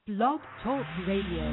Blog Talk Radio.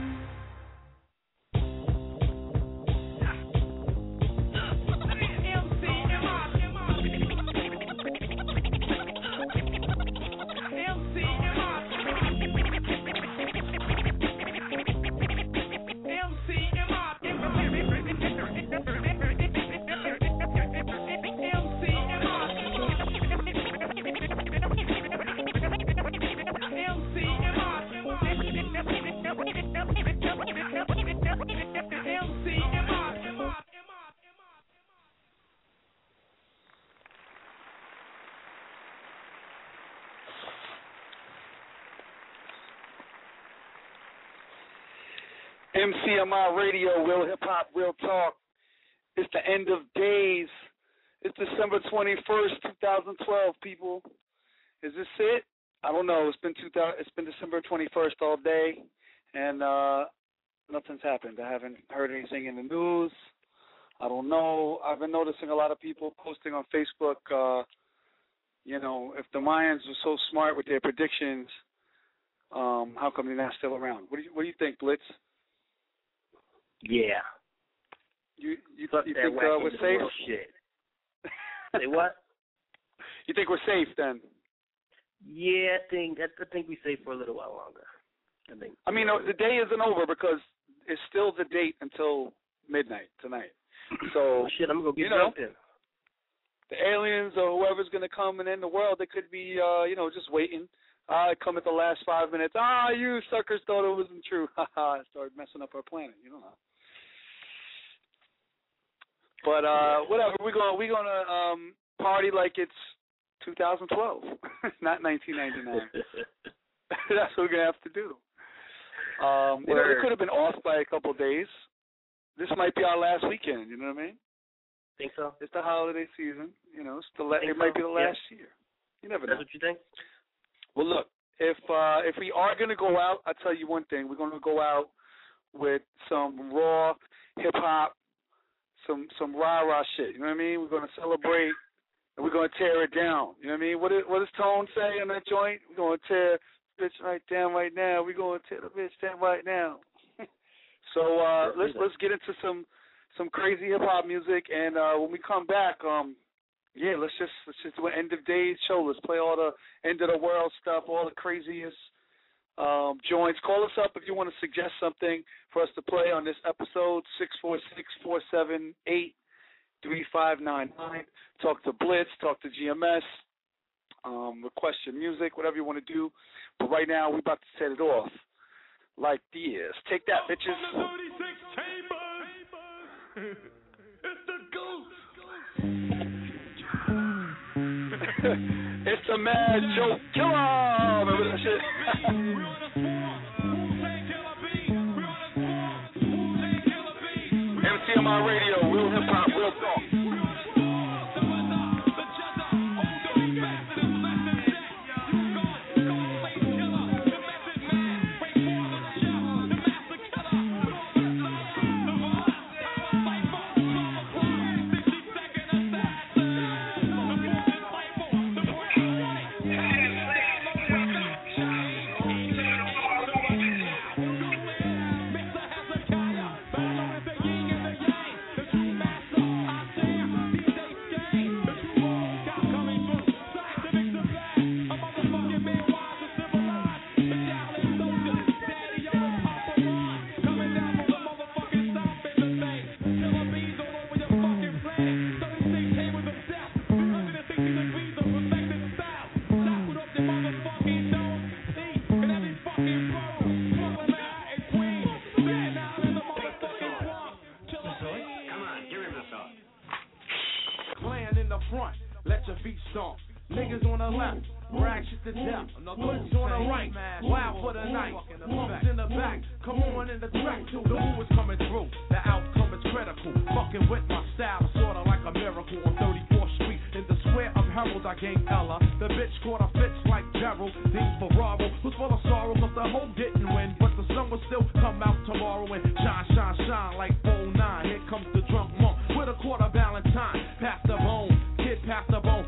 MCMI Radio, Real Hip Hop, Real Talk. It's the end of days. It's December 21st, 2012, people. Is this it? I don't know. It's been December 21st all day, and nothing's happened. I haven't heard anything in the news. I don't know. I've been noticing a lot of people posting on Facebook, if the Mayans were so smart with their predictions, how come they're not still around? What do you think, Blitz? Yeah. You think we're safe? Shit. Say what? You think we're safe then? Yeah, I think we're safe for a little while longer. I mean, the day isn't over because it's still the date until midnight tonight. So shit, I'm gonna go get drunk then. The aliens or whoever's gonna come and end the world, they could be, just waiting. Come at the last 5 minutes. You suckers thought it wasn't true. Ha started messing up our planet. You know how. But whatever, we're gonna party like it's 2012, not 1999. That's what we're gonna have to do. It could have been off by a couple of days. This might be our last weekend. You know what I mean? Think so? It's the holiday season. It might be the last year. You never know. That's what you think? Well, look, if we are gonna go out, I'll tell you one thing. We're gonna go out with some raw hip hop. Some rah-rah shit, you know what I mean? We're going to celebrate, and we're going to tear it down, you know what I mean? What does Tone say in that joint? We're going to tear bitch right down right now. We're going to tear the bitch down right now. So let's get into some crazy hip-hop music, and when we come back, let's just do an end-of-days show. Let's play all the end-of-the-world stuff, all the craziest joints. Call us up if you want to suggest something for us to play on this episode, 646-478-3599. Talk to Blitz, talk to GMS, request your music, whatever you want to do. But right now, we're about to set it off like this. Take that, bitches. 36 chambers. It's the ghost. It's the Mad Joke Killer. Remember that shit? MCMI Radio, Real Hip Hop, Real Talk.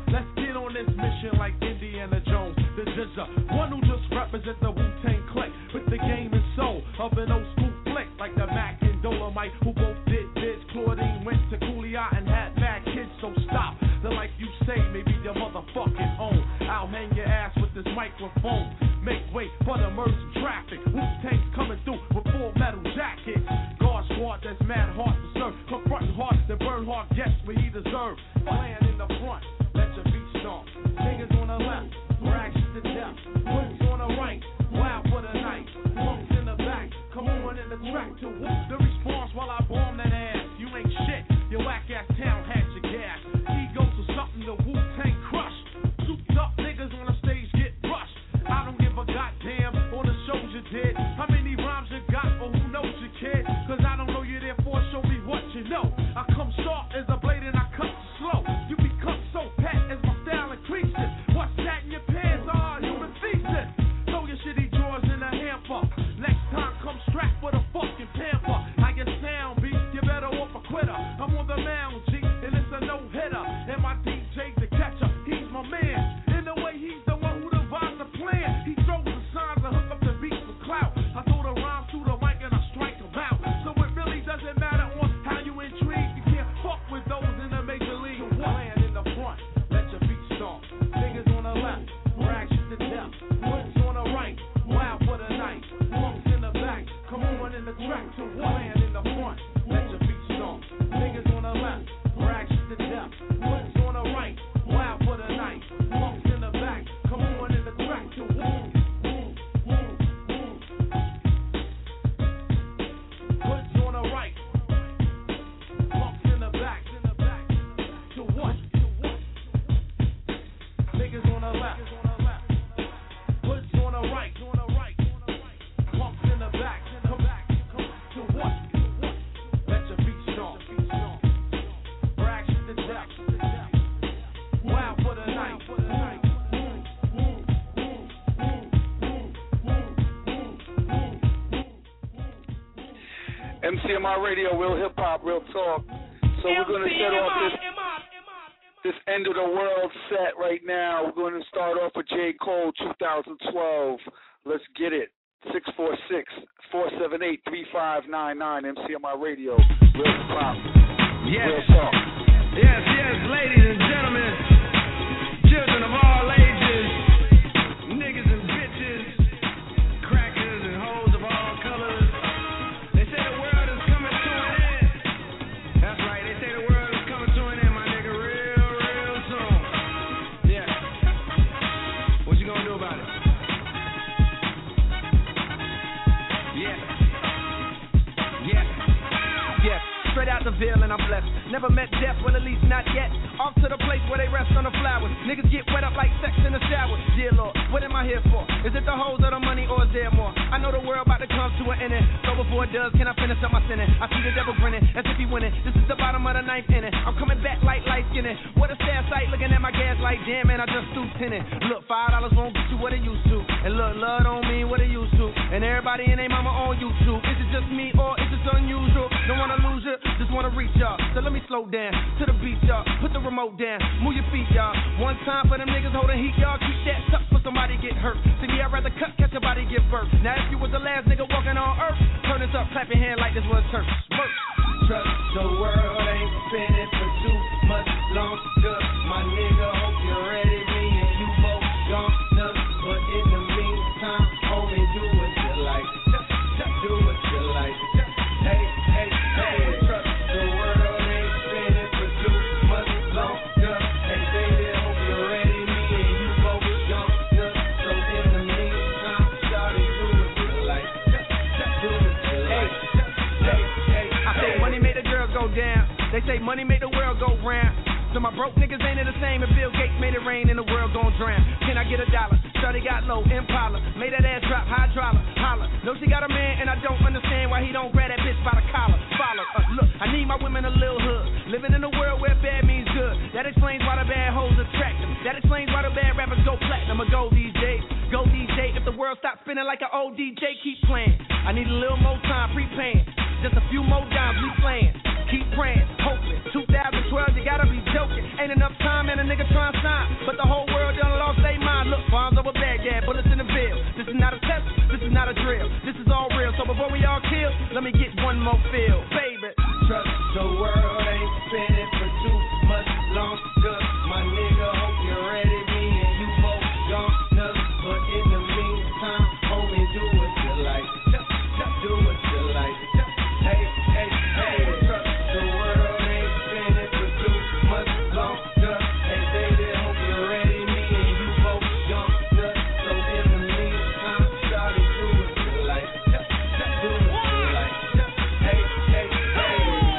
One who just represent the Wu-Tang Clay. with the game and soul of an old school flick like the Mac and Dolomite, who both did bids. Claudine went to Cooley and had mad kids, so stop. The life you say may be your motherfucking own. I'll hang your ass with this microphone. Make way for the emergency traffic. Wu-Tang's coming through with full metal jackets. Guard squad that's mad hard to serve. Confronting hard, the burn hard gets what he deserves. Playing in the front, let your beat stomp. Niggas on the left, rags to death. Woods on the right, wild for the night. Punks in the back, come on in the track to whoop the response while I bomb that ass. You ain't shit, your whack ass town had your gas. Egos or something the Wu-Tang crush. Souped up niggas on the stage get rushed. I don't give a goddamn on the shows you did. How many rhymes you got, or who knows you, kid? Cause I don't know you, therefore show me what you know. I come sharp as a blade and I cut slow. You become so pat as my style increases. What's that in your pants? Human thesis. Throw your shitty drawers in a hamper. Next time come strapped with a fucking pamper. How your sound be? You better off a quitter. I'm on the mound, G, and it's a no-hitter. And my DJ, the catcher, he's my man. In the way he's the one who devised the plan. He throws the signs and hook up the beats with clout. I throw the rhymes through the mic and I strike them out. So it really doesn't matter on how you intrigue. You can't fuck with those in the major league. Playing in the front, let your beat stomp. Niggas on the left, rags to death. Woods on the right, wild for the night. Punks in the back, come on in the track to playing in the front, let your beat stomp. Niggas on the left, rags to death. Woods on the right, wild for the night. Punks in the back, come on in the track to Woods on the right, punks in the back to what? Niggas on the left, Woods on the right, punks in the back, come back to what? Let your beat stomp. Rags to death. Wow for the night. MCMI Radio, real hip hop, real talk. So we're going to set off this end of the world set right now. We're going to start off with J. Cole 2012. Let's get it. 646-478-3599. MCMI Radio, real hip hop, real talk. Yes, ladies and gentlemen, children of all ages, niggas and bitches, crackers and hoes of all colors. They say the world is coming to an end. That's right, they say the world is coming to an end, my nigga, real soon. Yeah. What you gonna do about it? Yeah. Straight out the veil and I'm blessed. Never met death, well at least not yet. Off to the place where they rest on the flowers. Niggas get wet up like sex in the shower. Dear Lord, what am I here for? Is it the hoes or the money or is there more? I know the world about to come to an end. So before it does, can I finish up my sinning? I see the devil grinning as if he winning. This is the bottom of the ninth inning. I'm coming back like light skinning. What a sad sight looking at my gas like damn man, I just threw tinning. Look, $5 won't get you what it used to. And look, love don't mean what it used to. And everybody and their mama on YouTube. Is it just me or is it unusual? Don't wanna lose you, just wanna reach y'all. So let me slow down to the beat, y'all. Put the remote down, move your feet, y'all. One time for them niggas holding heat, y'all. Keep that tuck for somebody get hurt. To me, I'd rather cut, catch a body get burnt. Now if you was the last nigga walking on earth, turn this up, clap your hand like this was church. Trust the world ain't spinning for too much longer. My nigga, hope you're ready. Me and you both gonna, but in the meantime, only do what you like. Do what you like. Hey, trust the world ain't spinning for too much longer. Hey, baby, hope you're ready. Me and you both gonna, so in the meantime, shawty, do what you like. Do what you like. Hey, I say money made the girls go down. They say money made the world go round. So my broke niggas ain't the same. If Bill Gates made it rain and the world gon' drown. Can I get $1? Shawty got low, Impala. Made that ass drop, hydraulic, holla. Know she got a man and I don't understand why he don't grab that bitch by the collar. Follow, look, I need my women a little hood. Living in a world where bad means good. That explains why the bad hoes attract them. That explains why the bad rappers go platinum or go these days. Go these days. If the world stops spinning like an old DJ, keep playing. I need a little more time, prepaying. Just a few more dimes, we playing. Keep praying, hoping. 2012, you gotta be joking. Ain't enough time and a nigga trying to sign. But the whole world done lost their mind. Look, bombs over Baghdad, bullets in the veil. This is not a test, this is not a drill. This is all real, so before we all kill, let me get one more feel, baby. Trust the world ain't spinning for too much longer. My nigga, hope you're ready. Me and you both gonna, but in the meantime, homie, do what you like. Do what you like. Hey, hey, hey. Trust the world ain't spinning for too much longer. Hey, baby, hope you're ready. Me and you both gonna, so in the meantime, shawty, do what you like. Do what you like. Hey, hey, hey.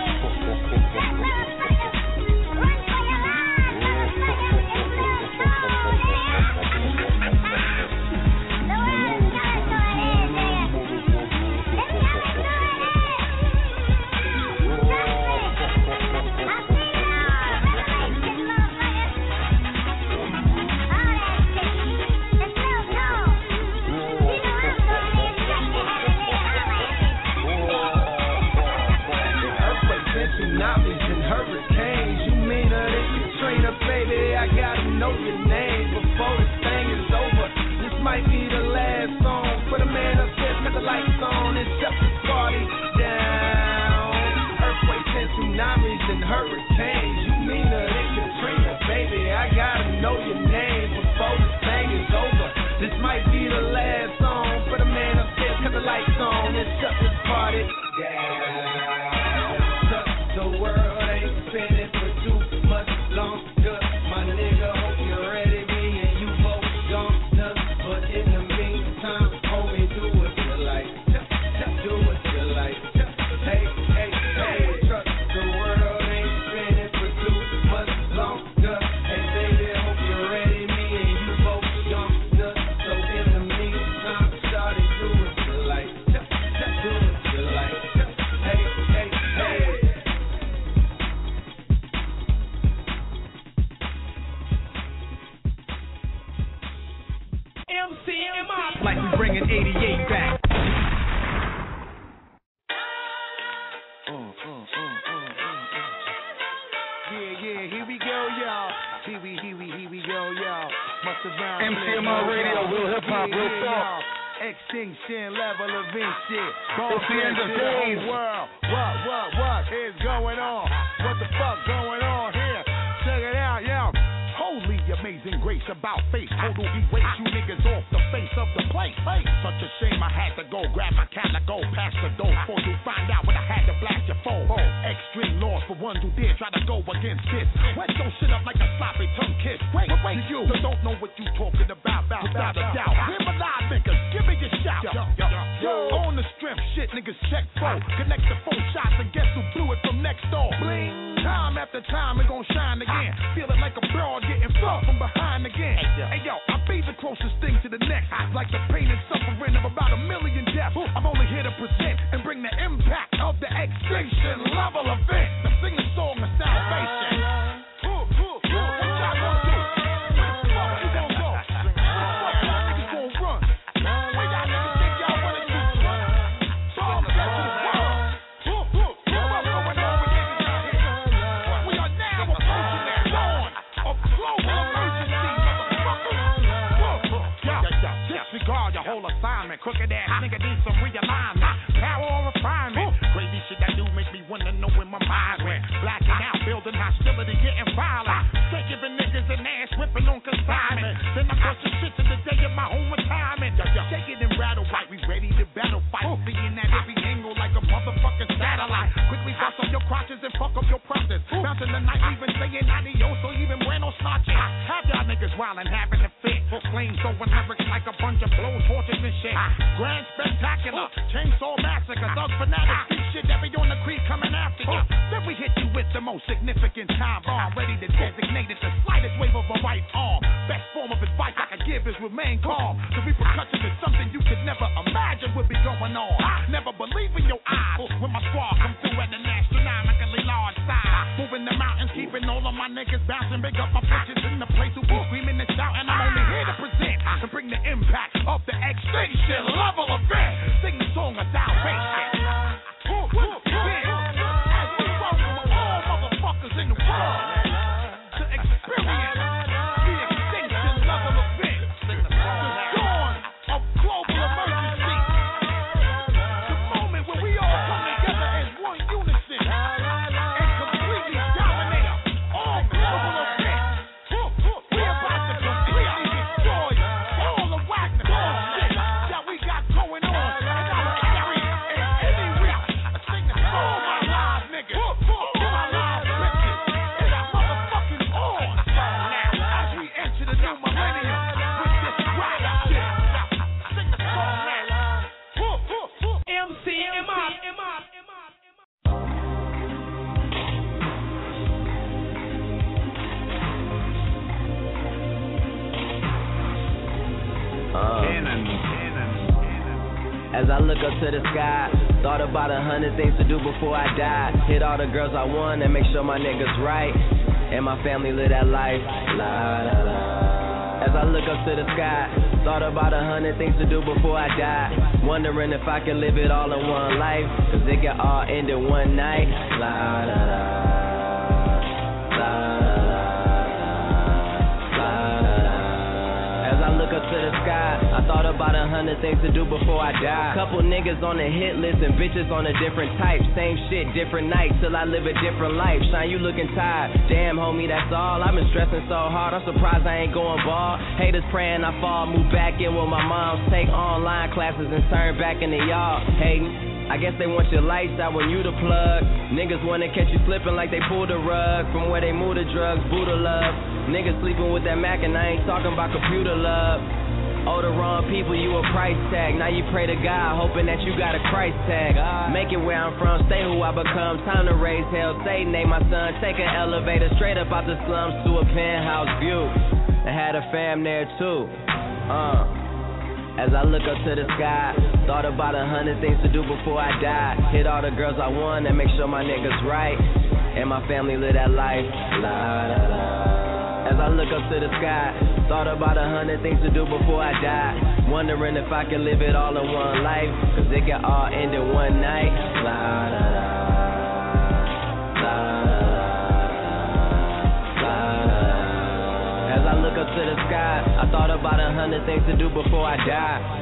Tsunamis and hurricanes, you meaner than Katrina, baby. I gotta know your name before this thing is over. This might be the last song for the man upstairs, cut the lights on and shut the party down. Earthquakes and tsunamis and hurricanes, you meaner than Katrina, baby. I gotta know your name before this thing is over. This might be the last song for the man upstairs, cut the lights on and shut this party down. The world ain't spinning for too much longer. My nigga, hope you're ready. Me and you both gonna, but in the meantime, homie, do what you like. Do what you like. Hey, hey, hey. Trust the world ain't spinning for too much longer. Hey, baby, hope you're ready. Me and you both gonna, so in the meantime, shawty, do what you like. Do what you like. Hey, hey, hey. Like we bringing 88 back. Yeah, here we go, y'all. Here we go, y'all. MCMR Radio, real hip hop, real talk. Extinction level event shit. It's the end of days. World. What is going on? What the fuck going on here? Check it out, yo. Holy amazing grace about face. Total erase you niggas off the face of the place. Such a shame I had to go grab my calico past the door before you find out when I had to blast your phone. Extreme laws for ones who dare try to go against this. Wet your shit up like a sloppy tongue kiss. Wait, you don't know what you talking about, without a doubt. We're alive niggas, give me your shout. On the strength, shit niggas check phone. Connect the phone shots and guess who blew it from next door. Bling. Time after time it gon' shine again. Feeling like a broad getting fucked from behind again. Hey yo, I be the closest thing to the next. Like the pain and suffering of about 1 million deaths. I'm only here to present and bring the impact of the extinction level event. To sing a song of salvation. What y'all gonna do? Where the fuck you gon' go? What y'all niggas gon' run? Where y'all niggas think y'all running to? Talk back to the world. What's going on with niggas out here? We are now approaching the dawn of global emergency, motherfuckers. Disregard your whole assignment. Crooked ass nigga need some realignment. Power or refinement. Crazy shit that do make me wanna know where my mind went. Blacking out, building hostility, getting violent. Straight giving niggas an ass whipping on consignment. Then I bust your shit to the day of my own retirement. Shake it and rattle right, we ready to battle fight. Seeing at every angle like a motherfucking satellite. Quickly bust up your crotches and fuck up your process. Bouncing the night, even saying adios or even buenos noches. Have y'all niggas wildin' having a fit. Flames throwing lyrics like a bunch of blow torches and shit. Grand spectacular, chainsaw massacre, thug fanatics, big shit that be on the creek coming after you. Then we hit you with the most significant time bomb, ready to designate it the slightest wave of a right arm. Best form of advice I could give is remain calm. The repercussions is something you could never imagine would be going on. Never believe in your eyes when my squad come through at an astronomically large size. Moving the mountains, keeping all of my niggas bouncing. Big up my bitches in the place who be screaming and shouting. I'm only here to present and bring the impact of the extinction level event. Sing the song of salvation. As we welcome all motherfuckers in the world to experience the extinction level event. The dawn of global emergency. As I look up to the sky, thought about 100 things to do before I die. Hit all the girls I want and make sure my niggas right, and my family live that life. La, la, la. As I look up to the sky, thought about 100 things to do before I die. Wondering if I can live it all in one life, cause it can all end in one night. La, la, la. Look up to the sky, I thought about 100 things to do before I die. Couple niggas on the hit list and bitches on a different type. Same shit, different nights, till I live a different life. Shine, you looking tired, damn homie, that's all. I've been stressing so hard, I'm surprised I ain't going bald. Haters praying I fall, move back in with my moms. Take online classes and turn back into y'all. Hating, I guess they want your lights out when you the plug. Niggas wanna catch you slipping like they pulled the rug from where they move the drugs, Buddha love. Niggas sleeping with that Mac and I ain't talking about computer love. Oh, the wrong people, you a price tag. Now you pray to God, hoping that you got a Christ tag. Make it where I'm from, stay who I become. Time to raise hell, Satan ain't my son. Take an elevator straight up out the slums to a penthouse view. I had a fam there too. As I look up to the sky, thought about 100 things to do before I die. Hit all the girls I want and make sure my niggas right, and my family live that life. La, la, la. As I look up to the sky, thought about 100 things to do before I die. Wondering if I can live it all in one life, cause it can all end in one night. La, la, la. La, la, la. As I look up to the sky, I thought about 100 things to do before I die.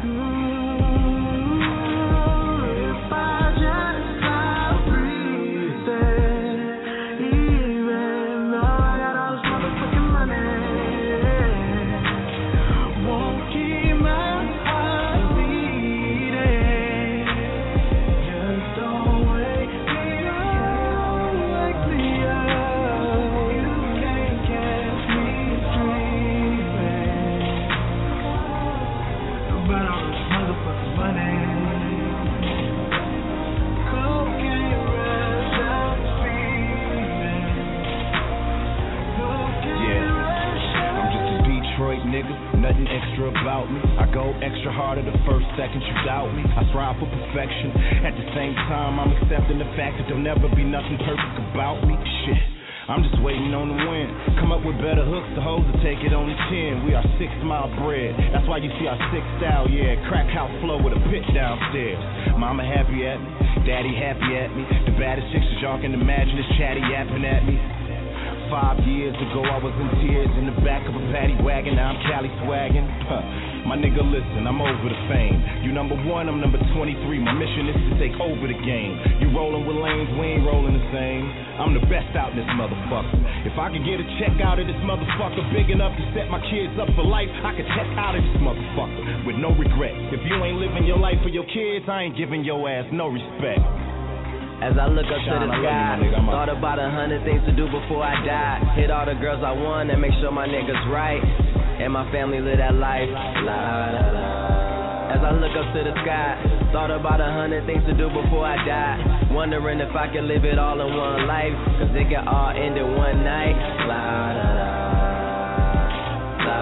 Nothing extra about me. I go extra harder the first second you doubt me. I strive for perfection. At the same time, I'm accepting the fact that there'll never be nothing perfect about me. Shit, I'm just waiting on the wind. Come up with better hooks, the hoes to take it on the chin. We are 6 mile bred. That's why you see our 6 style, yeah. Crack house flow with a pit downstairs. Mama happy at me, daddy happy at me. The baddest chicks that y'all can imagine is chatty yapping at me. 5 years ago I was in tears in the back of a paddy wagon, now I'm Cali swaggin'. My nigga listen, I'm over the fame. You number 1, I'm number 23. My mission is to take over the game. You rollin' with lanes, we ain't rollin' the same. I'm the best out in this motherfucker. If I could get a check out of this motherfucker big enough to set my kids up for life, I could check out of this motherfucker with no regret. If you ain't living your life for your kids, I ain't giving your ass no respect. As I look up to the sky, thought about 100 things to do before I die. Hit all the girls I want and make sure my niggas right, and my family live that life. La, la, la. As I look up to the sky, thought about 100 things to do before I die. Wondering if I can live it all in one life, cause it can all end in one night. La, la, la. La,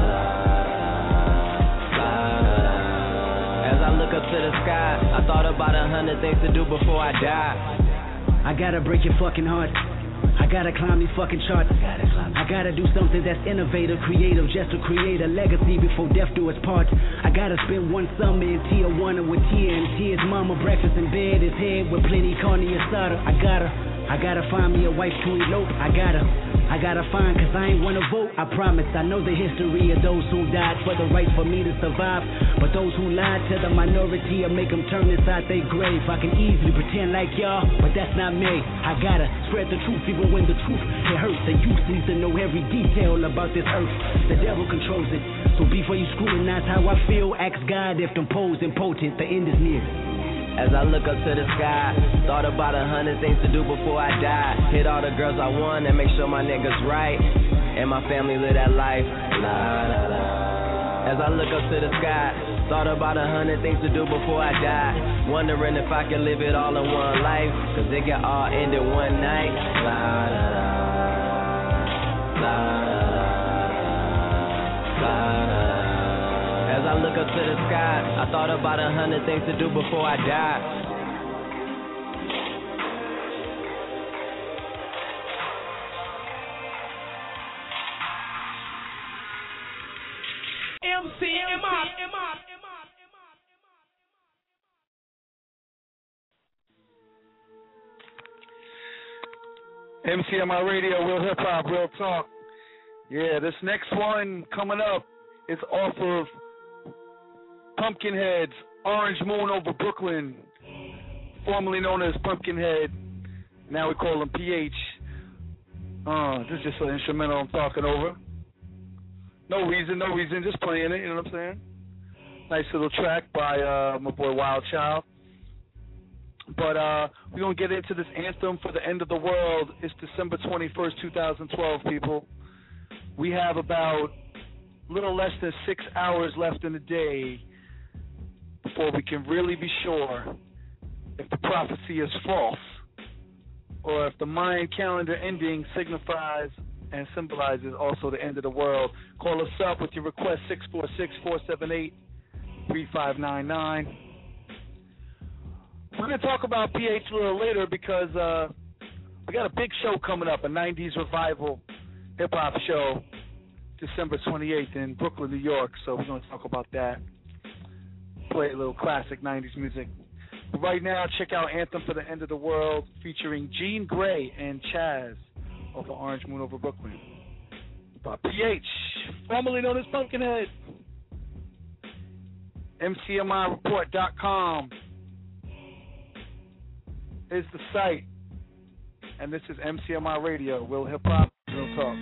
la, la. As I look up to the sky, I thought about 100 things to do before I die. I gotta break your fucking heart. I gotta climb these fucking charts. I gotta do something that's innovative, creative, just to create a legacy before death do us part. I gotta spend one summer in Tijuana with Tia and Tia's mama. Breakfast in bed, his head with plenty carne asada. I gotta find me a wife to elope. I gotta find, cause I ain't wanna vote. I promise, I know the history of those who died for the right for me to survive. But those who lied to the minority, I make them turn inside their grave. I can easily pretend like y'all, but that's not me. I gotta spread the truth even when the truth, it hurts. The youth needs to know every detail about this earth. The devil controls it. So before you scrutinize how I feel, ask God if them pose impotent, the end is near. As I look up to the sky, thought about 100 things to do before I die. Hit all the girls I want and make sure my niggas right, and my family live that life. La, la, la. As I look up to the sky, thought about 100 things to do before I die. Wondering if I can live it all in one life, cause it can all end in one night. La, la, la. La, la, la. La, la, la. As I I look up to the sky. I thought about 100 things to do before I died. MCMI Radio, Real Hip Hop, Real Talk. Yeah, this next one coming up is off of Pumpkinhead's Orange Moon Over Brooklyn, formerly known as Pumpkinhead. Now we call him PH. This is just an instrumental I'm talking over. No reason, just playing it, you know what I'm saying? Nice little track by my boy Wild Child. But we're going to get into this anthem for the end of the world. It's December 21st, 2012, people. We have about a little less than 6 hours left in the day before we can really be sure if the prophecy is false or if the Mayan calendar ending signifies and symbolizes also the end of the world. Call us up with your request, 646-478-3599. We're going to talk about PH a little later because we got a big show coming up, a 90s revival hip-hop show, December 28th in Brooklyn, New York. So we're going to talk about that, play a little classic 90s music. But right now, check out Anthem for the End of the World featuring Jean Grey and Chaz of Orange Moon Over Brooklyn by PH, formerly known as Pumpkinhead. MCMIReport.com is the site, and this is MCMI Radio, Real Hip Hop, Real Talk.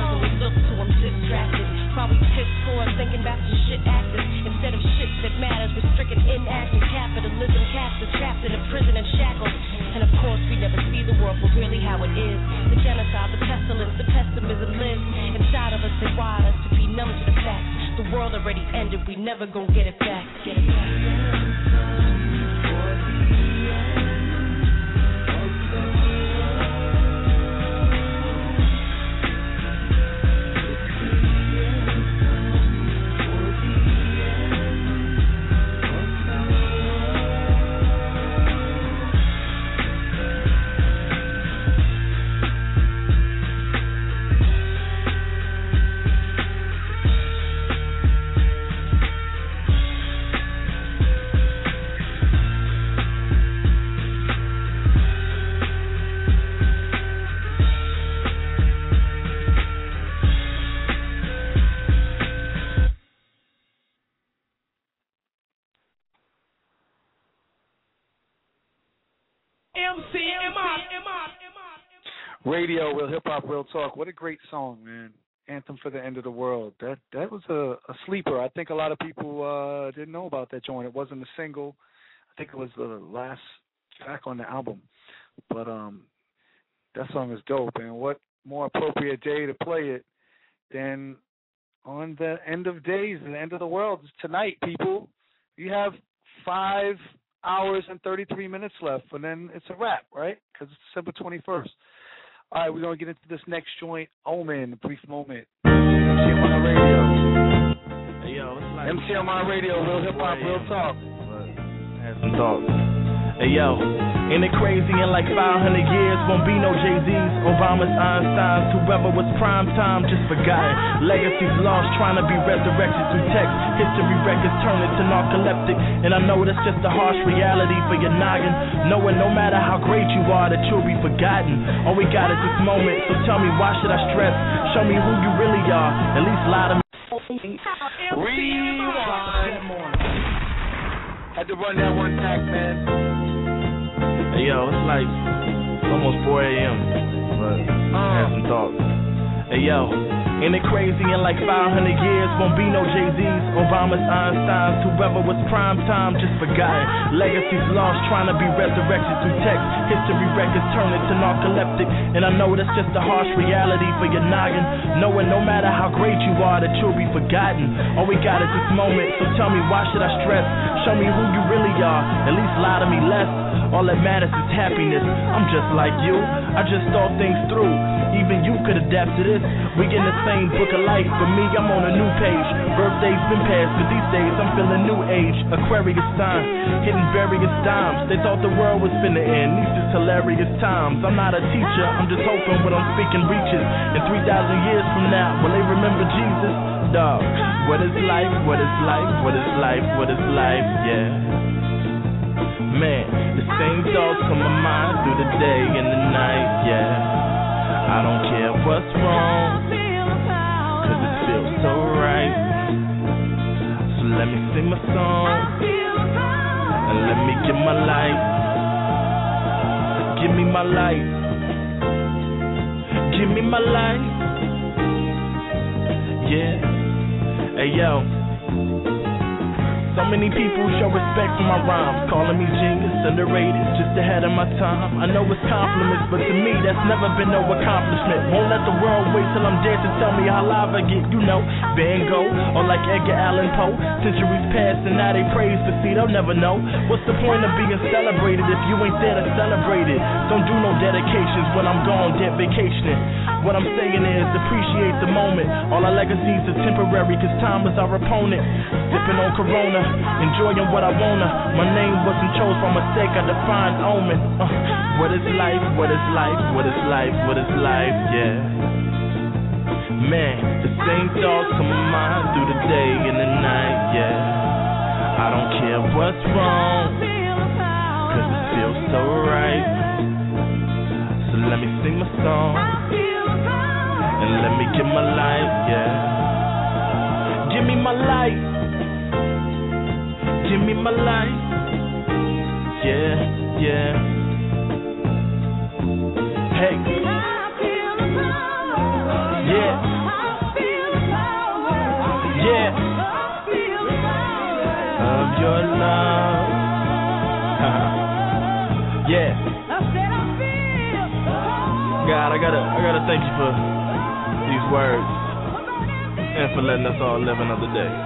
Probably pissed poor, thinking back to shit actors instead of shit that matters. pestilence, the pessimism lives inside of us. They wired us to be numb to the fact the world already ended. We never gonna get it back. Get it back. Radio, Real Hip Hop, Real Talk. What a great song, man. Anthem for the End of the World. That was a sleeper. I think a lot of people didn't know about that joint. It wasn't a single. I think it was the last track on the album. But that song is dope. And what more appropriate day to play it than on the end of days, the end of the world. It's tonight, people. You have 5 hours and 33 minutes left, and then it's a wrap, right? Because it's December 21st. All right, we're going to get into this next joint, Omen, a brief moment. MCMI Radio. Hey, yo, it's like MCMI Radio, Real Hip Hop, Real Talk. Had some thoughts. Hey, yo, ain't it crazy in like 500 years won't be no Jay-Z's, Obama's, Einstein's, whoever was prime time just forgotten. Legacies lost trying to be resurrected through text. History records turn into narcoleptic, and I know that's just a harsh reality for your noggin. Knowing no matter how great you are that you'll be forgotten. All we got is this moment, so tell me why should I stress? Show me who you really are, at least lie to me. Rewind. Had to run that one tack, man. Hey, yo, it's almost 4 a.m., but I had some thoughts. Hey, yo, ain't it crazy in like 500 years won't be no Jay-Z's, Obama's, Einstein's, whoever was prime time just forgotten. Legacies lost trying to be resurrected through text. History records turn into narcoleptic, and I know that's just a harsh reality for your noggin. Knowing no matter how great you are that you'll be forgotten. All we got is this moment, so tell me why should I stress? Show me who you really are, at least lie to me less. All that matters is happiness. I'm just like you, I just thought things through. Even you could adapt to this. We in the same book of life, but me, I'm on a new page. Birthday's been passed, but these days I'm feeling new age. Aquarius sign, hitting various dimes. They thought the world was finna end. These just hilarious times. I'm not a teacher, I'm just hoping when I'm speaking reaches. And 3,000 years from now, will they remember Jesus? Dog, what is life? What is life? What is life? What is life? Yeah. Man, the same thoughts on my mind through the day and the night, yeah. I don't care what's wrong, cause it feels so right. So let me sing my song, and let me give my light. Give me my light. Give me my light. Yeah. Hey, yo. So many people show respect for my rhymes, calling me genius, underrated, just ahead of my time. I know it's compliments, but to me that's never been no accomplishment. Won't let the world wait till I'm dead to tell me how live I get, you know. Van Gogh, or like Edgar Allan Poe. Centuries passed and now they praise, but see they'll never know. What's the point of being celebrated if you ain't there to celebrate it? Don't do no dedications when I'm gone, dead vacationing. What I'm saying is appreciate the moment. All our legacies are temporary, cause time is our opponent. Sipping on Corona, enjoying what I wanna. My name wasn't chose by mistake, I defined omen. What is life? What is life? What is life? What is life? Yeah. Man, the same thoughts on my mind through the day and the night, yeah. I don't care what's wrong, cause it feels so right. So let me sing my song, and let me give my light, yeah. Give me my light. Give me my light. Yeah, yeah. Hey. Yeah. Yeah. Of your love. Yeah. God, I gotta thank you for these words and for letting us all live another day.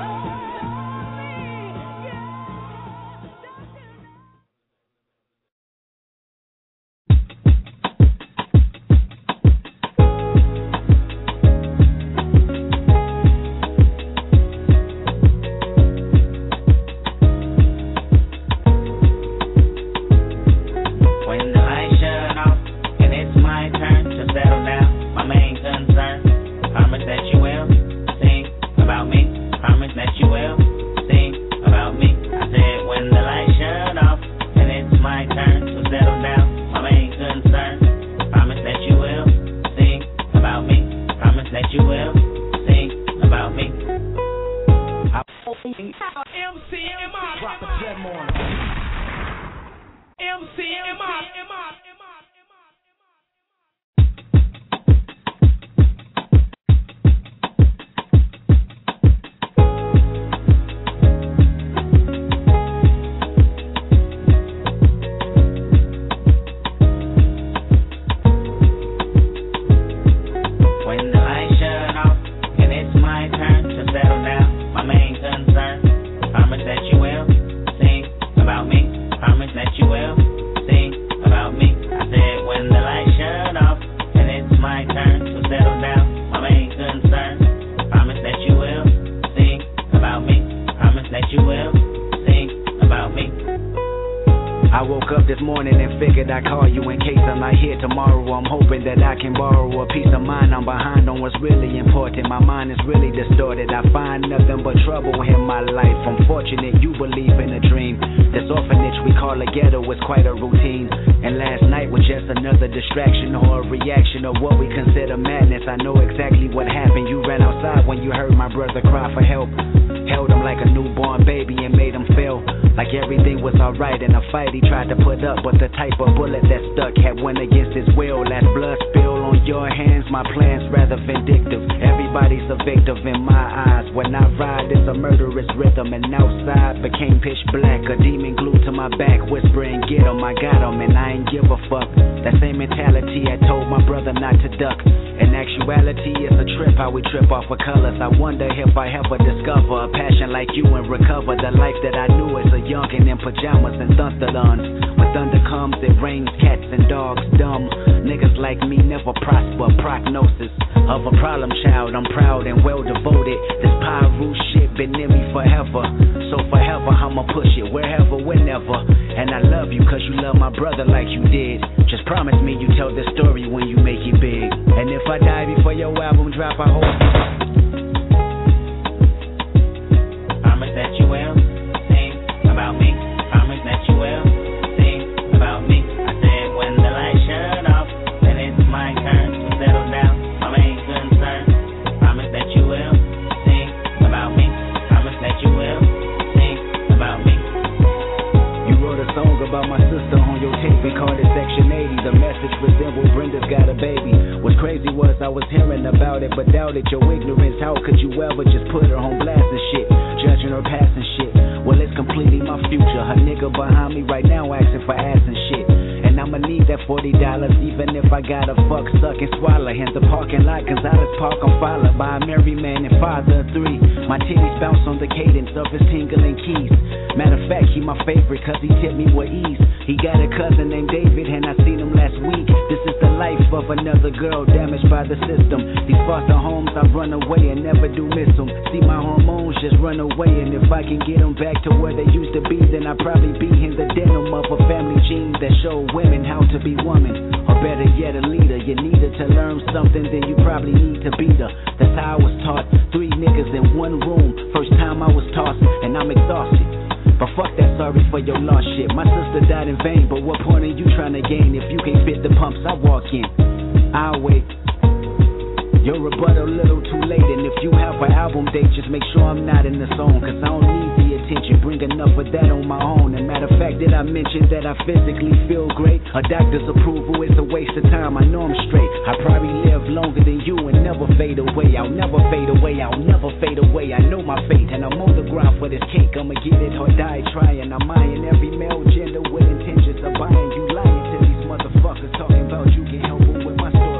With my story.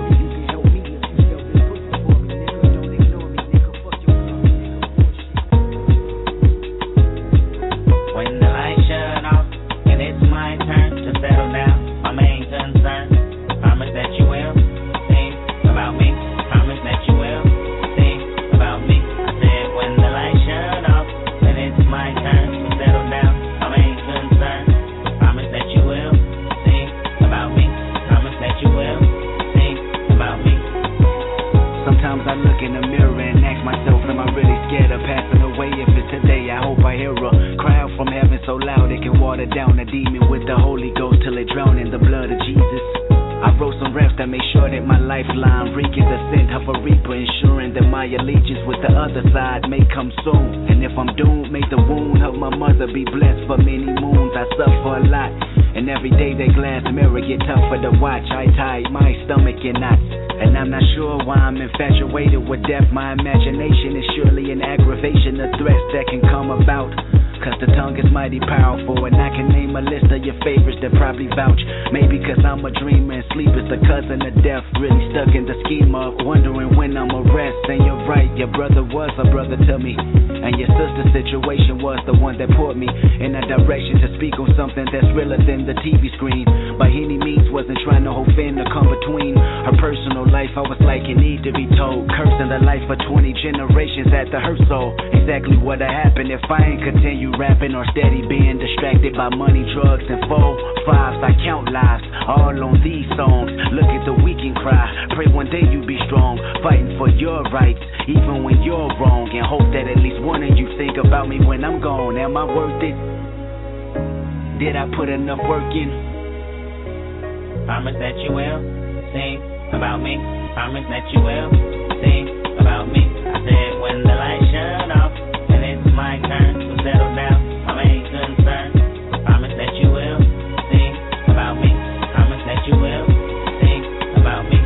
with the Holy Ghost till it drown in the blood of Jesus. I wrote some raps that make sure that my lifeline reaches the scent of a reaper, ensuring that my allegiance with the other side may come soon. And if I'm doomed, may the wound of my mother be blessed for many moons. I suffer a lot, and every day that glass mirror get tougher to watch. I tie my stomach in knots, and I'm not sure why I'm infatuated with death. My imagination is surely an aggravation of threats that can come about. Cause the tongue is mighty powerful, and I can name a list of your favorites that probably vouch. Maybe cause I'm a dreamer and sleep is the cousin of death. Really stuck in the scheme of wondering when I'm rest. And you're right, your brother was a brother to me, and your sister's situation was the one that pulled me in a direction to speak on something that's realer than the TV screen. By any means wasn't trying to hold fin to come between her personal life. I was like, it need to be told, cursing the life of 20 generations at the hurt soul. Exactly what'd happen if I ain't continue rapping or steady being distracted by money, drugs, and 4-5s. I count lives all on these songs. Look at the weak and cry. Pray one day you be strong, fighting for your rights, even when you're wrong, and hope that at least one of you think about me when I'm gone. Am I worth it? Did I put enough work in? Promise that you will sing about me. Promise that you will sing about me. I said when the lights shut off and it's my turn to settle down, my main concern. Promise that you will sing about me. Promise that you will sing about me.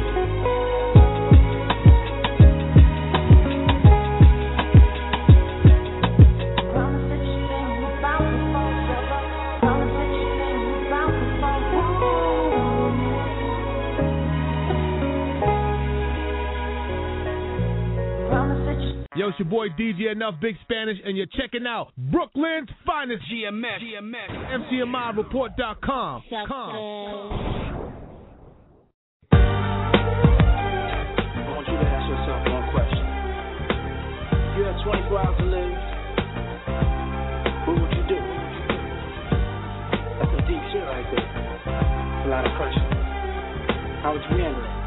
Yo, it's your boy DJ Enough Big Spanish, and you're checking out Brooklyn's finest GMS. MCMIReport.com. I want you to ask yourself one question. If you had 24 hours to live, what would you do? That's some deep shit right there. A lot of pressure. How would you handle it?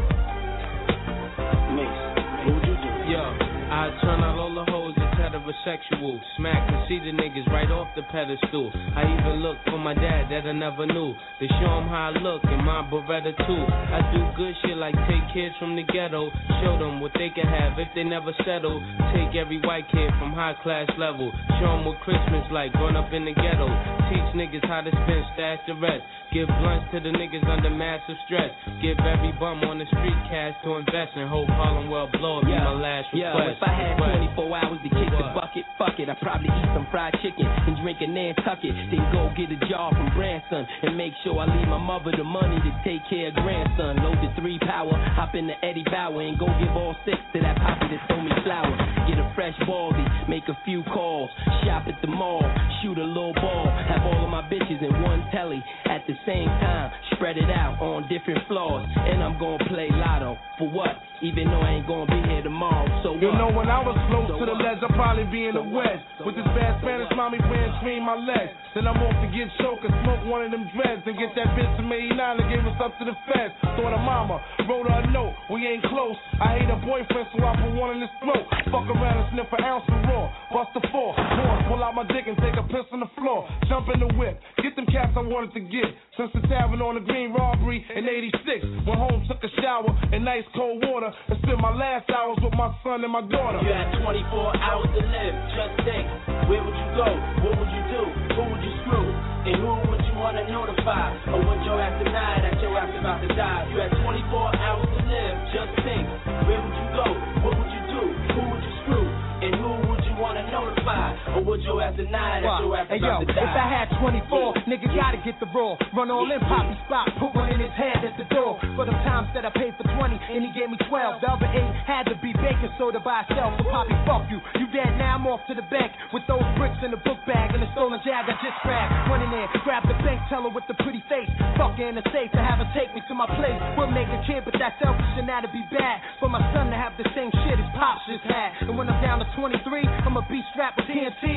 Mace, what would you do? Yo, I turn out all the hoes that's heterosexual. Smack and see the niggas right off the pedestal. I even look for my dad that I never knew, to show him how I look in my Beretta too. I do good shit like take kids from the ghetto, show them what they can have if they never settle. Take every white kid from high class level, show them what Christmas like growing up in the ghetto. Teach niggas how to spend, stash the rest. Give blunts to the niggas under massive stress. Give every bum on the street cash to invest in. Hope Harlem will blow up, be my last request. If I had 24 hours to kick the bucket, fuck it, I'd probably eat some fried chicken and drink a Nantucket. Then go get a job from Branson and make sure I leave my mother the money to take care of grandson. Load the 3 power, hop in the Eddie Bauer and go give all 6 to that poppy that sold me flowers. Get a fresh baldy, make a few calls, shop at the mall, shoot a little ball, have all of my bitches in one telly at the same time, spread it out on different floors, and I'm gonna play lotto. For what? Even though I ain't gonna be here tomorrow, so what? You know when I was close to the ledge, I'd probably be in the West with this bad Spanish mommy playing between my legs. Then I'm off to get choked and smoke one of them dreads and get that bitch from 89 that gave us up to the feds. Thought her mama wrote her a note, we ain't close. I hate her boyfriend, so I put one in his throat. Fuck around and sniff an ounce of raw, bust a 4, pull out my dick and take a piss on the floor. Jump in the whip, get them cats I wanted to get. Since the tavern on the Green robbery in 86, went home, took a shower in nice cold water, and spent my last hours with my son and my daughter. You had 24 hours to live, just think. Where would you go? What would you do? Who would you screw? And who would you want to notify? Or would your ass deny that your ass about to die? You had 24 hours to live, just think. Where would you go? What would you do? Who would you screw? And who would you want to notify? Or would your ass deny that your ass about to die? If I had 24, nigga gotta get the raw. Run all in, Poppy spot, put one in his head at the door. For the times that I paid for 20 and he gave me 12. The other 8 had to be baking soda by itself. So Poppy, fuck you. You dead now, I'm off to the bank with those bricks in the book bag and the stolen Jag I just grabbed. Run in there, grab the bank teller with the pretty face. Fuck her in the safe to have her take me to my place. We'll make a kid, but that's selfish and that'd be bad. For my son to have the same shit his pops just had. And when I'm down to 23, I'ma be strapped with TNT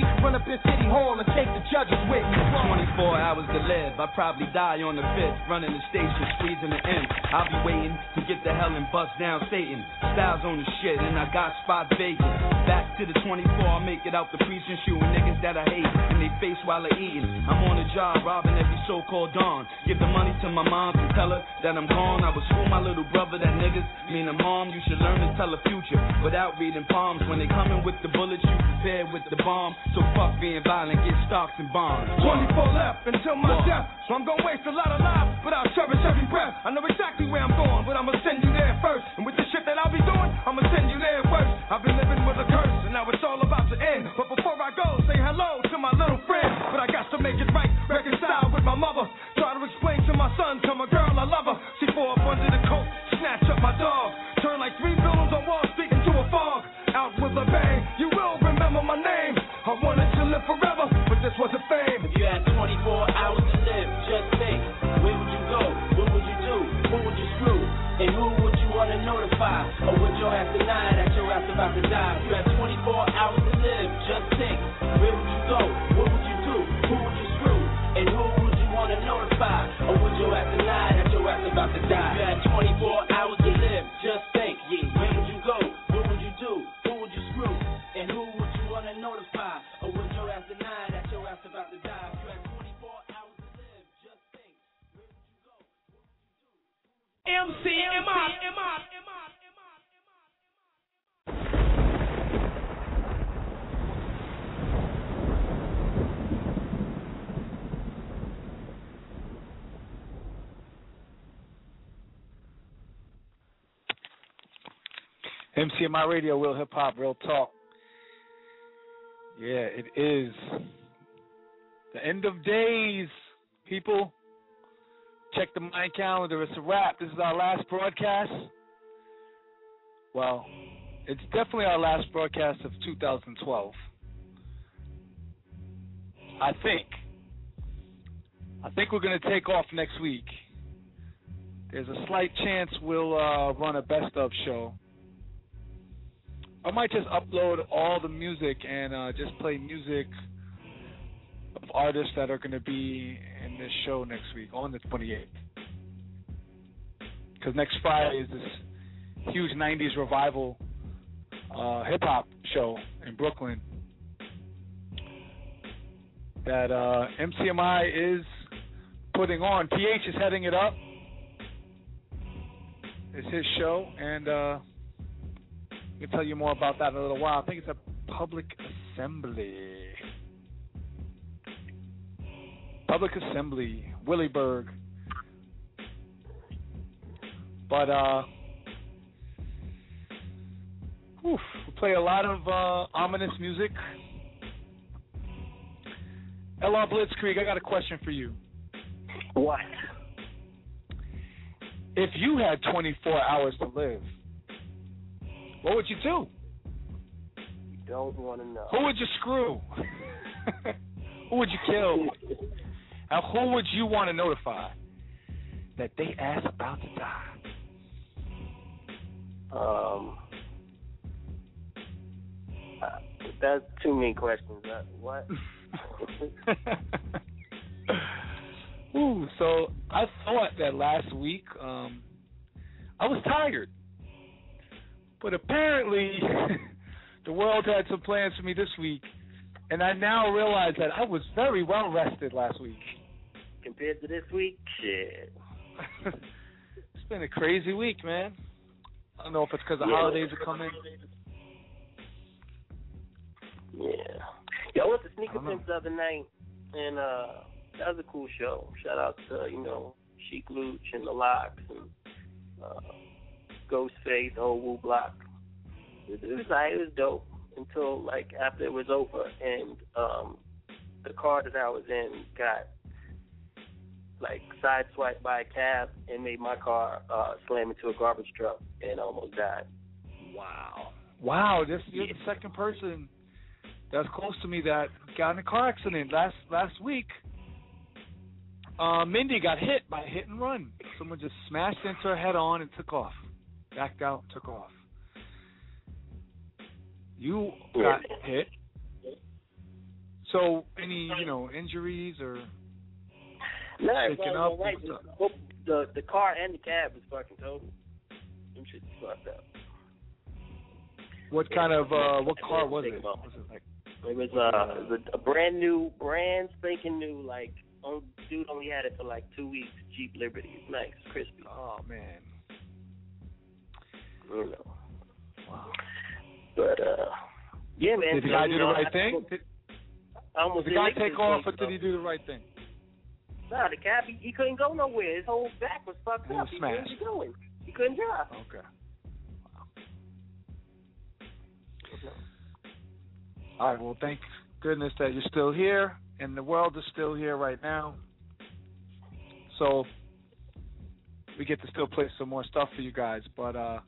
run up in City Hall and take the judges with me. 24 hours to live, I'd probably die on the 5th. Running the station, squeezing the end. I'll be waiting to get the hell and bust down Satan. Styles on the shit and I got spots vacant. Back to the 24, I'll make it out the precinct, shooting niggas that I hate in they face while they're eating. I'm on the job, robbing every so-called dawn. Give the money to my mom and tell her that I'm gone. I would school my little brother that niggas mean a mom. You should learn to tell a future without reading palms. When they coming with the bullets, you prepare with the bomb. So fuck being violent, get stocks and bonds. 24 left until my death, so I'm gonna waste a lot of lives, but I'll cherish every breath. I know exactly where I'm going, but I'ma send you there first. And with the shit that I'll be doing, I'ma send you there first. I've been living with a curse, and now it's all about to end. But before I go, say hello to my little friend. But I got to make it right, reconcile with my mother. Try to explain to my son, tell my girl I love her. She fall up under the coat, snatch up my dog. Turn like 3 villains on Wall Street into a fog. Out with a bang, you will remember my name. I wanted to live forever, but this wasn't fame. If you had 24 hours to live, just think, where would you go? What would you do? Who would you screw? And who would you want to notify? Or would your ass deny that your ass about to die? If you had 24 hours to live, just think, where would you go? What would you do? Who would you screw? And who would you want to notify? Or would your ass deny that your ass about to die? If you had 24 hours to live, just think, where would you go? What would you do? Who would you screw? And who would you want to notify? Or would your ass deny that your ass about to die? If you had 24 hours to live, just think, where would you go? MCMI Radio, Real Hip Hop, Real Talk. Yeah, it is the end of days, people. Check the Mind calendar. It's a wrap. This is our last broadcast. Well, it's definitely our last broadcast of 2012. I think we're going to take off next week. There's a slight chance we'll run a best of show. I might just upload all the music and just play music of artists that are going to be in this show next week on the 28th. Because next Friday is this huge 90s revival hip-hop show in Brooklyn that MCMI is putting on. PH is heading it up. It's his show, and I can tell you more about that in a little while. I think it's a Public Assembly. Public Assembly, Williesburg. But we play a lot of ominous music. LR Blitzkrieg, I got a question for you. What? If you had 24 hours to live, what would you do? You don't want to know. Who would you screw? Who would you kill? And who would you want to notify that they ass about to die? That's too many questions. What? Ooh, so I thought that last week I was tired. But apparently the world had some plans for me this week, and I now realize that I was very well rested last week. Compared to this week? Shit. It's been a crazy week, man. I don't know if it's because the holidays are coming. Yeah. Yeah, I went to Sneaker Pimps the other night, and that was a cool show. Shout out to, Sheik Luch and the Locks and Ghostface, the whole Wu Block. It was dope until, after it was over, and the car that I was in got, sideswiped by a cab and made my car slam into a garbage truck and almost died. Wow, you're the second person that's close to me that got in a car accident last week. Mindy got hit by a hit and run. Someone just smashed into her head on and took off. Backed out, took off. You got hit. So any injuries or shaking up? Right. The car and the cab is fucking total. Them shit is fucked up. What kind of what car was it? Was it like? It was a brand spanking new, like, dude only had it for like 2 weeks. Jeep Liberty, it's nice, crispy. Oh man. Wow. But yeah, man. Did the guy do the right thing? Did the guy take off, or did he do the right thing? Nah, the cab, he couldn't go nowhere. His whole back was fucked up. He couldn't be going. He couldn't drive. Okay. All right, well, thank goodness that you're still here, and the world is still here right now. So we get to still play some more stuff for you guys, but I'm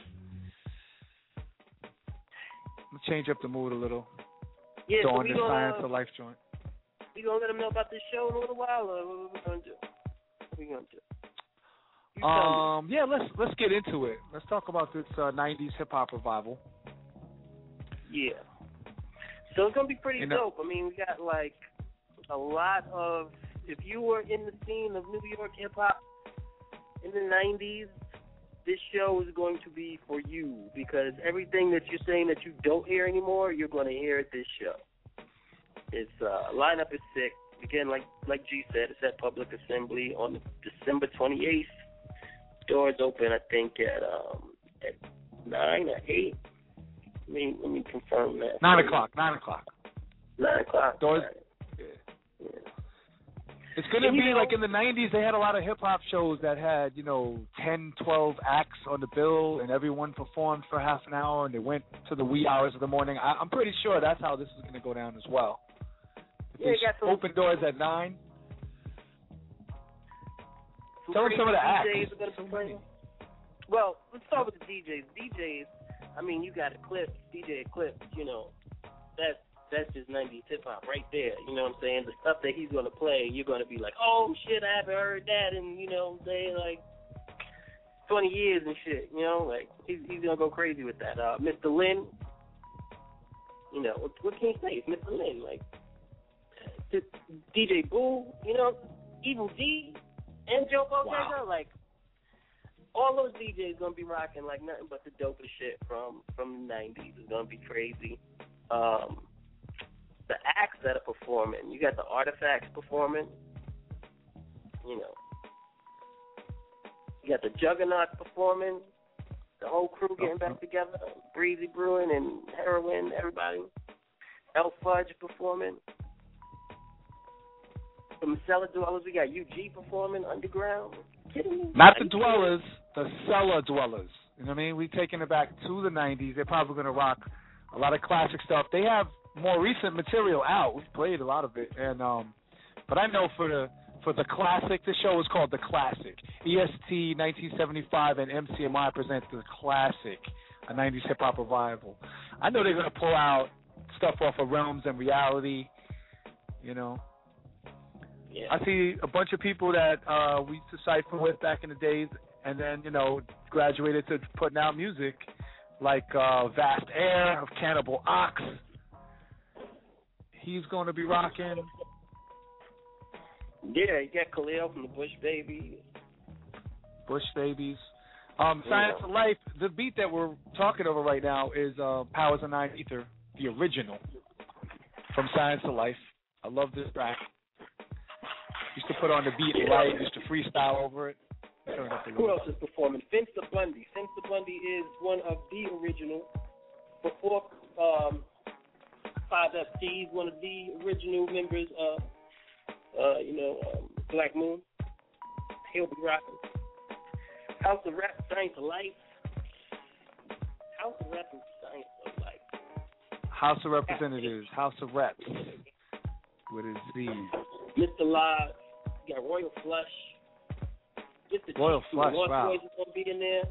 going to change up the mood a little. Yeah, so on the Science of Life joint. You going to let them know about this show in a little while, or what are we going to do? What are we going to do? Yeah, let's get into it. Let's talk about this 90s hip-hop revival. Yeah. So it's going to be pretty dope. I mean, we got, like, a lot of, if you were in the scene of New York hip-hop in the 90s, this show is going to be for you, because everything that you're saying that you don't hear anymore, you're going to hear at this show. Its lineup is sick. Again, like G said, it's at Public Assembly on December 28th. Doors open, I think, at 9 or 8. Let me confirm that. 9 o'clock. 9 o'clock. Doors. Yeah. It's going to be like in the 90s, they had a lot of hip-hop shows that had, 10, 12 acts on the bill, and everyone performed for half an hour, and they went to the wee hours of the morning. I'm pretty sure that's how this is going to go down as well. Yeah, you got some open doors at 9. Tell them some of the acts. Well, let's start with the DJs. DJs, I mean, you got Eclipse, DJ Eclipse, that's just 90s hip-hop right there, you know what I'm saying? The stuff that he's going to play, you're going to be like, oh, shit, I haven't heard that in, like 20 years and shit, like, he's going to go crazy with that. Mr. Lynn, what can you say? It's Mr. Lynn, like, DJ Boo, Evil D, and Joe Bodega, like, all those DJs going to be rocking like nothing but the dopest shit from the 90s. It's going to be crazy. The acts that are performing, you got the Artifacts performing, you got the Juggernauts performing, the whole crew getting back together, Breezy Brewing and Heroin, everybody. El Fudge performing. From Cellar Dwellers, we got UG performing, Underground. Kidding me? Not the Dwellers, the Cellar Dwellers. You know what I mean? We're taking it back to the 90s. They're probably going to rock a lot of classic stuff. They have more recent material out. We've played a lot of it, and but I know for the classic, the show is called The Classic. EST 1975 and MCMI present The Classic, a 90s hip-hop revival. I know they're going to pull out stuff off of Realms and Reality, Yeah. I see a bunch of people that we used to cypher with back in the days, and then, graduated to putting out music, like Vast Air of Cannibal Ox. He's going to be rocking. Yeah, you got Khalil from the Bush Babies. Science of Life, the beat that we're talking over right now is Powers of Nine Ether, the original from Science of Life. I love this track. Used to put on the beat light, used to freestyle over it. Who else is performing? Vince the Bundy. Vince the Bundy is one of the original. Before 5FT, one of the original members of, Black Moon. He'll be rocking. House of Rap, Science of Life. House of Rap and Science of Life. House of Representatives, House of Reps, with a Z. Mr. Lodge. You got Royal Flush. Royal Flush, wow. Boys is going to be in there.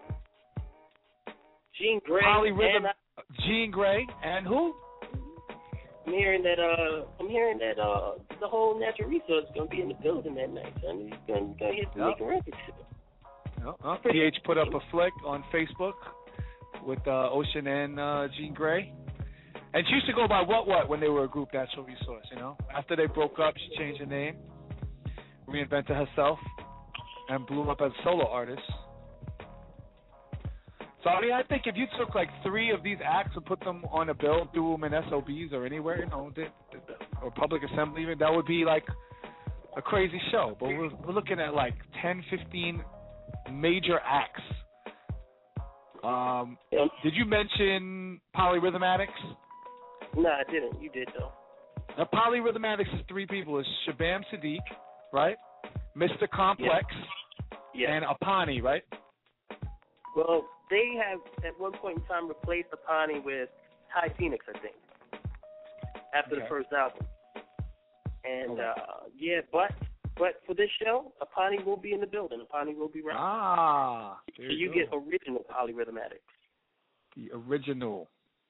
Jean Grey. Polyrhythm. Jean Grey and who? I'm hearing that the whole Natural Resource is going to be in the building that night. So he's going to hit the making records. PH put up a flick on Facebook with Ocean and Jean Grey. And she used to go by What when they were a group, Natural Resource, you know? After they broke up, she changed her name, reinvented herself, and blew up as a solo artist. So, I mean, I think if you took like 3 of these acts and put them on a bill, do them in SOBs or anywhere, you know, or public assembly, even, that would be like a crazy show. But we're looking at like 10, 15 major acts. Did you mention Polyrhythmatics? No, I didn't. You did, though. Now, Polyrhythmatics is 3 people. It's Shabam Sadiq, right? Mr. Complex, and Apani, right? Well, they have, at one point in time, replaced Apani with Ty Phoenix, I think, after the first album. And, but for this show, Apani will be in the building. Apani will be right. So you get original Polyrhythmatics. The original.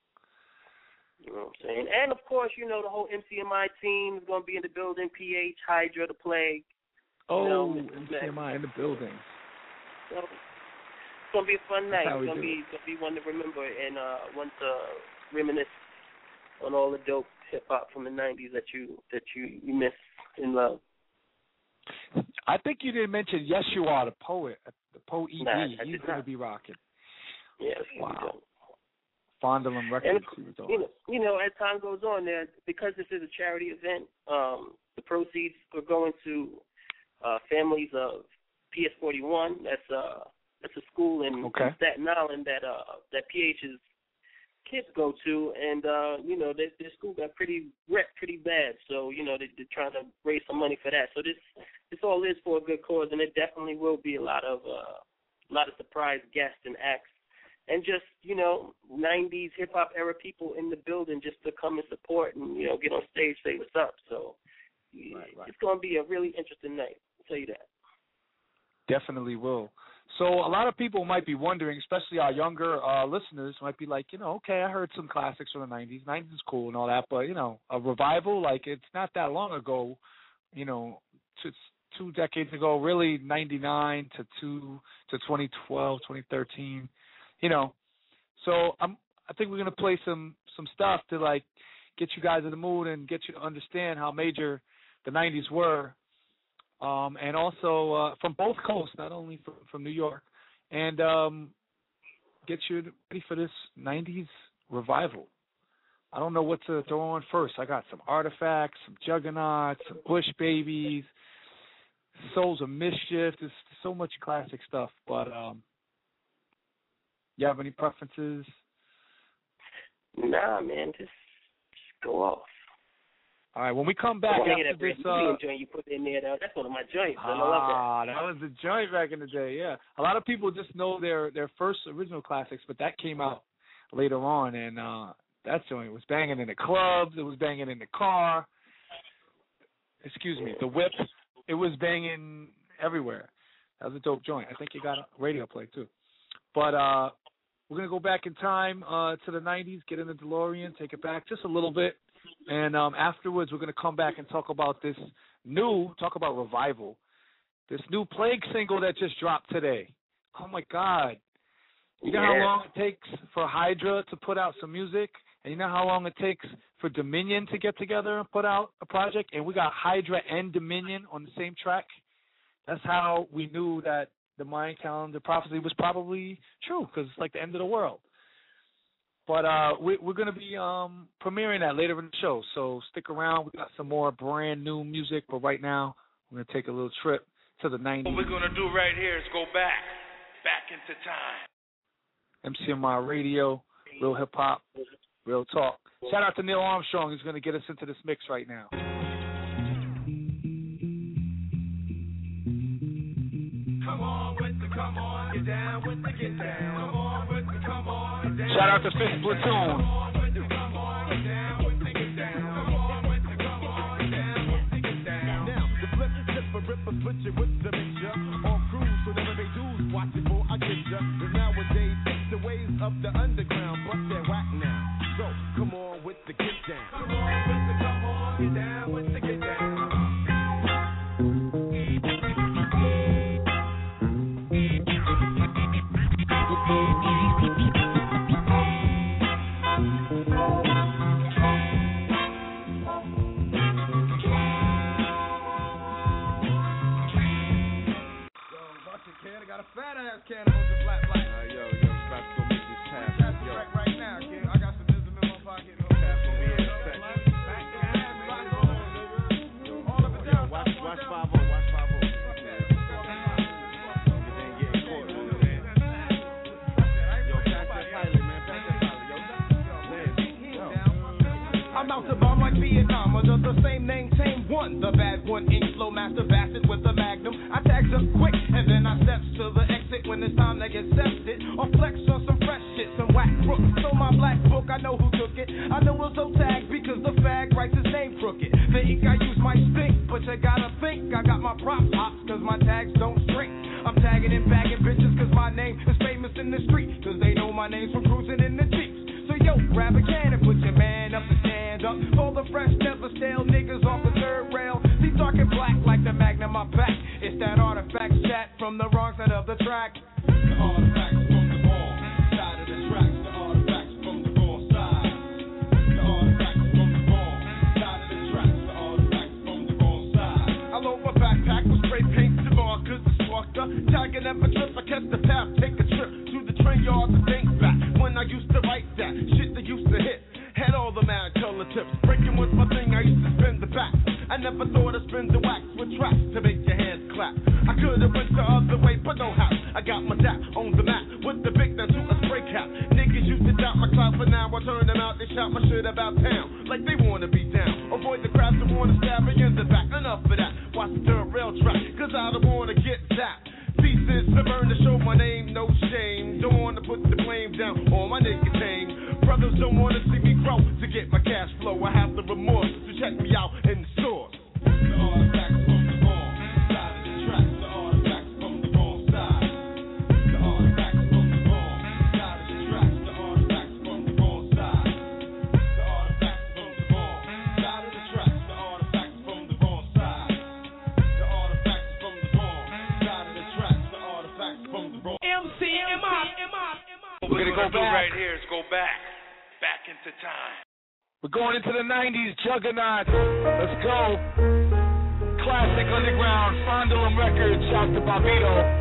You know what I'm saying? And, of course, you know, the whole MCMI team is going to be in the building. PH, Hydra, The Plague. MCMI in the building. So it's going to be a fun night. It's going to be one to remember and one to reminisce on all the dope hip-hop from the 90s that you miss and love. I think you didn't mention Yes You Are, the poet, the Poe E.D. Nah, He's going to be rocking. Yes. Wow. Fondling Records. And, you know, as time goes on, because this is a charity event, the proceeds are going to families of PS41. That's a school in Staten Island that PH's kids go to, and you know, their school got wrecked pretty bad. So you know, they're trying to raise some money for that. So this all is for a good cause, and it definitely will be a lot of surprise guests and acts. And just, you know, 90s hip-hop era people in the building just to come and support and, you know, get on stage, say what's up. So it's going to be a really interesting night, I'll tell you that. Definitely will. So a lot of people might be wondering, especially our younger listeners, might be like, you know, okay, I heard some classics from the 90s. 90s is cool and all that, but, you know, a revival, like it's not that long ago, you know, it's 2 decades ago, really 99 to 2012, 2013. You know, so I think we're gonna play some stuff to like get you guys in the mood and get you to understand how major the 90s were, and also from both coasts, not only from New York, and get you ready for this 90s revival. I don't know what to throw on first. I got some Artifacts, some Juggernauts, some Bush Babies, Souls of Mischief. There's so much classic stuff, but you have any preferences? Nah, man, just go off. All right, when we come back after this, joint you put in there, that's one of my joints. I love that. That was the joint back in the day. Yeah, a lot of people just know their first original classics, but that came out later on, and that joint was banging in the clubs. It was banging in the car. Excuse me, the whip. It was banging everywhere. That was a dope joint. I think you got a radio play too. But we're going to go back in time to the 90s, get in the DeLorean, take it back just a little bit. And afterwards, we're going to come back and talk about revival, this new Plague single that just dropped today. Oh, my God. You know how long it takes for Hydra to put out some music? And you know how long it takes for Dominion to get together and put out a project? And we got Hydra and Dominion on the same track. That's how we knew that the Mayan calendar prophecy was probably true, because it's like the end of the world. But we're going to be premiering that later in the show, so stick around. We got some more brand new music, but right now we're going to take a little trip to the 90s. What we're going to do right here is go back into time. MCMI Radio, real hip-hop, real talk. Shout out to Neil Armstrong, who's going to get us into this mix right now. Come on, get down with the get down. Come on, with the come on, down. Shout out to Fifth Platoon. Now, the flip, ripper, switch it with the mixture. All crews, whatever they do, watch it for I get ya. Cause nowadays, it's the ways of the underground, but they're whack now. So, come on with the get down. Come on with the come on, get down with the get down. a fat ass cannibal to flat black. Yo, about to go make this pass. That's correct right now, kid. I got some wisdom in my pocket. No pass gonna be in a second. Watch 5-0. I'm out to bomb like Vietnam under the same name, Tame One. The bad one, ink flow master bastard with the magnum. I tags up quick and then I steps to the exit when it's time to get septed. Or flex on some fresh shit, some whack crooks. So my black book, I know who took it. I know it's so tagged because the fag writes his name crooked. The ink I use might stink, but you gotta think I got my props hops cause my tags don't shrink. I'm tagging and bagging bitches cause my name is famous in the street. Cause they know my name's from cruising in the Jeeps. So yo, grab a can and put your man up to stand up. All the fresh, never stale niggas off the third rail. See talking black like the magnum I pack. It's that artifact chat from the wrong side of the track. The artifacts from the wrong side of the tracks. The artifacts from the wrong side. The artifacts from the wrong side of the tracks. The artifacts from the wrong side. I load my backpack with spray paint to markers to sparker. Tagging up a trip, I catch the path, take a trip to the train yard to think back. When I used to write that shit that used to hit. Had all the mad color tips. Breaking was my thing, I used to spin the back. I never thought I'd spin the wax with tracks to make your hands clap. I could've went the other way, but no how. I got my dap on the map with the big down to a spray cap. Niggas used to doubt my clout, but now I turn them out. They shout my shit about town like they wanna be down. Avoid the crowds that wanna stab me in the back. Enough of that. Watch the dirt rail track, cause I don't wanna get zapped. Pieces to burn to show my name, no shame. Don't wanna put the blame down on my nicotine. Brothers don't wanna see me grow to get my cash flow. I have the remorse to check me out in the source. The artifacts from the wrong side of the tracks. The artifacts from the wrong side. The artifacts from the wrong side of the tracks. The artifacts from the wrong side. The artifacts from the wrong side of the tracks. The artifacts from the wrong side. The artifacts from the wrong side of the tracks. The artifacts from the wrong. We're gonna go back right here is go back into time. We're going into the 90s, Juggernaut. Let's go. Classic underground, Fondulum Records, shout to Bobito.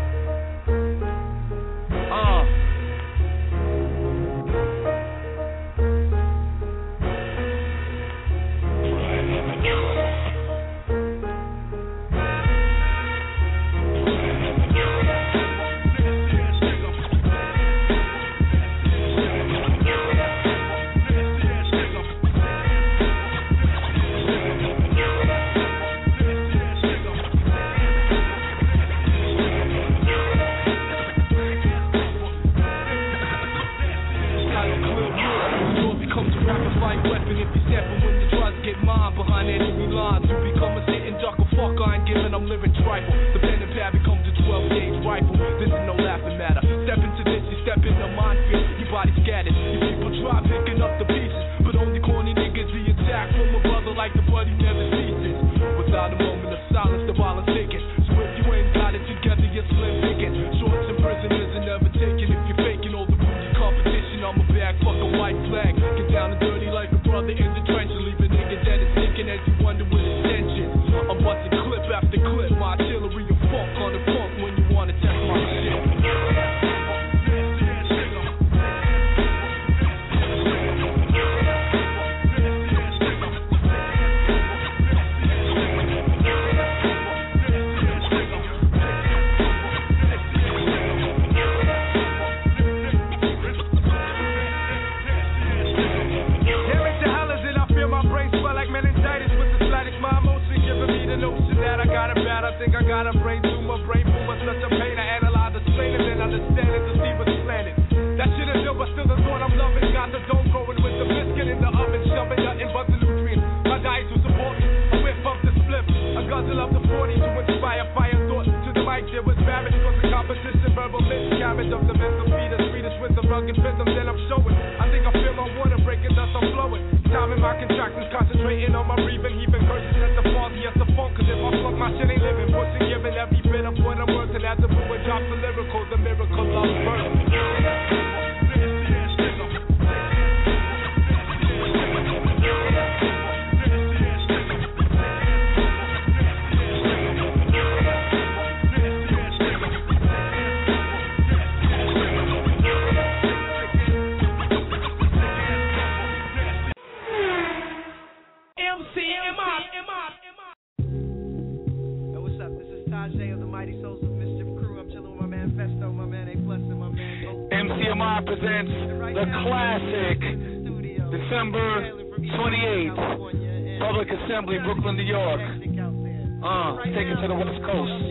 Mighty Souls of Mischief crew. I'm chilling with my man Festo, my man A Plus, and my man MCMI presents the classic December 28th, Public Assembly, Brooklyn, New York. Take it to the West Coast.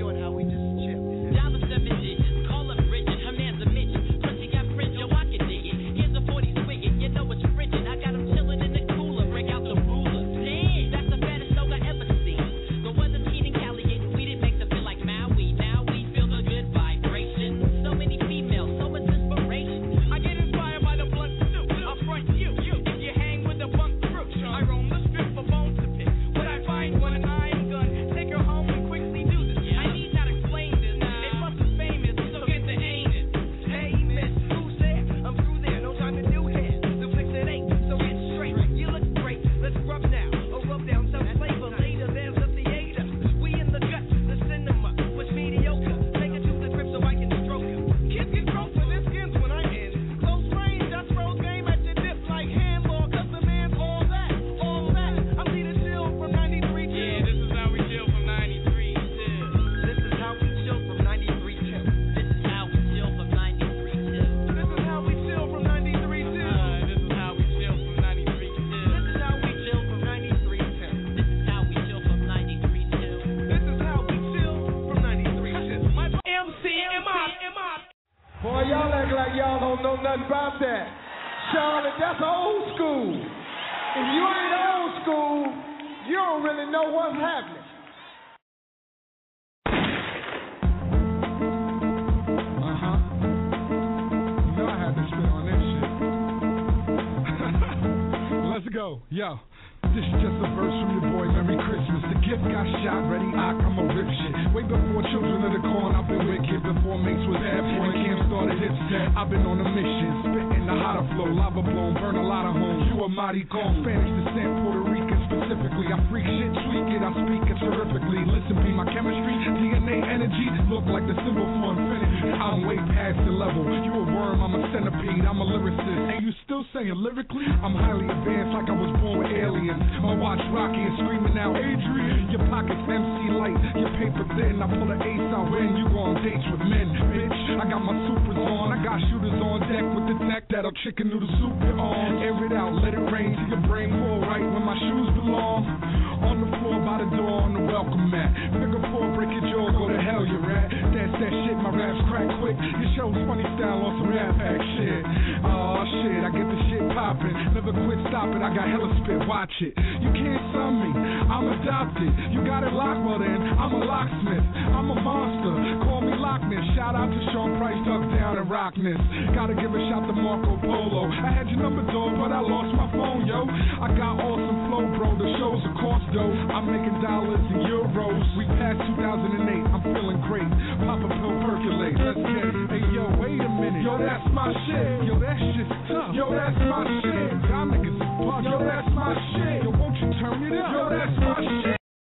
Yo, this is just a verse from your boy, Merry Christmas. The gift got shot, ready, I'm a rip shit. Way before Children of the Corn, I've been wicked. Before Mates was there, before the camp started hits set. I've been on a mission, spitting the hotter flow. Lava blown, burn a lot of homes. You a mighty gone. Spanish descent, Puerto Rican specifically. I freak shit, tweak it, I speak it terrifically. Listen, be my chemistry, DNA energy, look like the symbol for infinity. I'm way past the level. You a worm, I'm a centipede, I'm a lyricist. And you still saying lyrically? I'm highly advanced like I was born with aliens. My watch Rocky and screaming out, Adrian. Your pockets MC light, your paper thin. I pull an ace out when you go on dates with men, bitch. I got my supers on, I got shooters on deck with the tech that'll chicken noodle soup it on. Air it out, let it rain till your brain fall right where my shoes belong. On the floor by the door on the welcome mat. Figure 4, break your jaw, go to hell you rat. That's that shit, my raps crack quick. Your show's funny style on some rap hack shit. Oh shit, I get the shit poppin'. Never quit, stop it, I got hella spit, watch it. You can't sum me, I'm adopted. You got it locked, well then, I'm a locksmith. I'm a monster, call me Loch Ness. Shout out to Sean Price, Duck Down and Rockness. Gotta give a shout to Marco Polo. I had your number, dog, but I lost my phone, yo. I got awesome flow, bro, the show's a cost, though. I'm making dollars and euros. We passed 2008, I'm feeling great. Pop a pill, percolate, let's get it. Hey, yo, wait a minute. Yo, that's my shit. Yo, that shit's tough. Yo, that's my shit. Y'all niggas is punk. Yo, that's my shit. Yo, won't you turn it up? Yo, that's my shit.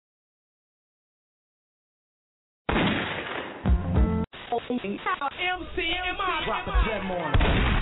MCMI. Drop a gem on it.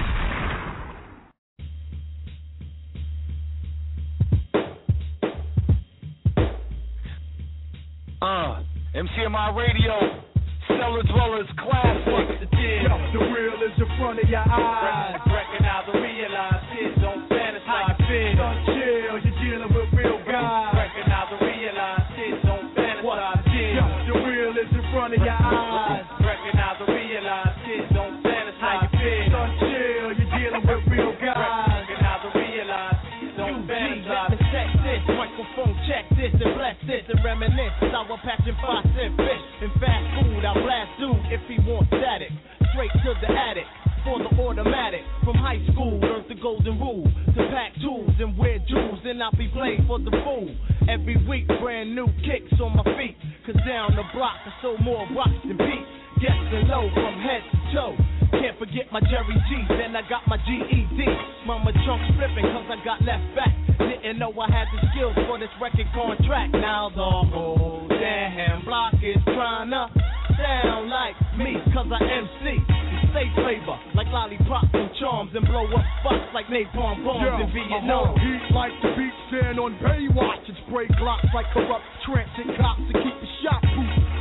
MCMI Radio, Cellar Dwellers Classic. Yo, the real is in front of your eyes. Recognize and realize shit don't fantasize. Don't chill, you're dealing with real guys. Recognize and realize shit don't fantasize. Yo, the real is in front of your eyes. Recognize and realize shit don't fantasize. Don't chill, you're dealing with real guys. Recognize and realize shit don't fantasize. Let me check this, microphone check this and bless this and reminisce. Sour patch and 5-cent fish and fast food. I'll blast dude if he wants static. Straight to the attic for the automatic. From high school, learned the golden rule to pack tools and wear jewels, and I'll be played for the fool. Every week, brand new kicks on my feet. Cause down the block, I sold more rocks than beats. Guessing low from head to toe. Can't forget my Jerry G's, then I got my GED. Mama trunk flipping cause I got left back. Didn't know I had the skills for this record contract. Now the whole damn block is trying to sound like me cause I MC. Stay flavor like lollipops and charms and blow up spots like napalm bombs in Vietnam. Heat like the beach stand on Baywatch and spray glocks like corrupt transit cops to keep the shot proof under my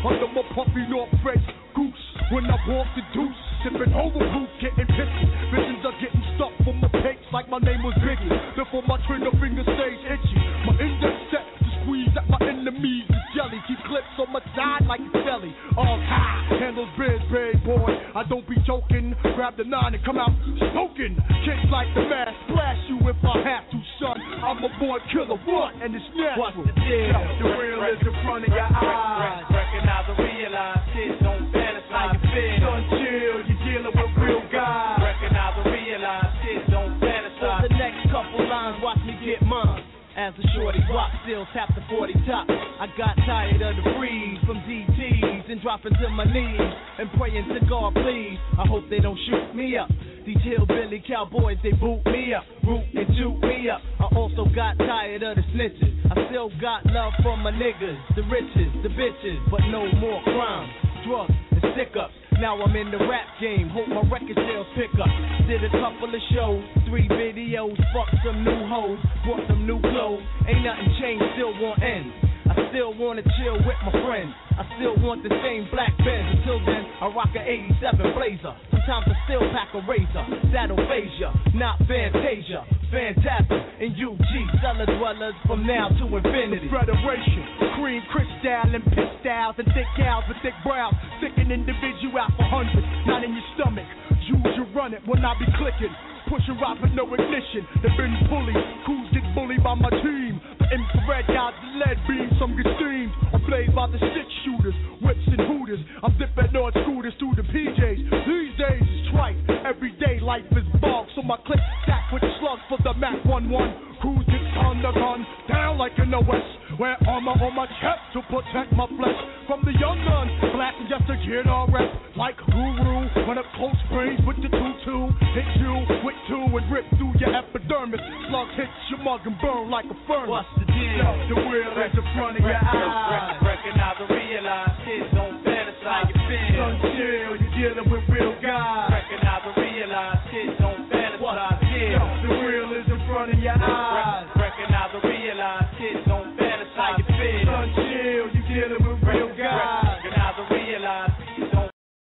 puffy North Face goose. When I walk the deuce, sipping overproof, getting pissy. Visions are getting stuck from the papes like my name was Biggie. Therefore my trigger finger stays itchy. My index set to squeeze at my enemies is jelly. Keep clips on my side like it's belly. All high, handles biz, big boy. I don't be joking. Grab the 9 and come out smoking. Kids like the mask, blast you if I have to, son. I'm a born killer, what? And it's natural. What's the deal? The real is in front of your eyes. Recognize and realize, kids don't fantasize. How you feel? Son, chill, you're dealing with real guys. Recognize and realize, kids don't fantasize. For the next couple lines, watch me get mine. As the shorty rock still tap the 40 top. I got tired of the freeze from DTs and dropping to my knees and praying to God, please. I hope they don't shoot me up. These hillbilly cowboys, they boot me up, root and shoot me up. I also got tired of the snitches. I still got love for my niggas, the riches, the bitches, but no more crime, drugs, and stick-ups. Now I'm in the rap game, hope my record sales pick up. Did a couple of shows, 3 videos, fucked some new hoes, bought some new clothes. Ain't nothing changed, still want ends. I still wanna chill with my friends. I still want the same black Benz. Until then, I rock an 87 Blazer. Sometimes I still pack a razor. That'll phase ya, not Fantasia. Phantasm and UG, cellar dwellers from now to infinity. Federation, cream, crystal, and piss styles, and thick gals with thick brows. Sick an individual out for hundreds, not in your stomach. Use you run it when I be clicking. Pushing rock with no ignition. They've been bullied, crews get bullied by my team. The infrared guys, the lead beams, some get steamed. I'm played by the 6-shooters, whips and hooters. I'm dipping on scooters through the PJs. These days it's trite, every day life is bog. So my clip stack with slugs for the Mac 11. Crews get on the gun, down like in the West. Wear armor on my chest to protect my flesh from the young guns, blasting just to get all rep. Like Guru, when up close range with the 2-2, hit you with 2 and rip through your epidermis. Slugs hit your mug and burn like a furnace. What's the deal? The wheel is in front of your eyes. Recognize and realize, kids don't fantasize. How you feel? Son, chill, you're dealing with real guys. Recognize and realize, kids don't fantasize. What's the deal? The wheel is in front of your eyes. Recognize and realize, kids don't fantasize. How you feel? Son, chill, you're dealing with real guys. Recognize and realize, kids don't.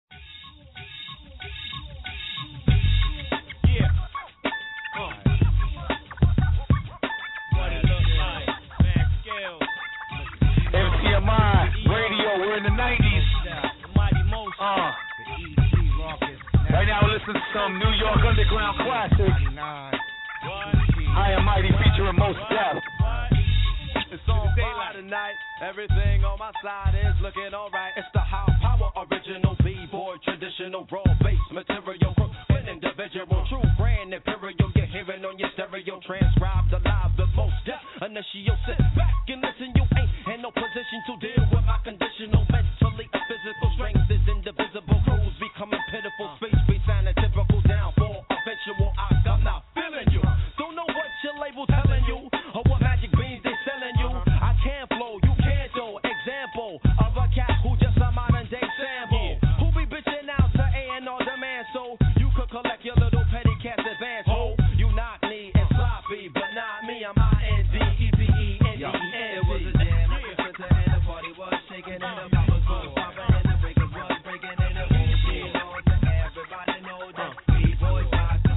Yeah. What it look like, Max Scales. MCMI, radio, we're in the 90s. Mighty Motion. Right now we're listening to some New York underground classics. I Am Mighty featuring Mos Def. It's on fire tonight. Everything on my side is looking alright. It's the high power, original B-boy, traditional raw bass material, an individual, true brand imperial. You're hearing on your stereo, transcribed alive the Mos Def. Initial, sit back and listen. You ain't in no position to deal with my conditional, mentally and physical strength is indivisible. Crews becoming pitiful, space be sounding typical, downfall eventual. I'm not feeling you. Don't know what your label telling you or what magic beans they selling you. I can't flow, you can't though. Example of a cat who just a modern day sample. Who be bitching out to A&R demand so you could collect your little petty cash advance. Ho, you knock me and sloppy, but not me. I'm INDEPENDEND. It was a jam at the center and the party was shaking and the poppers was popping and the breakers was breaking and the whole shit on to everybody know that B-boys rock the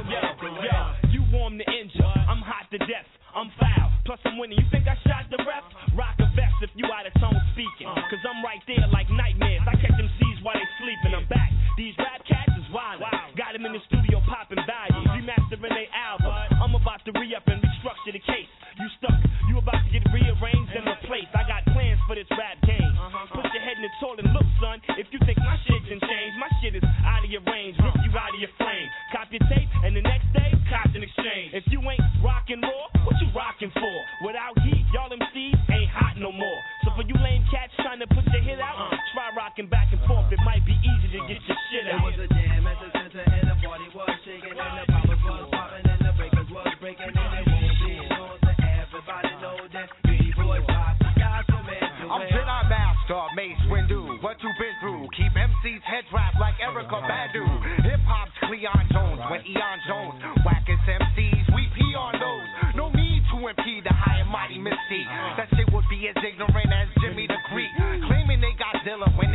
document. You warm the engine, I'm hot to death, I'm foul, plus I'm winning. You think I shot the ref? Rock a vest if you out of tone speaking, cause I'm right there like nightmares. I catch them C's while they sleeping. I'm back, these rap cats is wild. Got them in the studio popping values, remastering their album. I'm about to re-up and restructure the case. You stuck, you about to get rearranged and replaced. I got plans for this rap game. Put your head in the toilet, look son, if you think my shit can change, my shit is out of your range, rip you out of your frame. Cop your tape and the next day, cop an exchange. If you ain't rockin' raw, what you rockin' for? Without heat, y'all MCs ain't hot no more. So for you lame cats trying to put your hit out, try rockin' back and forth, it might be easy to get your shit out. It was a jam at the center and the party was shaking and the poppers was popping and the breakers was breaking and it won't be known to everybody know that B-boys rock the document. I'm Jedi Master, Mace Windu. What you been through? Keep MC's head wrapped like Erykah Badu. Hip hop's Cleon Jones when Eon Jones. Wackest MCs, we pee on those. No need to impede the high and mighty mystique. That shit would be as ignorant as Jimmy the Greek. Claiming they Godzilla when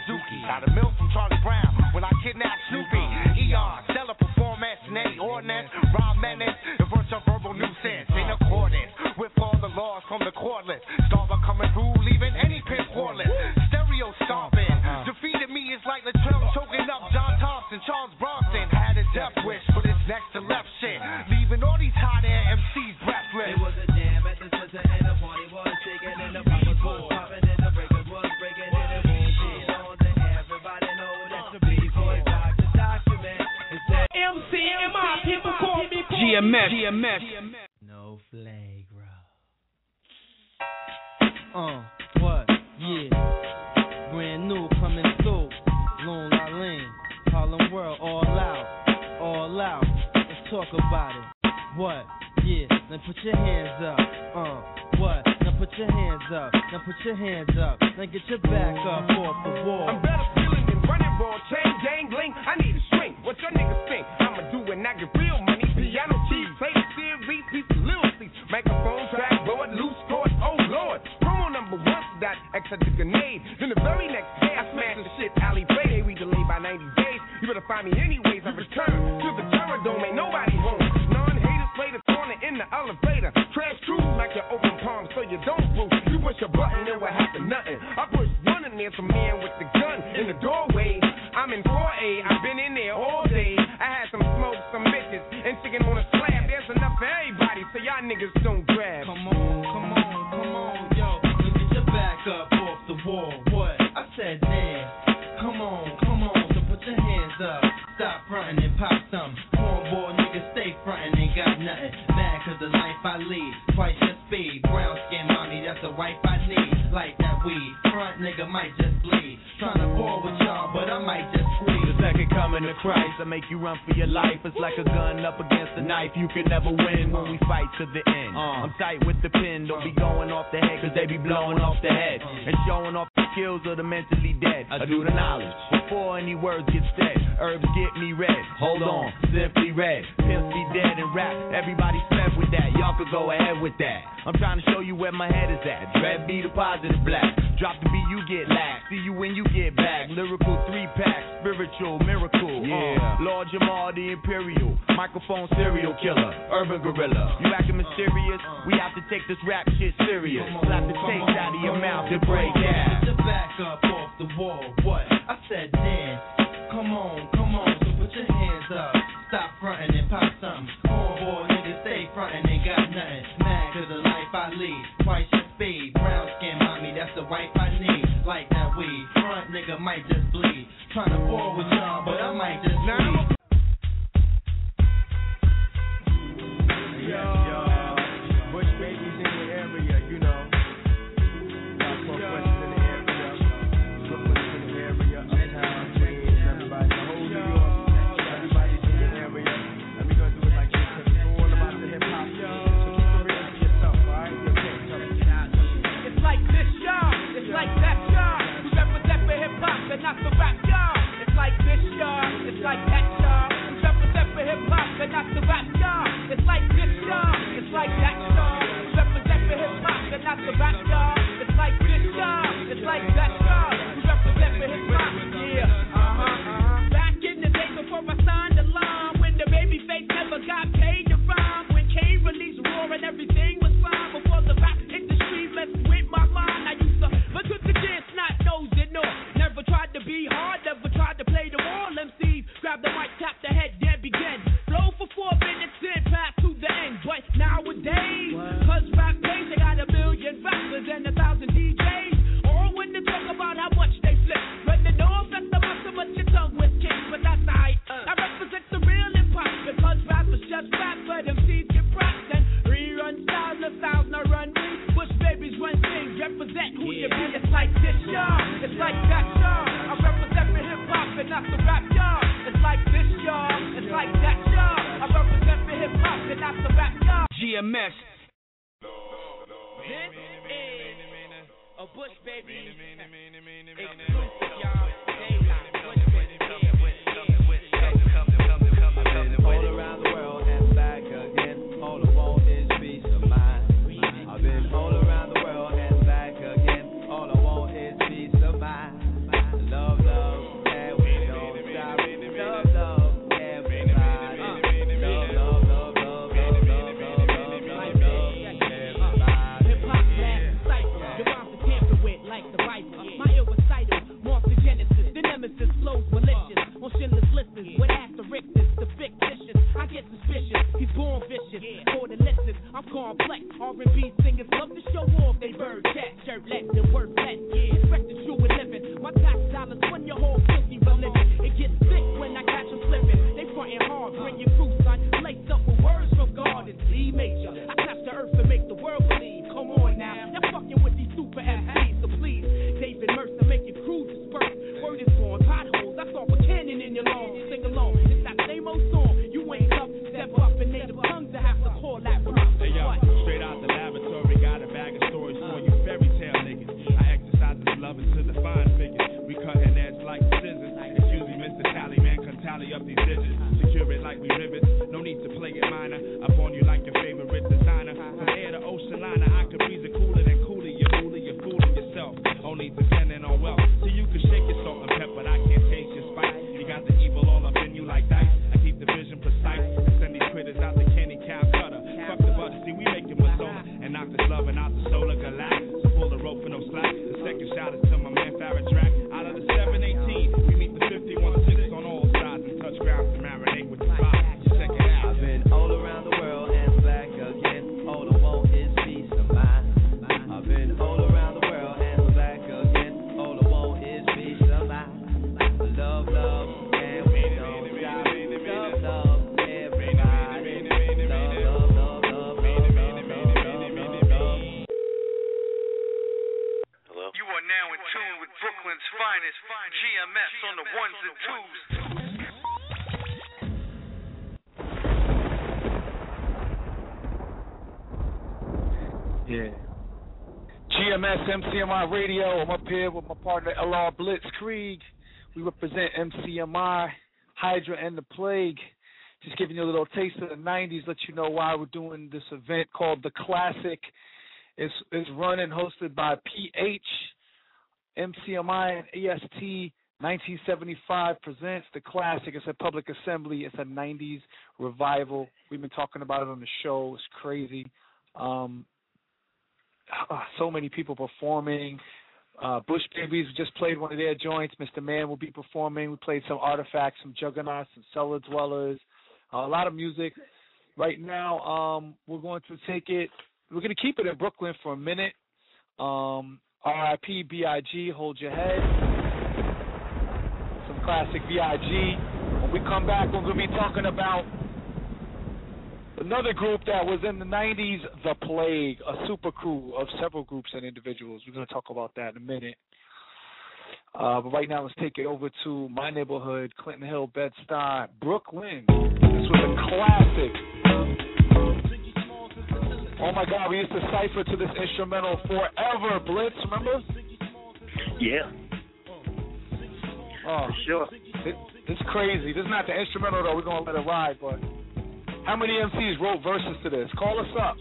Dookie. Got a mill from Charlie Brown when I kidnapped Snoopy. Eon, stellar performance, nay ordinance, rhyme menace, and virtual verbal nuisance in accordance with all the laws from the cordless. Starver coming through, leaving any pin cordless. Stereo stomping, defeated me is like Latrell choking up John Thompson. Charles Bronson had a death wish for this next to left shit, leaving all these hot air MCs breathless. It was a jam at the center and the party was shaking and the beat was popping and the breakers was breaking and the boom shit on to everybody know that's the B-boy Dr. Document. It's that MCMI, people call me GMS. No flagra. What? Yeah. Brand new coming through. Long Island, Harlem World, all out. Let's talk about it. What? Yeah, now put your hands up. What? Now put your hands up. Now get your back up off the wall. I'm better feeling than running raw, chain dangling. I need a swing. What your niggas think? I'ma do it, I get real money. Piano cheese, play the series, piece of little seats. Microphone, track, board, loose chords, oh lord. Promo number 1 for that extra grenade. Then the very next day I smash the shit alley Friday. We delayed by 90 days. You better find me anyways. I return to the Terror Dome, ain't nobody home. Non-haters play the corner in the elevator. Trash crews like your open palm, so you don't move. You push a button and what happened? Nothing. I push one and there's a man with the gun in the doorway. I'm in 4A, I've been in there all day. I had some smoke, some bitches, and chicken on a slab. There's enough for everybody, so y'all niggas don't grab. Come on, yo. Now get your back up off the wall. What? I said dance. Come on. So put your hands up. Stop frontin' and pop some. Cornball niggas stay frontin', ain't got nothing. Mad cause the life I lead, twice your speed. Brown skin mommy, that's the wife I need. Like that weed, front nigga might just bleed. Tryna ball with y'all, but I might just squeeze. The second coming of Christ, I make you run for your life. It's like a gun up against a knife. You can never win when we fight to the end. I'm tight with the pen, don't be going off the head, cause they be blowing off the head. And showing off the skills of the mentally dead. I do the knowledge before any words get said. Herbs get me red, hold on, simply red. Pimps be dead and rap, everybody spent with that. Y'all could go ahead with that. I'm trying to show you where my head is at. Dread be the positive black. Drop the beat, you get lax. See you when you get back. Lyrical 3-pack, spiritual miracle. Yeah, Lord Jamal the Imperial. Microphone serial killer, urban gorilla. You acting mysterious? We have to take this rap shit serious. Slap the taste out of your mouth and break down. Get your back up off the wall. What? I said dance. Come on. So put your hands up. Stop frontin' and pop something. Cornball niggas stay frontin', ain't got nothing. Mad cause the life I lead, twice your speed. Brown skin mommy, that's the wife I need. Like that weed, front nigga might just bleed. Tryna ball with y'all, but I might just bleed. Bush babies in the area, you know. Southwest in the area. Brooklyn's in the area. Uptown, Queens, everybody. The whole New York. Everybody's in the area. And we gonna do it like this, cause it's all about the hip hop. So keep it real to yourself, alright? It's like this, y'all. It's like that, y'all. We represent for hip hop and not the rap, y'all. It's like this, y'all. It's like that, y'all. We represent for hip hop and not the rap, y'all. It's like this, y'all. It's like that, y'all. We represent for hip hop and not the rap, y'all. It's like this, y'all. It's like that, y'all. We represent for hip hop, yeah. Back in the day before I signed the line, when the baby face never got paid to rhyme, when Kane released Raw and everything was fine, before the rap industry messed with my mind, I used to look at the dance, not nose and no. Never tried to be hard, never tried to play the wall. MCs grab the mic, tap the head, then begin. Flow for 4 minutes, then pass to the end. But nowadays, cause rap pays, they got 1 million rappers and 1,000 DJs. All when they talk about how much they flip. When they know that's the master, but your tongue with kicks. But that's alright. I represent the real hip hop because rappers just rap, but MCs get rapped and rerun styles, the styles not run me. Bush babies run things, represent who you be. It's like this, y'all. It's like that, y'all. I represent for hip hop and not the rap, y'all. It's like this, y'all. It's like that, y'all. I represent for hip hop and not the rap, y'all. GMS. This is a Bush baby exclusive, y'all. All around the world and back again. All I want is peace of mind. I've been all around the world and back again. All I want is peace of mind. Love up these digits, secure it like we rivets. No need to play it minor. Upon you like your favorite designer. From air to ocean liner, I could breeze it cooler than cooler. You're fooling yourself. Only depending on wealth. So you can shake your salt and pepper, but I can't taste your spice. You got the evil all up in you like dice. I keep the vision precise and send these critters out the candy cow cutter. Fuck the butter, see we make it Mazona and knock this loving out the solar galactic. So pull the rope for no slack. The second shot is to my man Farrah Drac. Out of the 718, we meet the 51-6 on all sides and touch ground to marinate with the vibe. Check it out. I've been all around the world and back again. All I want is peace of mind. I've been all around the world and back again. All I want is peace of mind. Love, love, and we don't stop. Love, love, everybody. Love, love, love, love, love. Hello? You are now in tune with Brooklyn's finest, GMS on the ones and twos. Yeah. GMS MCMI Radio. I'm up here with my partner LR Blitzkrieg. We represent MCMI, Hydra, and the Plague. Just giving you a little taste of the 90s, let you know why we're doing this event called The Classic. It's run and hosted by PH. MCMI and EST 1975 presents The Classic. It's a public assembly. It's a 90s revival. We've been talking about it on the show. It's crazy. So many people performing. Bush Babies just played one of their joints. Mr. Man will be performing. We played some Artifacts, some Juggernauts, some Cellar Dwellers. A lot of music. Right now, we're going to take it. We're going to keep it in Brooklyn for a minute. R.I.P. B.I.G. Hold your head. Some classic B.I.G. When we come back, we're going to be talking about another group that was in the 90s, The Plague, a super crew of several groups and individuals. We're going to talk about that in a minute. But right now, let's take it over to my neighborhood, Clinton Hill, Bed-Stuy, Brooklyn. This was a classic. Oh, my God, we used to cipher to this instrumental forever, Blitz, remember? Yeah. Oh, for sure. It's crazy. This is not the instrumental, though. We're going to let it ride, but how many MCs wrote verses to this? Call us up,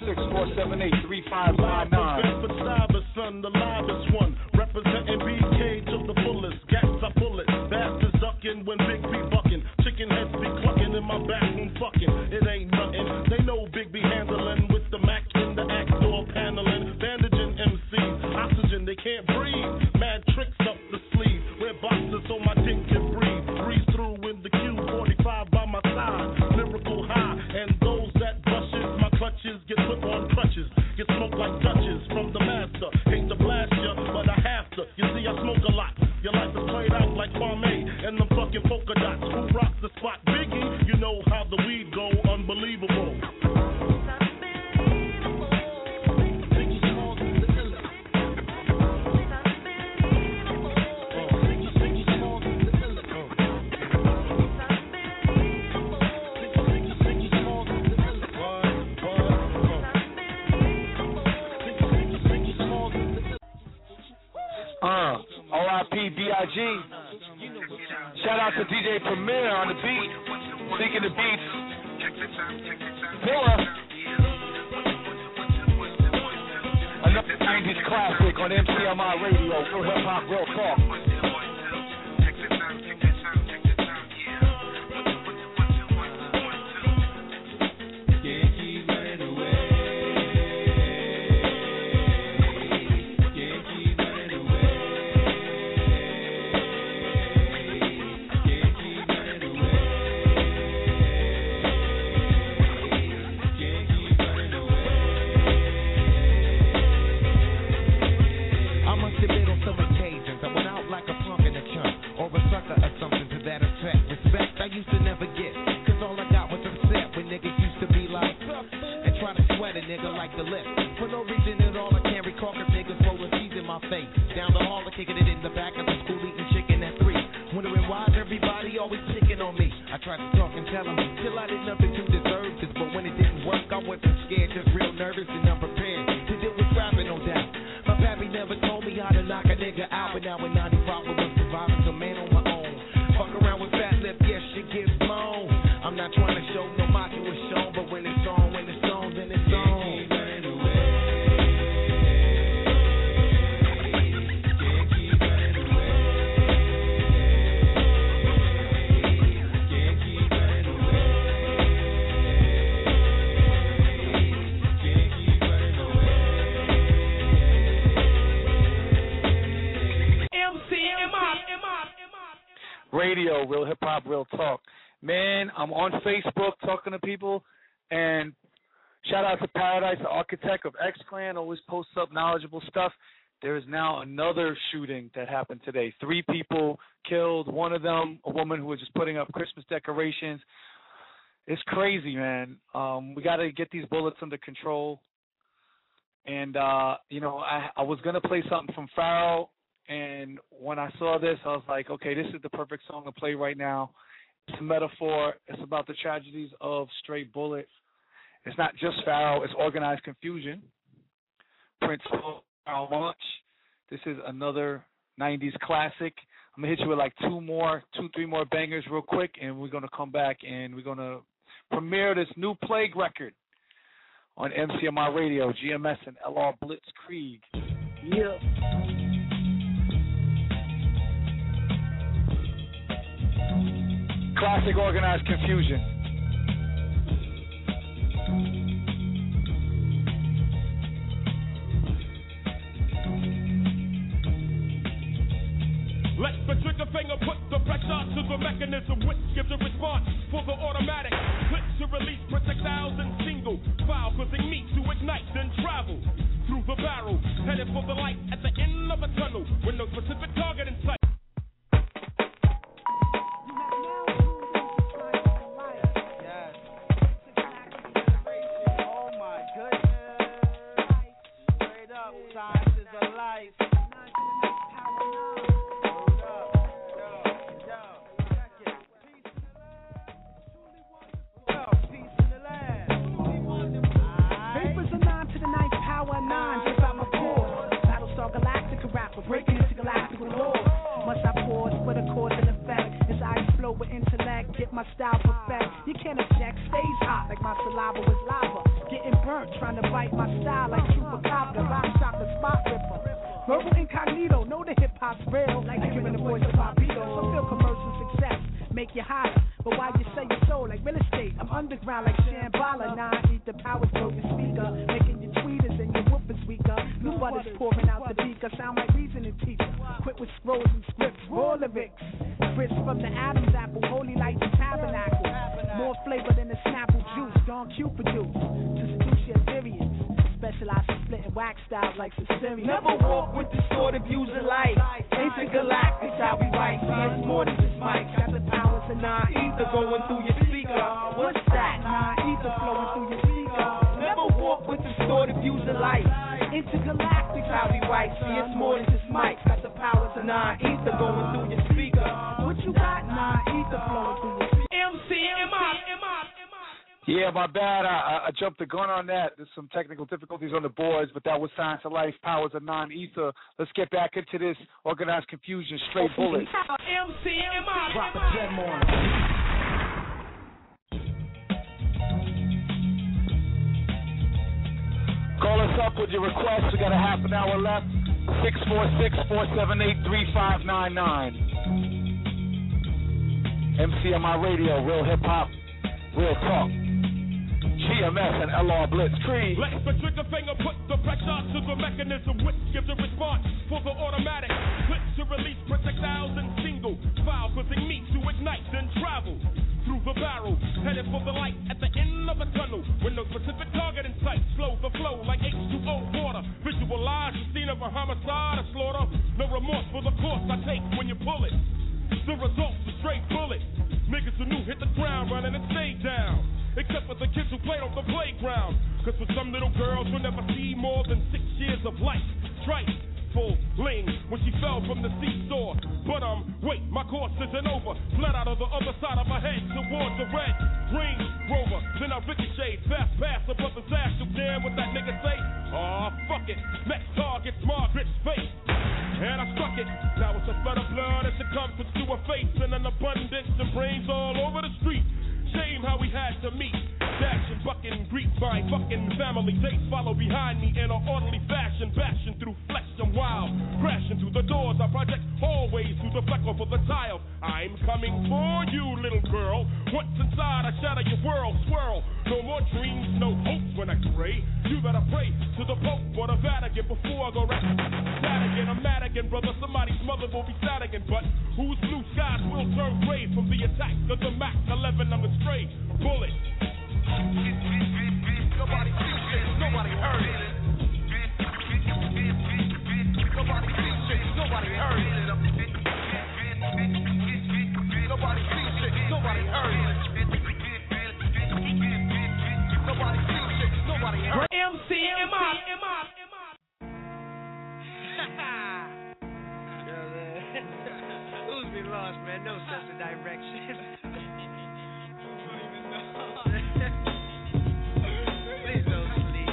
646-478-3599. Son, the livest one, representing BK to the fullest. Gas I pull it, bastards ducking when Big B bucking. Chicken heads be clucking in my bathroom fucking. It ain't nothing. They know Big B handling with the Mac in the act door paneling. Bandaging MCs, oxygen they can't breathe. Mad tricks up the sleeve. Wear boxes so my dick can breathe. Breeze through in the Q45 by my side. Lyrical high, and those that brushes my clutches get put on crutches. Get smoked like Dutches from the master. Hate to blast ya, but I have to. You see, I smoke a lot. Your life is played out like Kwame and them fucking polka dots. Who rocks the spot? Biggie, you know how the weed go. Unbelievable. R.I.P. B.I.G. Shout out to DJ Premier on the beat. Speaking of beats, Miller. Another 90s classic on MCMI Radio. Real hip hop, real talk. Now in 95 I was surviving, a man on my own. Fuck around with fat lip, yeah, shit Radio, Real Hip Hop, Real Talk. Man, I'm on Facebook talking to people, and shout out to Paradise, the architect of X-Clan, always posts up knowledgeable stuff. There is now another shooting that happened today. 3 people killed, one of them a woman who was just putting up Christmas decorations. It's crazy, man. We got to get these bullets under control. And, you know, I was going to play something from Pharoah, and when I saw this, I was like, okay, this is the perfect song to play right now. It's a metaphor. It's about the tragedies of stray bullets. It's not just Pharoah. It's Organized Confusion. Prince Pharoah Monch. This is another 90s classic. I'm going to hit you with like 2, 3 more bangers real quick, and we're going to come back and we're going to premiere this new Plague record on MCMI Radio, GMS and LR Blitzkrieg. Yeah. Classic Organized Confusion. Let the trigger finger put the pressure to the mechanism, which gives a response for the automatic. Click to release projectiles and single file, causing me to ignite, then travel through the barrel, headed for the light at the end of a tunnel with no specific target in sight. Oh my goodness. Straight up, science is a life. Breaking into galactic laws. Must I pause for the cause and effect? As I explode with intellect, get my style perfect. You can't object, stays hot like my saliva was lava. Getting burnt, trying to bite my style like Chupacabra. Rock shot the spot ripper. Verbal incognito, know the hip hop's real. Like giving the voice of Bobito. So feel commercial success, make you hotter. But why you sell your soul like real estate? I'm underground like Shambhala. Now I eat the power through your speaker, making your tweeters and your whoopers weaker. New butter's pouring out the beaker, sound like reasoning teacher. Quit with scrolls and scripts, raw lyrics. Crisp from the Adam's apple, holy like the tabernacle. More flavor than the Snapple juice, Don Q produce. To seduce your experience. Specialize in splitting wax styles like Sicilian. Never walk with the sword of user life. Intergalactic, how we write. See, it's more than just mics. Got the powers of non-ether going through your speaker. What's that? Non-ether flowing through your speaker. Never walk with the sword of user life. Intergalactic, how we write. See, it's more than just mics. Got the powers of non-ether going through your speaker. What you got? Non-ether flowing through your speaker. MCMI. Yeah, my bad. I jumped the gun on that. There's some technical difficulties on the boards, but that was Science of Life, Powers of Non-Ether. Let's get back into this Organized Confusion, Straight Bullets. MCMI. Drop a gem on it. Call us up with your requests. We got a half an hour left. 646-478-3599. MCMI Radio, Real Hip Hop, Real Talk. GMS and LR Blitzkrieg. Let the trigger finger put the pressure to the mechanism, which gives a response for the automatic. Click to release projectiles and single file, causing me to ignite, then travel through the barrel, headed for the light at the end of a tunnel with no specific target in sight. Slow the flow like H2O water. Visualize the scene of a homicide, a slaughter. No remorse for the course I take when you pull it. The result's a straight bullet. Niggas who knew hit the ground running and stayed down. Except for the kids who played on the playground. Cause for some little girls who'll never see more than 6 years of life. Trifle ling when she fell from the seesaw. But wait, my course isn't over. Fled out of the other side of her head towards the red Green Rover. Then I ricocheted, fast past the brother's ass. You damn what that nigga say? Aw, fuck it. Next target's Margaret's face. And I struck it. Now it's a flood of blood as it comes to her face. And an abundance and brains all over the street. Shame how we had to meet. dashing, bucking, greet my fucking family. They follow behind me in an orderly fashion, bashing through flesh and wild, crashing through the doors. I project hallways through the fleck over the tile. I'm coming for you, little girl. Once inside, I shatter your world, swirl. No more dreams, no hope when I pray. You better pray to the Pope or the Vatican before I go rap. Sad again, I'm mad again, brother. Somebody's mother will be sad again. But whose blue skies will turn gray from the attack of the Mac 11 on the stray bullet. Nobody sees shit, nobody heard it. Nobody sees shit, nobody heard it. Nobody sees shit, nobody heard it. Nobody sees shit, nobody heard it. MCMI. Who's been lost, man? No sense of direction. Please don't sleep.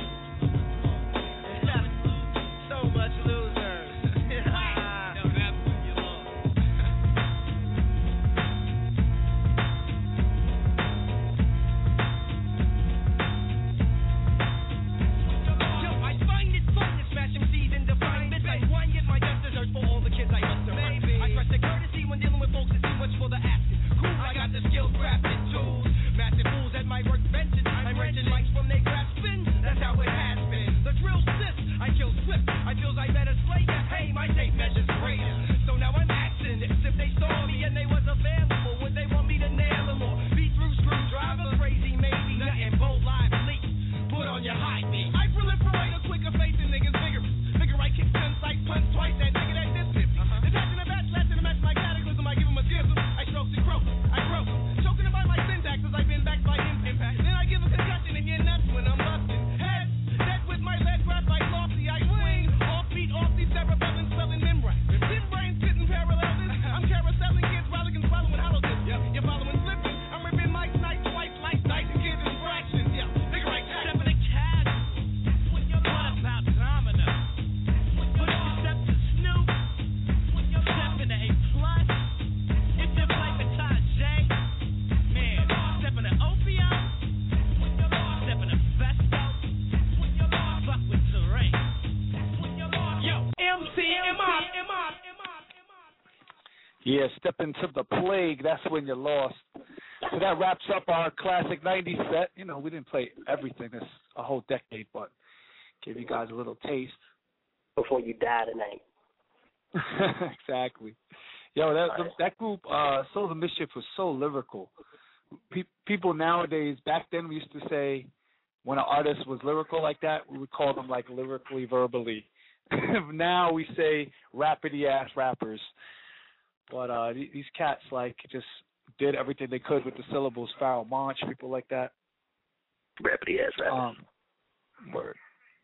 So much losers. No, that's when you lost. Yo, I find it fun to smash MCs and define bits. I whine, get my just desserts for all the kids I must have. Maybe I press the courtesy when dealing with folks that's too much for the acid. Cool, I got the skill, crafted tools. Massive fools at my workbenches. I'm wrenching mics from their grasping. That's how it has been. The drill sits. I kill swift. I feels I better slay ya. Hey, my tape measures greater. So now I'm acting this. If they saw me and they was available, would they want me to nail them or beat through screwdriver? Crazy, maybe. Nothing bold, live, leak. Put on your high knee. I proliferate a quicker face than niggas vigorous. Figure I kick 10 sight, punch twice that nigga that did 50. Attaching a batch, last in a match, my cataclysm. I give him a schism. I stroke and croak. I croak. Choking about my syntax as I've been backed by impact. Then I give a concussion and you're nuts when I'm busting. Head, dead with my lead wrap like lofty. I swing, offbeat, off these cerebellum, spelling membrane. Thin brain sitting parallel this. I'm carouseling kids, rollicking, swallowing hollow tips. You're following slipping. I'm ripping mics, night, twice, light, dice, and kids in fractions. Yeah, figure right tack. Step in the cat. What about domino? Put your step to Snoop. Step in the A+. If you play for Tajay, man, step in the Opio. Step in the Festo. Fuck with Terrain. Yo, MCMI. Yeah, step into the plague. That's when you're lost. So that wraps up our classic 90s set. You know, we didn't play everything this a whole decade, but gave you guys a little taste. Before you die tonight. Exactly. Yo, that group, Souls of Mischief, was so lyrical. People nowadays, back then we used to say when an artist was lyrical like that, we would call them like lyrically, verbally. Now we say rapidy ass rappers. But these cats like just did everything they could with the syllables. Pharoah Monch, people like that. Rapidy ass rappers. Word.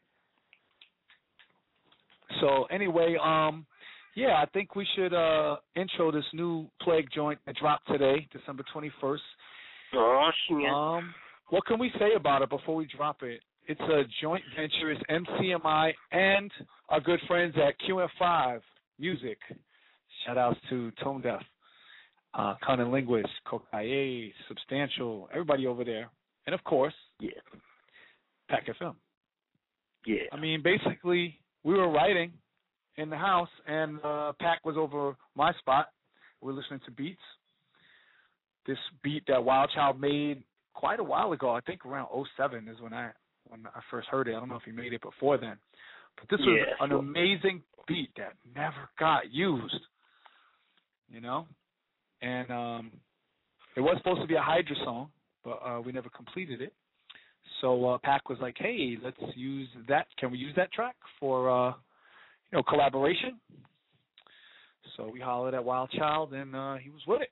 So anyway, yeah, I think we should intro this new Plague joint that dropped today, December 21st. Oh, shit. What can we say about it before we drop it? It's a joint venture. It's MCMI and our good friends at QM5 Music. Shout outs to Tone Deaf, Cunning Linguist, Kokaye, Substantial, everybody over there. And of course, Pac FM. Yeah. I mean, basically, we were writing in the house, and Pac was over my spot. We were listening to beats. This beat that Wild Child made quite a while ago, I think around 2007 is when I first heard it. I don't know if he made it before then. But this was an amazing beat that never got used, you know? And it was supposed to be a Hydra song, but we never completed it. So Pac was like, hey, let's use that. Can we use that track for, collaboration? So we hollered at Wild Child, and he was with it.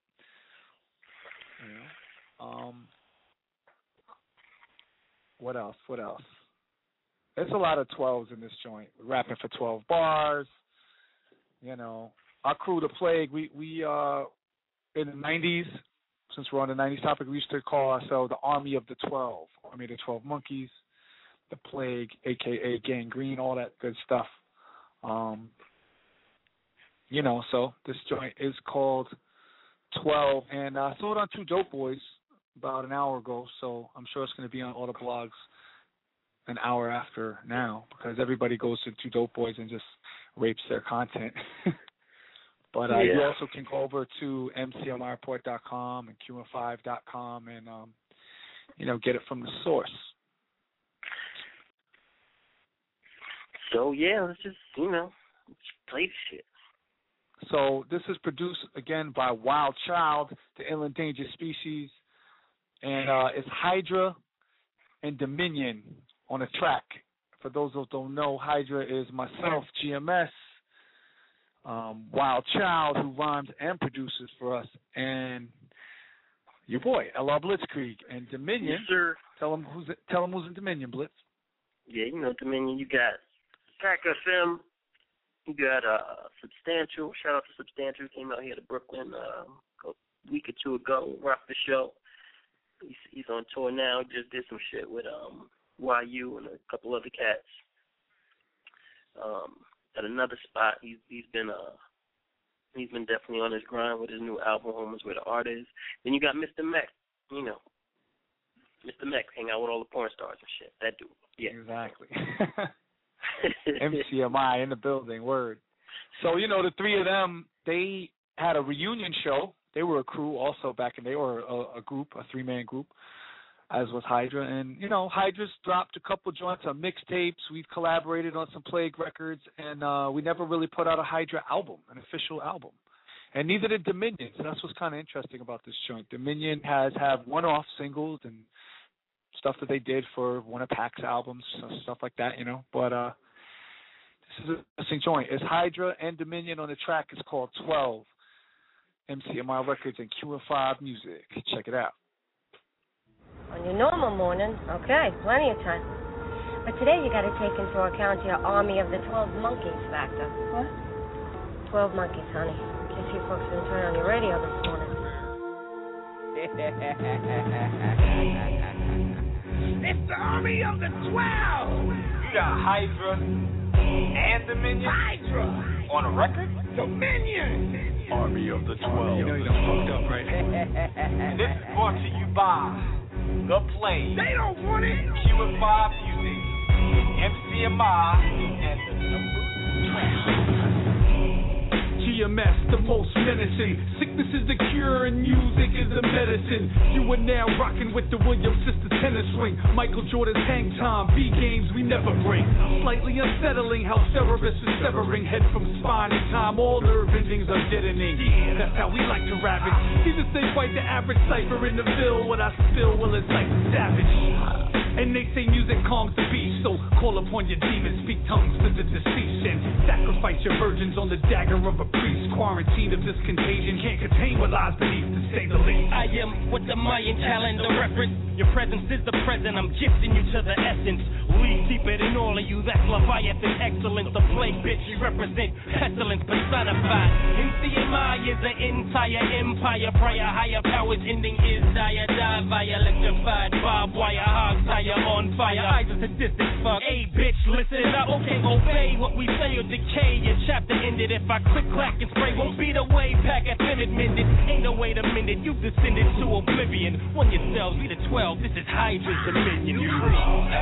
What else? There's a lot of 12s in this joint. We're rapping for 12 bars. You know, our crew, The Plague, we in the 90s, since we're on the 90s topic, we used to call ourselves the Army of the 12. Army of the 12 Monkeys, The Plague, a.k.a. Gang Green, all that good stuff. So this joint is called 12, and I saw it on Two Dope Boys about an hour ago, so I'm sure it's going to be on all the blogs an hour after now, because everybody goes to Dope Boys and just rapes their content. But you also can go over to mcmreport.com and qm5.com and get it from the source. So let's just play the shit. So this is produced again by Wild Child, the Ill Endangered Species, and it's Hydra and Dominion on a track. For those who don't know, Hydra is myself, GMS, Wild Child, who rhymes and produces for us, and your boy LR Blitzkrieg. And Dominion, yes, sir. Tell him who's in Dominion, Blitz. Yeah, Dominion. You got Track FM. You got Substantial. Shout out to Substantial. Came out here to Brooklyn a week or two ago. Rocked the show. He's on tour now. Just did some shit with YU and a couple other cats. At another spot, he's been definitely on his grind with his new album, Home is Where the Art Is. Then you got Mr. Mech. Mr. Mech hang out with all the porn stars and shit. That dude. Yeah. Exactly. MCMI in the building, word. So, the three of them, they had a reunion show. They were a crew also they were a group, a three-man group, as was Hydra. And, Hydra's dropped a couple joints on mixtapes. We've collaborated on some Plague records, and we never really put out a Hydra album, an official album. And neither did Dominion, so that's what's kind of interesting about this joint. Dominion has one-off singles and stuff that they did for one of Pac's albums, stuff like that, But this is an interesting joint. It's Hydra and Dominion on the track. It's called 12. MCMI Records and QM5 Music. Check it out. On your normal morning, okay, plenty of time. But today you got to take into account your army of the 12 monkeys factor. What? 12 monkeys, honey. In case you folks didn't turn on your radio this morning. It's the army of the 12. You got Hydra and Dominion. Hydra on a record. Dominion. Army of the 12. You know you done fucked up, right? And this is brought to you by The Plane. They don't want it. QM5 Music, MCMI, and the number 12. GMS, the most menacing. Sickness is the cure and music is the medicine. You are now rocking with the Williams Sisters tennis swing. Michael Jordan's hang time, B-games we never break. Slightly unsettling how Cerebus is severing head from spine in time. All nerve endings are deadening. Yeah, that's how we like to ravage. Jesus ain't quite the average cipher in the bill. What I spill will it's like savage. And they say music calms the beast, so call upon your demons, speak tongues to the deceased, and sacrifice your virgins on the dagger of a priest. Quarantine of this contagion can't contain what lies beneath, to say the least. I am what the Mayan calendar reference. Your presence is the present, I'm gifting you to the essence. Leave deeper than all of you, that's Leviathan excellence. The plague bitch, you represent pestilence personified. MCMI is an entire empire, prior higher powers ending is dire, die via electrified, barbed wire, hog tire on fire. Eyes are sadistic, fuck. Hey bitch, listen up, okay, obey what we say or decay. Your chapter ended if I click, clack, and spray. Won't be the way, pack FM admitted. Ain't no way to mend it, you've descended to oblivion. One yourselves, we the 12, this is Hydra's Dominion. You free.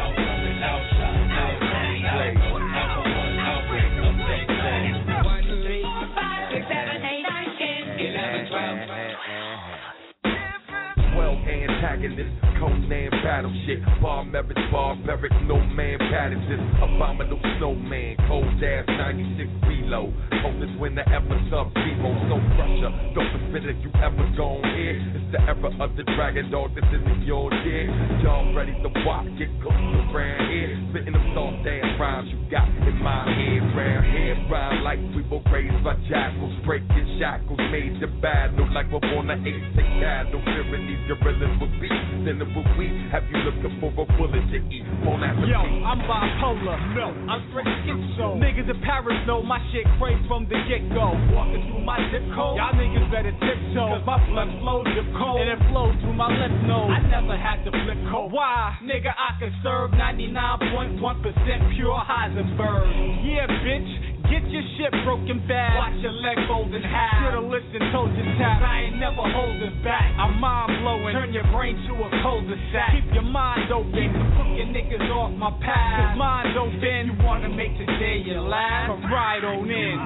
Antagonist, codename battleship, barbaric, no man Patterson, abominable snowman, cold ass 96 reload, coldest winter ever sub-zero, no pressure, don't spit if you ever gone here, it's the era of the dragon dog, this isn't your year, y'all ready to walk, get close around here, spitting them soft ass rhymes you got in my head, round here, rhyme like we were raised by jackals, breaking shackles, made the battle like we're on the 8-6 battle, fearing these gorillas will be, then it will we have you looking for a bullet to eat. Yo, I'm bipolar. No, I'm straight schizo. Niggas in Paris know my shit crazy from the get-go. Walking through my zip code, y'all niggas better tiptoe. Cause my blood flows zip code, and it flows through my left nose. I never had to flip code. Why? Nigga, I can serve 99.1% pure Heisenberg. Yeah, bitch. Get your shit broken bad. Watch your leg fold in half. Should've listened, told you tap. I ain't never holding back. I'm mind blowing. Turn your brain brain to a cul-de-sac. Keep your mind open, keep the crooked niggas off my path. Cause mind open, you wanna make today your last. Come right on in.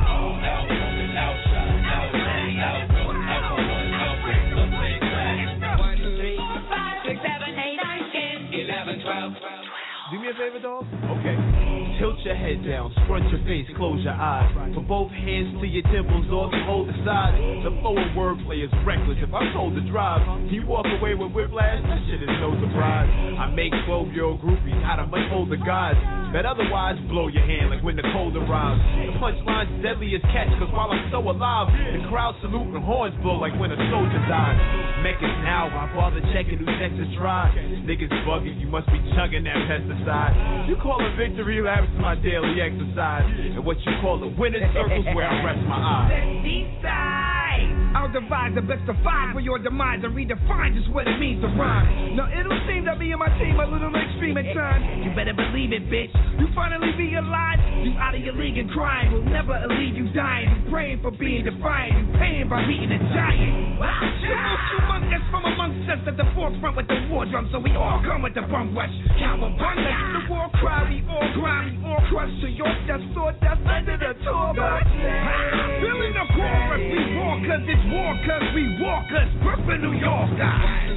Do me a favor, dog? Okay. Tilt your head down, scrunch your face, close your eyes. Put both hands to your temples, dog, and hold the side. The flow of wordplay is reckless. If I'm told to drive, you walk away with whiplash, that shit is no surprise. I make 12-year-old groupies out of much older guys. Bet otherwise, blow your hand like when the cold arrives. The punchline's deadly as catch, cause while I'm so alive, the crowd salute and horns blow like when a soldier dies. Mecca's now, I bother checking who's next to try. Niggas bugging, you must be chugging that pesticide. You call a victory laps my daily exercise. And what you call a winner's circle's where I rest my eyes. I'll devise the best of five for your demise and redefine just what it means to rhyme. Now it'll seem that me and my team a little extreme at times. You better believe it, bitch. You finally be alive. You out of your league and crying. We'll never leave you dying. You praying for being defiant. You paying by beating a giant. The most humongous from amongst us at the forefront with the war drum. So we all come with the bum rush. Cowabunga. The war cry, we all grind, we all crush to your death, sawdust under the tour bus. Feeling the chorus, we war cause it's war cause we walkers. Brooklyn, New York. Look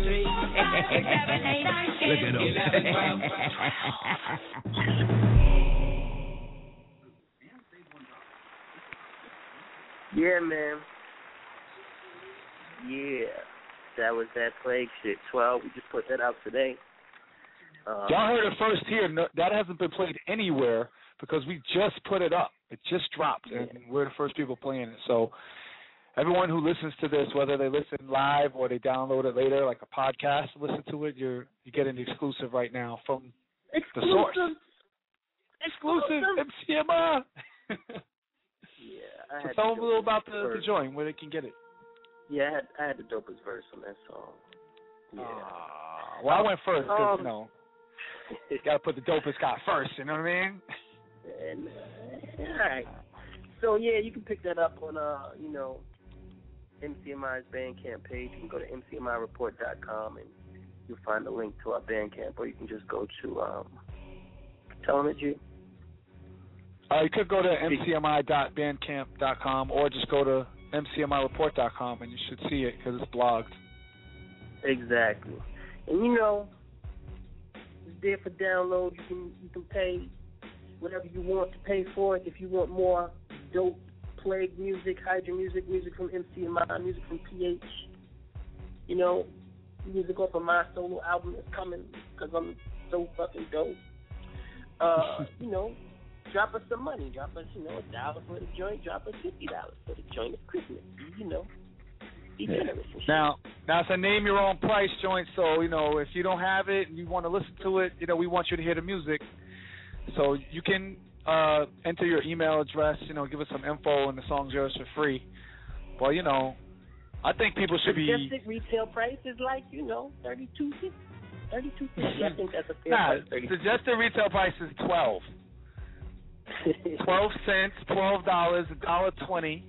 at them. Yeah, man. Yeah. That was that Plague shit. 12. We just put that out today. Y'all heard it first here. No, that hasn't been played anywhere because we just put it up. It just dropped, and we're the first people playing it. So everyone who listens to this, whether they listen live or they download it later, like a podcast, listen to it, you're getting the exclusive right now from the source. Exclusive MCMI. Yeah. So tell them a little about the joint, where they can get it. Yeah, I had the dopest verse on that song. Yeah. Well, I went first because, you got to put the dopest guy first, you know what I mean? All right. So, yeah, you can pick that up on, MCMI's Bandcamp page. You can go to mcmireport.com and you'll find a link to our Bandcamp, or you can just go to, tell them it, G. You could go to mcmi.bandcamp.com or just go to mcmireport.com and you should see it because it's blogged. Exactly. And it's there for download. You can pay whatever you want to pay for it. If you want more dope Plague music, Hydra music from MCMI, music from PH, music off of my solo album that's coming because I'm so fucking dope. Drop us some money. Drop us, $1 for the joint. Drop us $50 for the joint of Christmas. Be generous. Now it's a name your own price joint. So if you don't have it and you want to listen to it, we want you to hear the music. So you can enter your email address. Give us some info, and the song's yours for free. Well, I think people should be. Suggested retail price is like $32.50. I think that's a fair price. Suggested retail price is $12. 12 cents, $12, $1.20.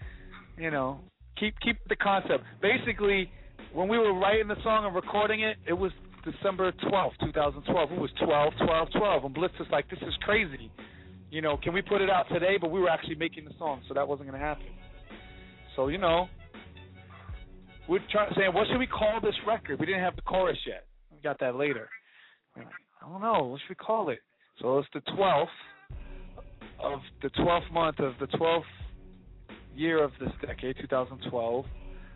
Keep the concept. Basically, when we were writing the song and recording it, it was December 12th, 2012. It was 12. And Blitz was like, this is crazy. Can we put it out today? But we were actually making the song, so that wasn't going to happen. So, we're saying, what should we call this record? We didn't have the chorus yet. We got that later. We're like, I don't know. What should we call it? So it's the 12th of the 12th month of the 12th year of this decade, 2012.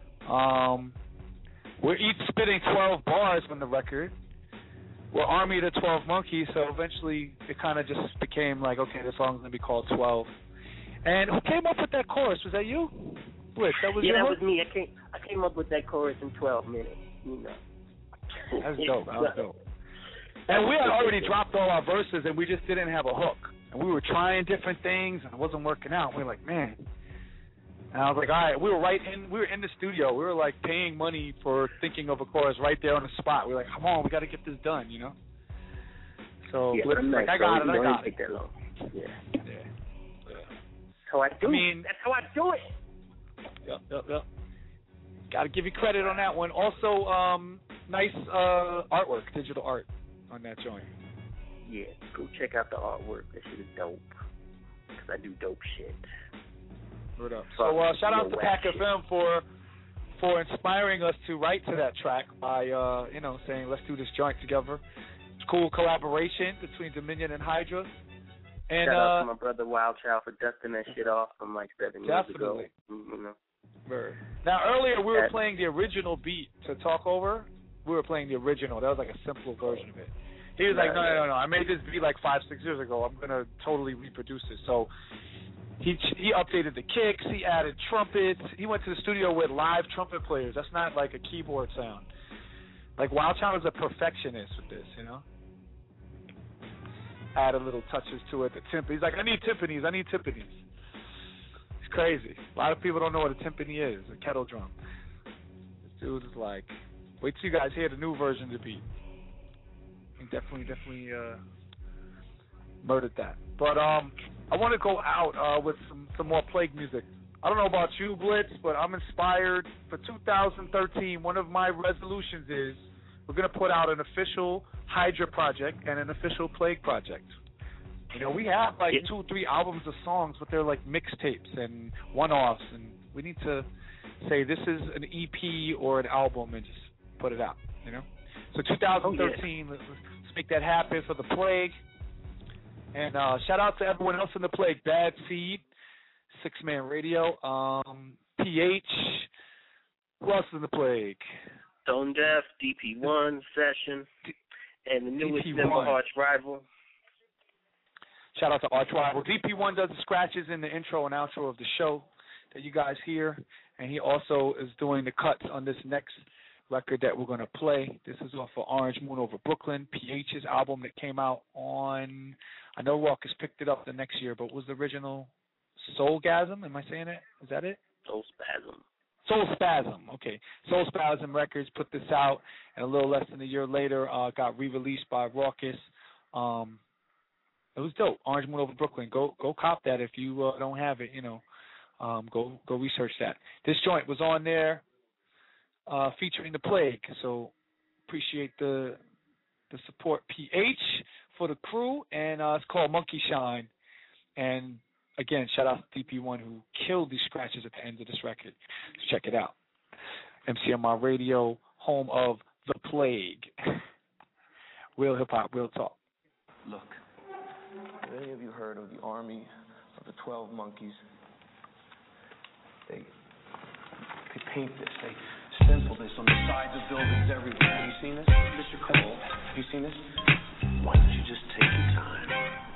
We're each spitting 12 bars from the record. We're Army of the 12 Monkeys, so eventually it kind of just became like, okay, the song's going to be called 12. And who came up with that chorus? Was that you? Blitz, that was that was me. I came up with that chorus in 12 minutes, That's dope. That was dope. And we had already dropped all our verses, and we just didn't have a hook. And we were trying different things, and it wasn't working out. We were like, man. And I was like, all right. We were in the studio. We were like paying money for thinking of a chorus right there on the spot. We were like, come on, we got to get this done, So Blitz was like, I got it. That long. Yeah. That's how I do it. That's how I do it. Yep. Got to give you credit on that one. Also, nice artwork, digital art on that joint. Yeah, go check out the artwork. That shit is dope. Cause I do dope shit. Word up. So shout out to Pac FM for inspiring us to write to that track by saying let's do this joint together. It's cool collaboration between Dominion and Hydra. And shout out to my brother Wild Child for dusting that shit off from like 7 years ago. You know. Now earlier we were playing the original beat to talk over. We were playing the original. That was like a simpler version of it. He was like, no, I made this beat like 5-6 years ago. I'm gonna totally reproduce it. So he updated the kicks. He added trumpets. He went to the studio with live trumpet players. That's not like a keyboard sound. Like Wild Child is a perfectionist with this, you know. Added little touches to it. The timpani. He's like, I need timpanis. It's crazy. A lot of people don't know what a timpani is. A kettle drum. This dude is like, wait till you guys hear the new version of the beat. He definitely murdered that. But I want to go out with some more Plague music. I don't know about you, Blitz, but I'm inspired. For 2013, one of my resolutions is we're going to put out an official Hydra project and an official Plague project. You know, we have like 2-3 albums of songs, but they're like mixtapes and one-offs, and we need to say this is an EP or an album and just put it out, you know? So 2013, let's make that happen for the Plague. And shout out to everyone else in the Plague. Bad Seed, 6-Man Radio, PH. Who else is in the Plague? Stone Deaf, DP1, Session, and the newest member, Arch Rival. Shout out to Arch Rival. DP1 does the scratches in the intro and outro of the show that you guys hear, and he also is doing the cuts on this next record that we're going to play. This is off of Orange Moon Over Brooklyn, PH's album that came out on, I know Rawkus picked it up the next year, but was the original Soulgasm? Am I saying it? Is that it? Soul Spasm. Okay. Soul Spasm Records put this out, and a little less than a year later got re-released by Rawkus. It was dope. Orange Moon Over Brooklyn. Go cop that if you don't have it. You know, go research that. This joint was on there, featuring the Plague. So appreciate the support, PH, for the crew, and it's called Monkey Shine. And again, shout out to DP1 who killed these scratches at the end of this record. So check it out. MCMR Radio, home of the Plague. Real hip hop, real talk. Look. Have any of you heard of the Army of the 12 Monkeys? They paint this, they stencil this on the sides of buildings everywhere. Have you seen this? Mr. Cole, have you seen this? Why don't you just take your time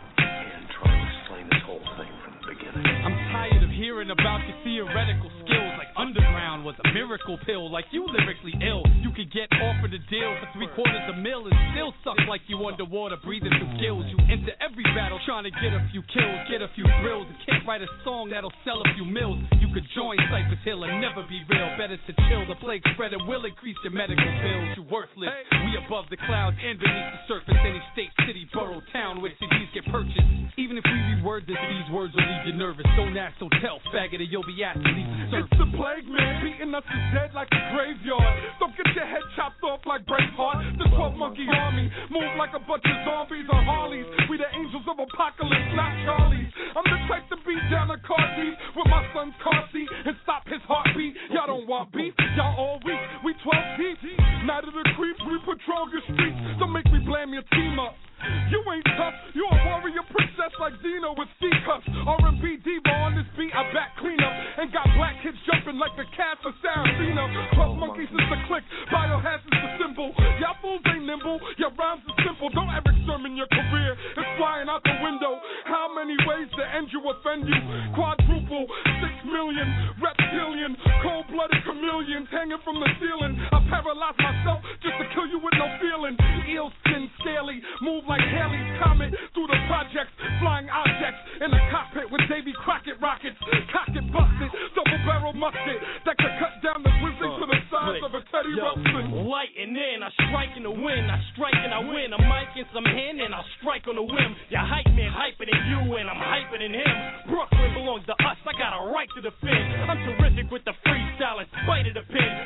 and try to explain this whole thing from the beginning? I'm tired of hearing about your theoretical skills, like Underground was a miracle pill, like you lyrically ill. You could get offered a deal for $750,000 and still suck like you underwater, breathing through gills. You enter every battle trying to get a few kills, get a few thrills, and can't write a song that'll sell a few mills. You could join Cypress Hill and never be real. Better to chill, the plague spreader will increase your medical bills. You worthless, we above the clouds and beneath the surface. Any state, city, borough, town where CDs get purchased. Even if we reword this, these words will leave you nervous. Don't ask, don't tell, faggot, or you'll be asked to leave the surface. It's the Plague Man, beating us to dead like a graveyard. Don't get your head chopped off like Braveheart. The 12 Monkey Army move like a bunch of zombies on Harleys. We the angels of apocalypse, not Charlie's. I'm the type to beat down a car thief with my son's car seat and stop his heartbeat. Y'all don't want beef, y'all all weak. We 12 deep. Night of the creeps, we patrol your streets. Don't make me blame your team up. You ain't tough, you a warrior princess like Dino with C-cups. R&B diva on this beat, I back clean up. And got black kids jumping like the cast of Sarafina. 12 monkeys is the click, biohazard's the symbol. Y'all fools ain't nimble, your rhymes are simple. Don't ever sermon your career, it's flying out the window. How many ways to end you offend you? Quadruple, 6 million, reptilian, cold-blooded chameleons hanging from the ceiling. I paralyze myself just to kill you with no feeling. Eel skin, scaly, move like Haley's Comet through the projects, flying objects in the cockpit with Davy Crockett rockets, cock it, busted, double-barrel musket that could cut down the grizzly to the size of a Teddy Ruxpin. Lighting in, I strike in the wind, I strike and I win. A mic in some hand and I'll strike on the whim. Your hype man hyper than you and I'm hyper than him. Brooklyn belongs to us, I got a right to defend. I'm terrific with the freestyle in spite of the pen.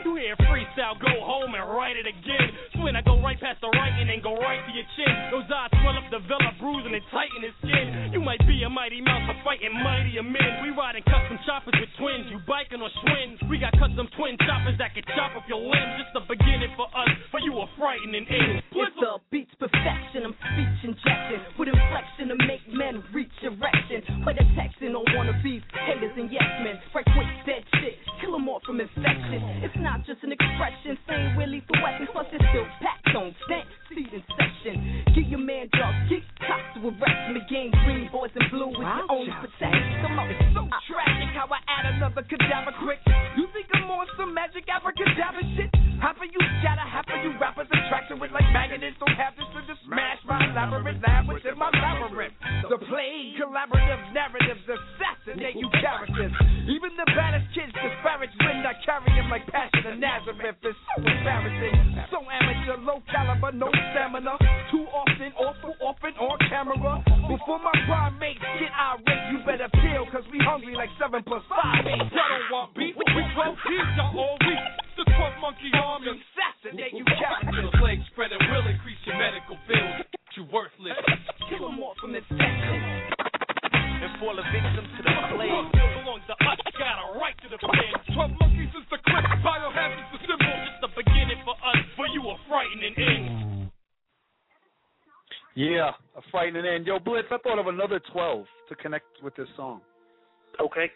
You hear freestyle, go home and write it again. When I go right past the writing and go right to your chin. Those eyes swell up, develop, bruising and tighten his skin. You might be a mighty mouse, but fighting mightier men. We riding custom choppers with twins. You biking or swins. We got custom twin choppers that can chop off your limbs. Just the beginning for us, for you a frightening end. If the beat's perfection, I'm speech injection with inflection to make men reach erection. Play the texting, don't wanna be haters and yes men. Right quick, dead shit, kill them all from infection. It's not just an expression, saying we're lethal weapons, plus it's still packed on stank, seed in section. Get your man drugs, get cops to arrest me. Game green, boys in blue with your own protection. Come on, it's so tragic how I add another cadaver quick. You think I'm on some magic abracadabra shit? Half of you scatter, half of you rappers attracted with like magnets. Don't have this to just smash my elaborate lab within my labyrinth. The plague, collaborative narratives assassinate you characters. Even the baddest kids disparage when I carry him like Passion of Nazareth. It's so embarrassing, so amateur, low caliber, no stamina. Too often, awful, often on camera. Before my prime mates get irate, you better peel, cause we hungry like 7 plus 5 8. Y'all don't want beef, we 12 deep, y'all all weak. The 12 monkey army. Assassinate you characters. The plague spreading will increase your medical bills. You worthless. Kill them all from this section. And fall a victim to the plague. Belongs to us, got a right to the plan. 12 monkeys is the clip, biohazard's the symbol. Just the beginning for us, for you a frightening end. Yeah, a frightening end. Yo, Blitz, I thought of another 12 to connect with this song. Okay.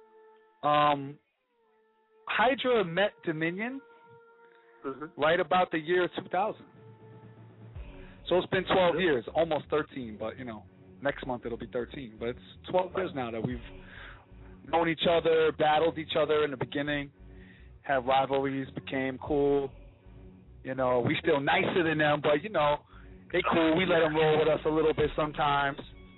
Hydra met Dominion right about the year 2000. So it's been 12 years, almost 13, but, you know, next month it'll be 13. But it's 12 years now that we've known each other, battled each other in the beginning, had rivalries, became cool. You know, we still nicer than them, but, you know, they cool. We let them roll with us a little bit sometimes.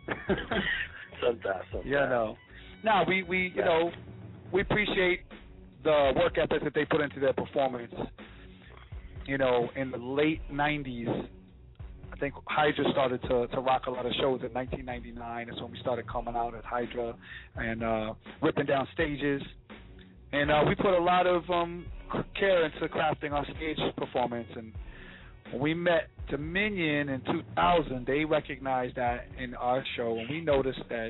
Sometimes. You know. Now, we you know, we appreciate the work ethic that they put into their performance. You know, in the late 90s, I think Hydra started to rock a lot of shows in 1999. That's when we started coming out at Hydra and ripping down stages. And we put a lot of care into crafting our stage performance. And when we met Dominion in 2000, they recognized that in our show, and we noticed that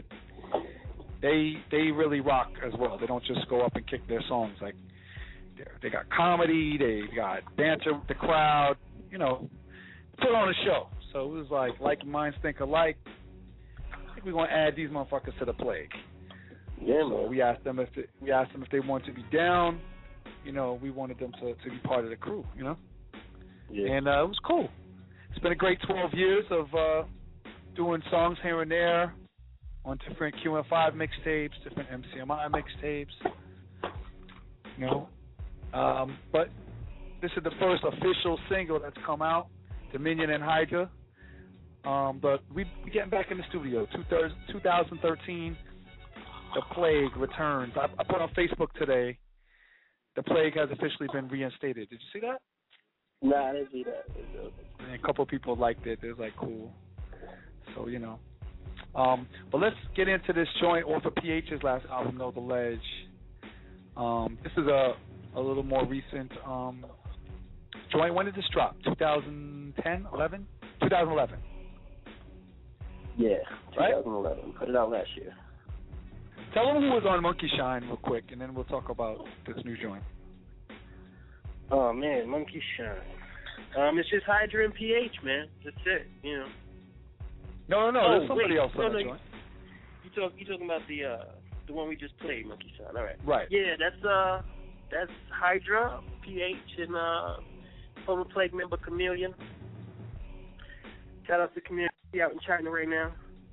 they really rock as well. They don't just go up and kick their songs. Like, they got comedy, they got banter with the crowd, you know, put on a show. So it was like minds think alike. I think we're gonna add these motherfuckers to the plague. Yeah, so man. we asked them if they wanted to be down. You know, we wanted them to be part of the crew. You know, and it was cool. It's been a great 12 years of doing songs here and there on different QM5 mixtapes, different MCMI mixtapes. You know, but this is the first official single that's come out, Dominion and Hydra. But we getting back in the studio. 2013, The Plague returns. I put on Facebook today, The Plague has officially been reinstated. Did you see that? Nah, I didn't see that. And a couple of people liked it. It was like, cool. So, you know. But let's get into this joint off of PH's last album, Know the Ledge. This is a little more recent joint. When did this drop? 2010, 11? 2011. Yeah, 2011. Right? Put it out last year. Tell them who was on Monkey Shine real quick, and then we'll talk about this new joint. Oh, man, Monkey Shine. It's just Hydra and PH, man. That's it, you know. No, there's somebody else on the joint. You talking about the one we just played, Monkey Shine. All right. Right. Yeah, that's Hydra, PH, and former Plague member Chameleon. Shout out to Chameleon out in China right now.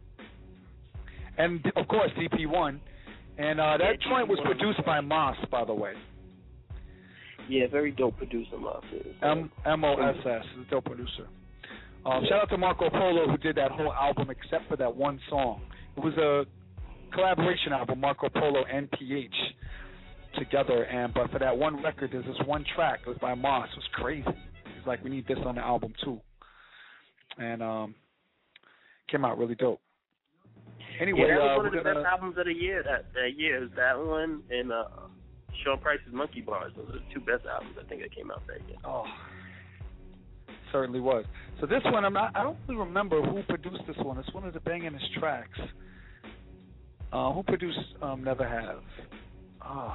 And, of course, CP1. And that joint was produced by Moss, by the way. Yeah, very dope producer, Moss is. M-O-S-S, is a dope producer. Shout out to Marco Polo, who did that whole album except for that one song. It was a collaboration album, Marco Polo and PH together. But for that one record, there's this one track. It was by Moss. It was crazy. He's like, we need this on the album, too. And came out really dope. Anyway, yeah, that was one of the best albums of the year. That year is that one and Sean Price's Monkey Bars. Those are the two best albums I think that came out that year. Oh, certainly was. So this one, I don't really remember who produced this one. It's one of the bangingest tracks. Who produced Never Have? Oh,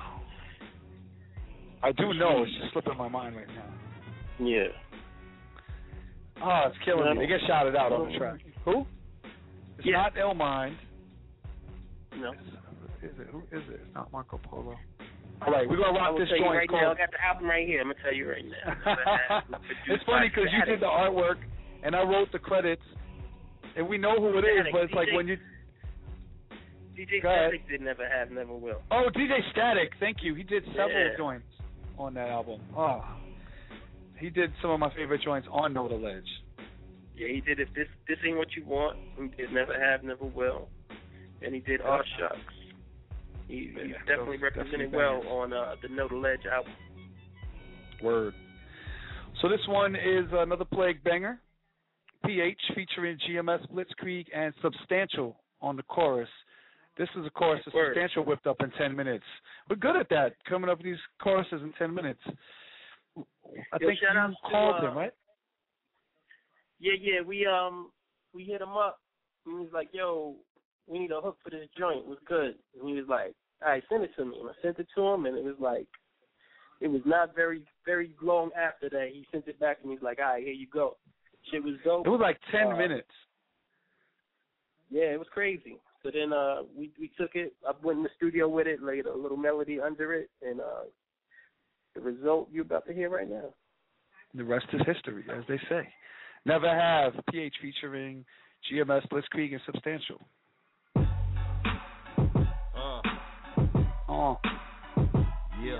I do know. It's just slipping my mind right now. Yeah. Oh, it's killing me. They get shouted out on the track. Who? It's not Illmind. No. Is it? Who is it? It's not Marco Polo. All right, we're going to rock this joint. Right now, I got the album right here. I'm going to tell you right now. It's funny because you did the artwork, and I wrote the credits, and we know who it is, but it's like when you... DJ Static did Never Have, Never Will. Oh, DJ Static, thank you. He did several joints on that album. Oh, he did some of my favorite joints on Know the Ledge. Yeah, he did If This Ain't What You Want. He did Never Have, Never Will. And he did Aw Shucks. He's definitely represented well on the Know the Ledge album. Word. So this one is another Plague banger. PH featuring GMS, Blitzkrieg, and Substantial on the chorus. This is a chorus that Substantial whipped up in 10 minutes. We're good at that, coming up with these choruses in 10 minutes. I think you called him, right? Yeah, we hit him up. And he was like, yo, we need a hook for this joint. It was good. And he was like, all right, send it to me. And I sent it to him, and it was like, it was not very, very long after that. He sent it back, and he was like, all right, here you go. Shit was dope. It was like 10 minutes. Yeah, it was crazy. So then we took it. I went in the studio with it, laid a little melody under it, and the result you're about to hear right now. The rest is history, as they say. Never Have, PH featuring GMS, Blitzkrieg, and Substantial. Yeah.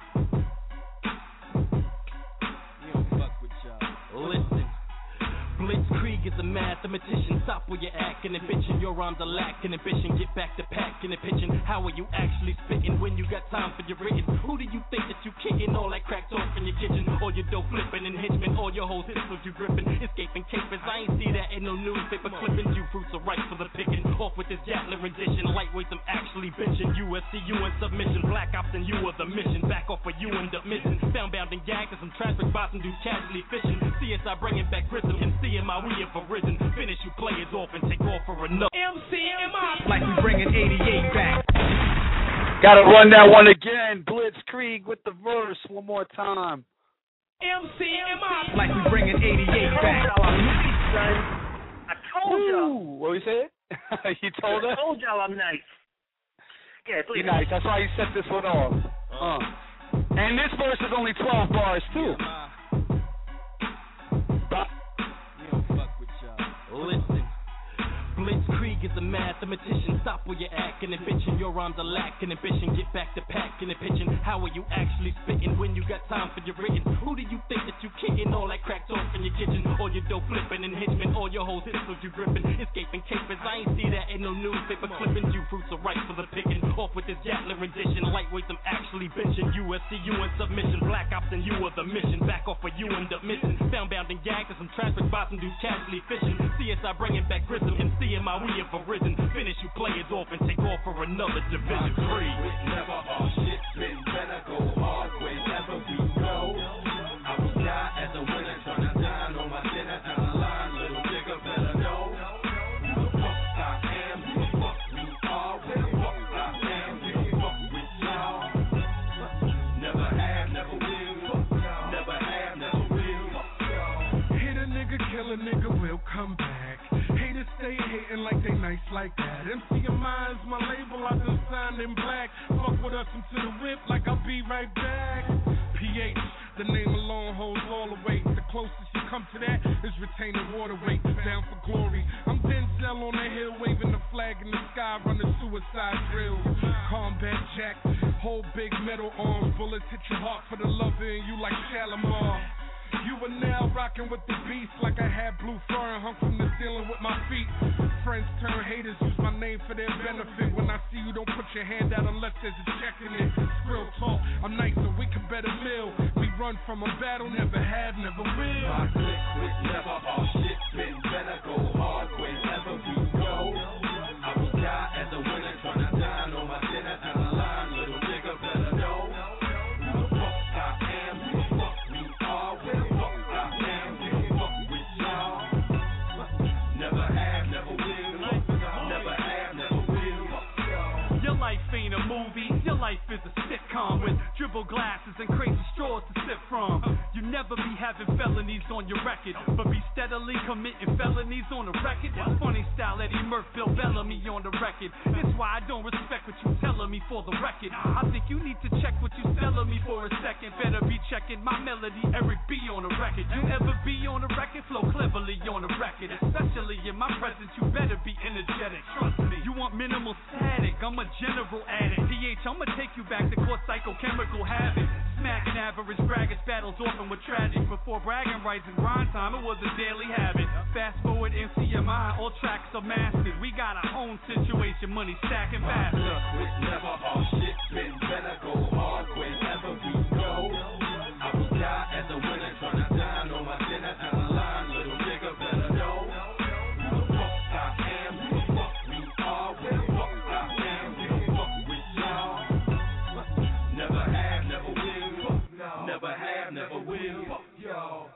You don't fuck with y'all. Listen. Blitzkrieg is a mathematician. Stop where you're acting and bitching. Your rhymes are lacking ambition. Get back to packing and pitching. How are you actually spitting when you got time for your written? Who do you think that you kicking? All that cracked off in your kitchen. All your dough flipping and hitching. All your whole pistols you gripping. Escaping capers. I ain't see that in no newspaper clipping. You fruits are ripe for the picking. Off with this Jatlin rendition. Lightweights I'm actually bitching. USC you in submission. Black ops and you are the mission. Back off or you end up missing. Found bound and gagged and some traffic bots and do casually fishing. CSI bringing back Grissom. MC in my we have arisen. Finish you players off and take off for another. MCMI. Like we bringing 88 back. Gotta run that one again. Blitzkrieg with the verse one more time. MCMI. Like we bringing 88 back. I told y'all. What we said? You told us? I told y'all I'm nice. Yeah, please. You're nice. That's why you set this one off. And this verse is only 12 bars, too. Listen. Blitzkrieg is a mathematician. Stop where you're acting and bitching. Your rhymes are lacking ambition. Get back to packing and pitching. How are you actually spitting when you got time for your written? Who do you think that you kicking? All that cracked off in your kitchen. All your dough flipping and hitching. All your whole pistols you gripping. Escaping capers. I ain't see that in no newspaper clipping. You fruits are ripe for the picking. Off with this Jatlin rendition. Lightweights I'm actually benching. USC you in submission. Black ops and you are the mission. Back off or you end up missing. Found bound and gagged and some traffic bots and do casually fishing. CSI bringing back Grissom. MC in my we have arisen. Finish you players off and take off for another division. Never all shit been better. Go hard wherever we go. I will die as a winner. Tryna dine on my dinner down the line. Little nigga better know who the fuck I am. Who the fuck we are. Who the fuck I am. We don't fuck with y'all. Never have, never will. Never have, never will. Hit a nigga, kill a nigga, we'll come back. Haters stay hating like they nice like that. MCMI is my label, I done signed in black. Fuck with us into the whip like I'll be right back. PH, the name alone holds all the weight. The closest you come to that is retaining water weight. Down for glory. I'm Denzel on the hill, waving the flag in the sky, running suicide drills. Combat jack, hold big metal arms. Bullets hit your heart for the love in you like Shalimar. You are now rocking with the beast like I had blue fur and hung from the ceiling with my feet. Friends turn haters, use my name for their benefit. When I see you, don't put your hand out unless there's a check in it. Real talk, I'm nice so we can better mill. We run from a battle, never have, never will. My click with never all shit been better. Go hard wherever we go. I will die as a winner, tryna dine on my dinner down the line. Little nigga better know. You never be having felonies on your record, but be steadily committing felonies on the record. That's funny style, Eddie Murphy, Bill Bellamy on the record. That's why I don't respect what you telling me for the record. I think you need to check what you selling me for a second. Better be checking my melody, Eric B on the record. You ever be on the record, flow cleverly on the record. Especially in my presence, you better be energetic. Trust me, you want minimal static, I'm a general addict. DH, I'ma take you back to court psychochemical habit. Smacking average braggers, battles often with tragic. Before bragging rights and grind time, it was a daily habit. Fast forward MCMI, all tracks are mastered. We got our own situation, money stacking faster. With never hard shit, been better go hard wherever we go. I will die as a winner, tryna dine on my dinner and a line. Little nigga better know who the fuck I am, who the fuck we are, where the fuck I am, we don't fuck with y'all. Never have, never will. Never have, never will. Fuck y'all.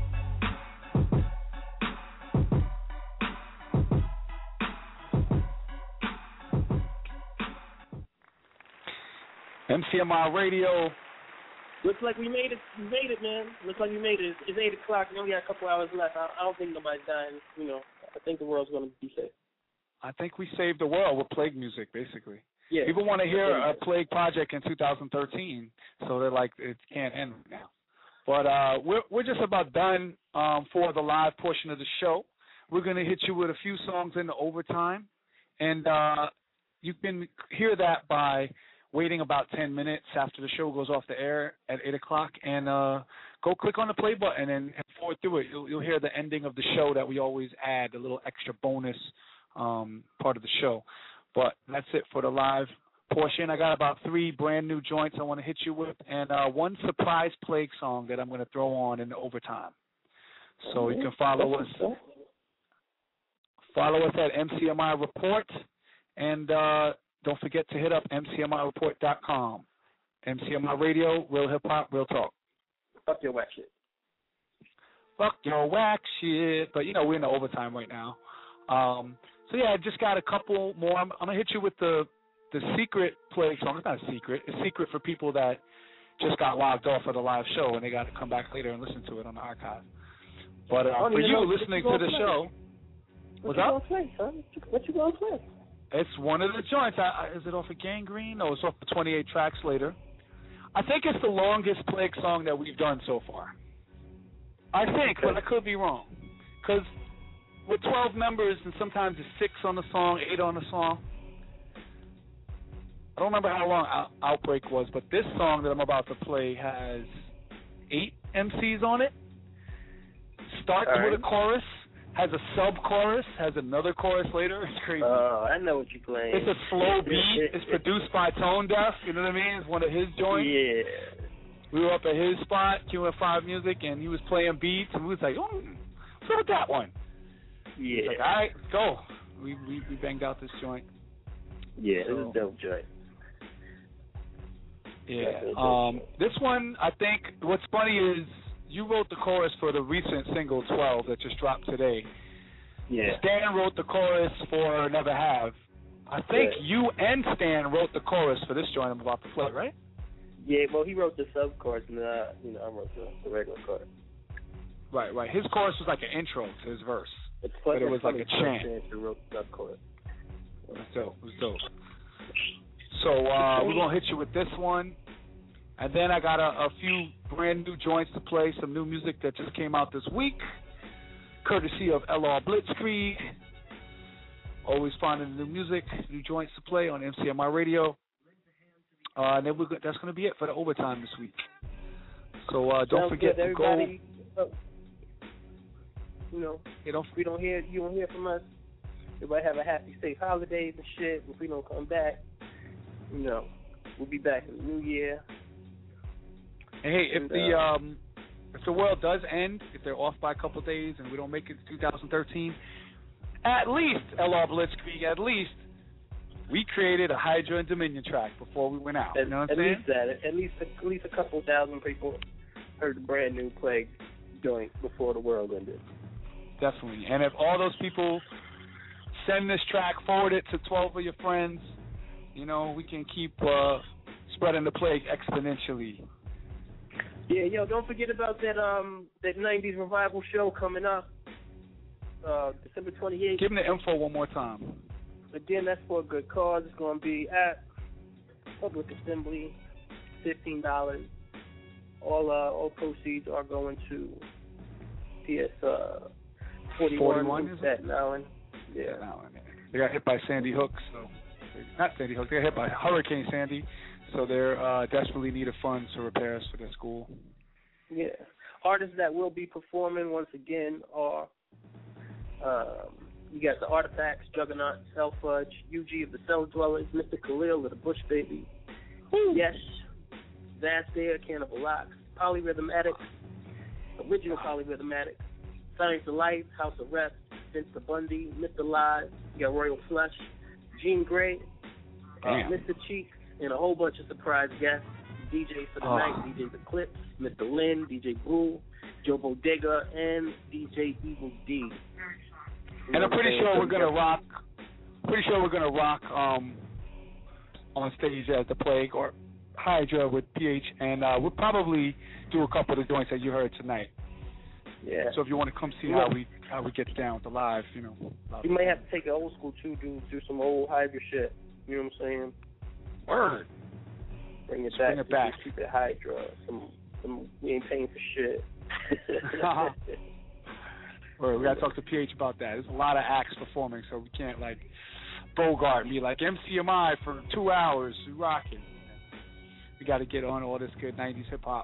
MCMI Radio. Looks like we made it. We made it, man. Looks like we made it. It's 8 o'clock. We only got a couple hours left. I don't think nobody's dying. You know, I think the world's going to be safe. I think we saved the world with Plague music, basically. Yeah. People want to hear a Plague project in 2013, so they're like, it can't end now. But we're just about done for the live portion of the show. We're going to hit you with a few songs in the overtime, and you can hear that by waiting about 10 minutes after the show goes off the air at 8 o'clock, and go click on the play button and forward through it. You'll hear the ending of the show that we always add, a little extra bonus part of the show. But that's it for the live portion. I got about 3 brand new joints I want to hit you with, and one surprise Plague song that I'm going to throw on in the overtime. So you can follow us. Follow us at MCMI Report, and don't forget to hit up MCMIReport.com. MCMI Radio, real hip hop, real talk. Fuck your whack shit. Fuck your whack shit. But, you know, we're in the overtime right now. So, yeah, I just got a couple more. I'm going to hit you with the secret Plague song. It's not a secret. It's secret for people that just got logged off of the live show and they got to come back later and listen to it on the archive. But for you listening to the show, what's up? What you going to play? It's one of the joints. Is it off of Gangrene? No, it's off of 28 Tracks Later. I think it's the longest Plague song that we've done so far. I think, but I could be wrong. Because with 12 members, and sometimes it's 6 on the song, 8 on the song. I don't remember how long Outbreak was, but this song that I'm about to play has 8 MCs on it. Starts with a chorus, has a sub-chorus, has another chorus later. It's crazy. Oh, I know what you're playing. It's a slow beat. It's produced by Tone Deaf. You know what I mean? It's one of his joints. Yeah. We were up at his spot, QN5 Music, and he was playing beats, and we was like, oh, what's up with that one? Yeah. He's like, all right, let's go. We banged out this joint. Yeah, this is a dope joint. Yeah. This one, I think, what's funny is you wrote the chorus for the recent single 12 that just dropped today. Yeah. Stan wrote the chorus for Never Have. I think you and Stan wrote the chorus for this joint I'm about to play, right? Yeah, well, he wrote the sub-chorus, and I wrote the regular chorus. Right. His chorus was like an intro to his verse, but it was like a chant. He wrote the sub-chorus. It was dope. So we're going to hit you with this one. And then I got a few brand new joints to play, some new music that just came out this week, courtesy of LR Blitzkrieg. Always finding new music, new joints to play on MCMI Radio. And then that's going to be it for the overtime this week. So don't forget to go. You don't hear from us. Everybody have a happy, safe holidays and shit. If we don't come back, we'll be back in the new year. And hey, if the world does end, if they're off by a couple of days and we don't make it to 2013, at least LR Blitzkrieg, at least we created a Hydra and Dominion track before we went out. You know what I'm saying? At least a couple thousand people heard the brand new Plague joint before the world ended. Definitely. And if all those people send this track, forward it to 12 of your friends, we can keep spreading the Plague exponentially. Yeah, yo, don't forget about that 90s revival show coming up, December 28th. Give them the info one more time. Again, that's for a good cause. It's going to be at Public Assembly, $15. All proceeds are going to PS 41 Staten Island. Yeah. They got hit by Sandy Hook, so not Sandy Hook. They got hit by Hurricane Sandy, so they're desperately needed funds for repairs for their school. Yeah. Artists that will be performing once again are you got the Artifacts, Juggernauts, L Fudge, UG of the Cell Dwellers, Mr. Khalil of the Bush Baby, Yes, Vast Air, Cannibal Locks, Polyrhythmatic, Original Polyrhythmatic, Science of Life, House of Reps, Vince the Bundy, Mr. Live, you got Royal Flush, Jean Grey, Mr. Cheeks, and a whole bunch of surprise guests. DJ for the night, DJ Eclipse, Mr. Lynn, DJ Brule, Joe Bodega, and DJ Evil D. And I'm pretty sure we're gonna rock. On stage as The Plague or Hydra with PH, and we'll probably do a couple of the joints that you heard tonight. Yeah. So if you want to come see how we get down with the live, you know. You may have to take it old school too, do some old Hydra shit. You know what I'm saying? Word. Bring it back. Keep it Hydra. Some we ain't paying for shit. Word. We gotta talk to PH about that. There's a lot of acts performing, so we can't like Bogart me like MCMI for 2 hours. We rocking. We got to get on all this good 90s hip hop.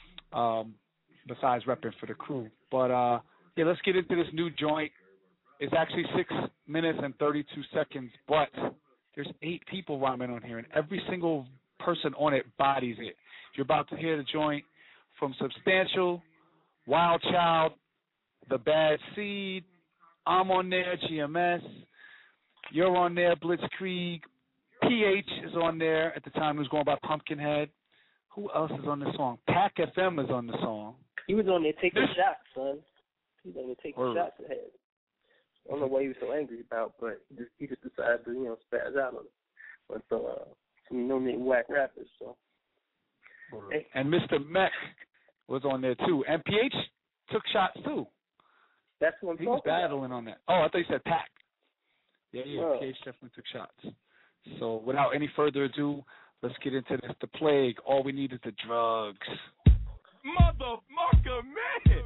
Besides repping for the crew, but yeah, let's get into this new joint. It's actually 6 minutes and 32 seconds, but there's 8 people rhyming on here, and every single person on it bodies it. You're about to hear the joint from Substantial, Wild Child, The Bad Seed. I'm on there, GMS. You're on there, Blitzkrieg. PH is on there at the time. He was going by Pumpkinhead. Who else is on the song? Pac FM is on the song. He was on there taking shots, son. He was on there taking shots ahead. I don't know what he was so angry about, but he just decided to, spaz out on some no-name whack rappers. So. Hey. And Mr. Mech was on there too, and PH took shots too. That's what I'm He was battling on that. Oh, I thought you said Pac. Yeah, PH definitely took shots. So without any further ado, let's get into this. The Plague. All we need is the drugs. Motherfucker, man.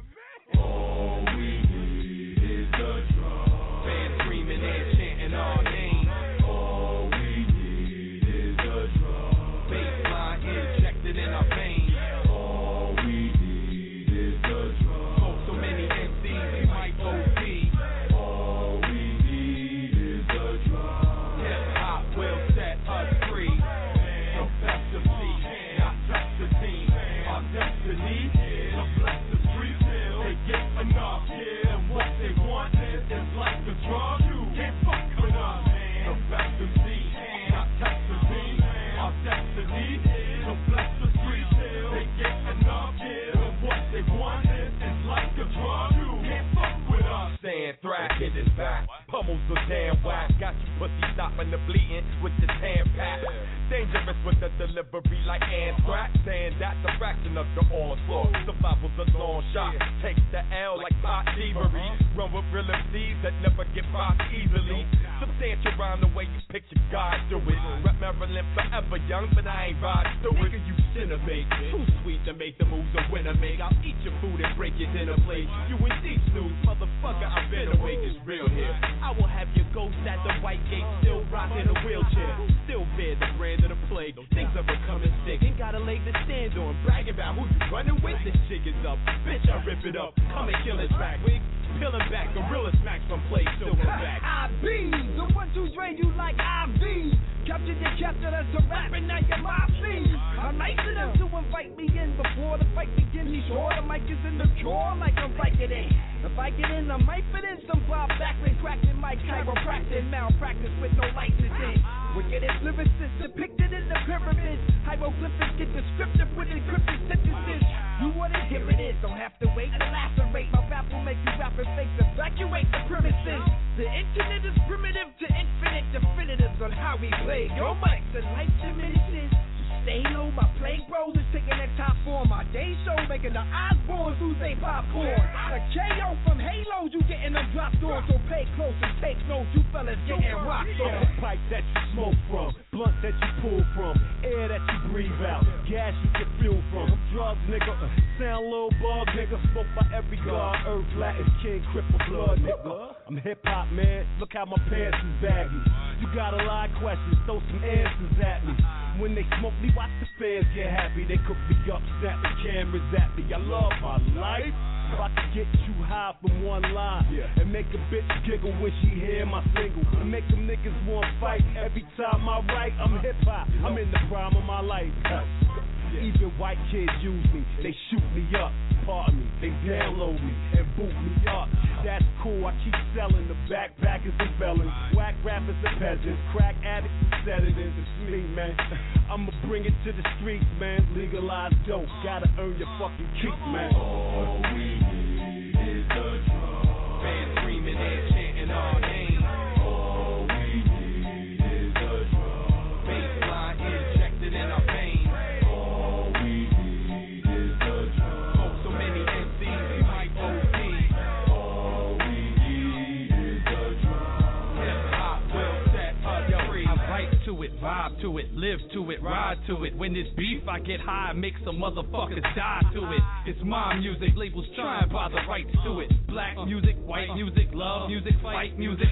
All we need is the drugs. Fans screaming and chanting our name. All we need is the drugs. Baseline injected in our veins. All we need is the drugs. So many MCs, we might OD. All we need is the drugs. Hip hop will set us free. So best of me, not just the team. Our destiny to bless the streets. They get enough, and what they want is like the drug. You can't fuck with us. The best of me, not just the team. Our destiny to bless the streets. They get enough, and what they want is like the drug. You can't fuck with us. Saying thrash in his back, pummels the damn whack. Got you pussy stopping the bleeding with the tan pack. Dangerous with the delivery like anthrax. Saying that's a fraction of the onslaught. Survival's a long shot. Takes the L like pot thievery. Run with real MCs that never get popped easily. Substantial around the way you picture God do it. Rep Maryland forever young, but I ain't ride through it. Nigga, you sinner make too sweet to make the moves a winner make. I'll eat your food and break your dinner plate. You in deep snooze, motherfucker, I better make this real here. I will have your ghost at the White Gate, still rocking a wheelchair. Still bear the brand of the plague. Things are becoming sick. Ain't got a leg to stand on. Bragging about who you running with. This jig is up. Bitch, I rip it up. Come and kill his back. Wig, peeling back. Gorilla smacks from play. Still come back. I be the one to drain you like IV. Captured your captain as a rap and now you're my fee. I'm nice enough to invite me in before the fight begins. He sure the mic is in the drawer like I'm Vicodin. If I get in, I might fit in some Bob Backlund, cracking my chiropractic, malpractice with no licensing. Wickedest lyricists depicted in the pyramids. Hieroglyphics get descriptive with encrypted sentences. You wanna hear it is, don't have to wait to lacerate. My rap will make you rappers fakes evacuate the premises. The internet is primitive to infinite definitives on how we play. Your mics and life diminishes. Stay low, my plague bros is taking that top form. My day show making the Osbournes lose they popcorn. A KO from Halo, you getting them dropped on. So pay close and take notes, you fellas getting rocked on. Pipe that you smoke from, blunt that you pull from, air that you breathe out, gas you get fuel from. Drugs, nigga, sound little bug, nigga. Smoke by every god, earth, Latin, king, cripple blood, nigga. I'm hip-hop, man, look how my pants is baggy. You got a lot of questions, throw some answers at me. When they smoke me, watch the fans get happy. They cook me up, snap the cameras at me. I love my life. If I could get you high from one line and make a bitch giggle when she hear my single, and make them niggas want to fight every time I write. I'm hip-hop, I'm in the prime of my life. Even white kids use me, they shoot me up. Pardon me, they download me and boot me up. That's cool, I keep selling the backpackers and felons, whack rappers and peasants, crack addicts and sedatives. It's me, man. I'ma bring it to the streets, man. Legalize dope, gotta earn your fucking keep, man. All we need is the drum. Man screaming and chanting our name. All we need is the drum. Baseline injected in our veins. Vibe to it, live to it, ride to it. When it's beef, I get high, make some motherfuckers die to it. It's my music, labels try and buy the rights to it. Black music, white music, love music, fight music.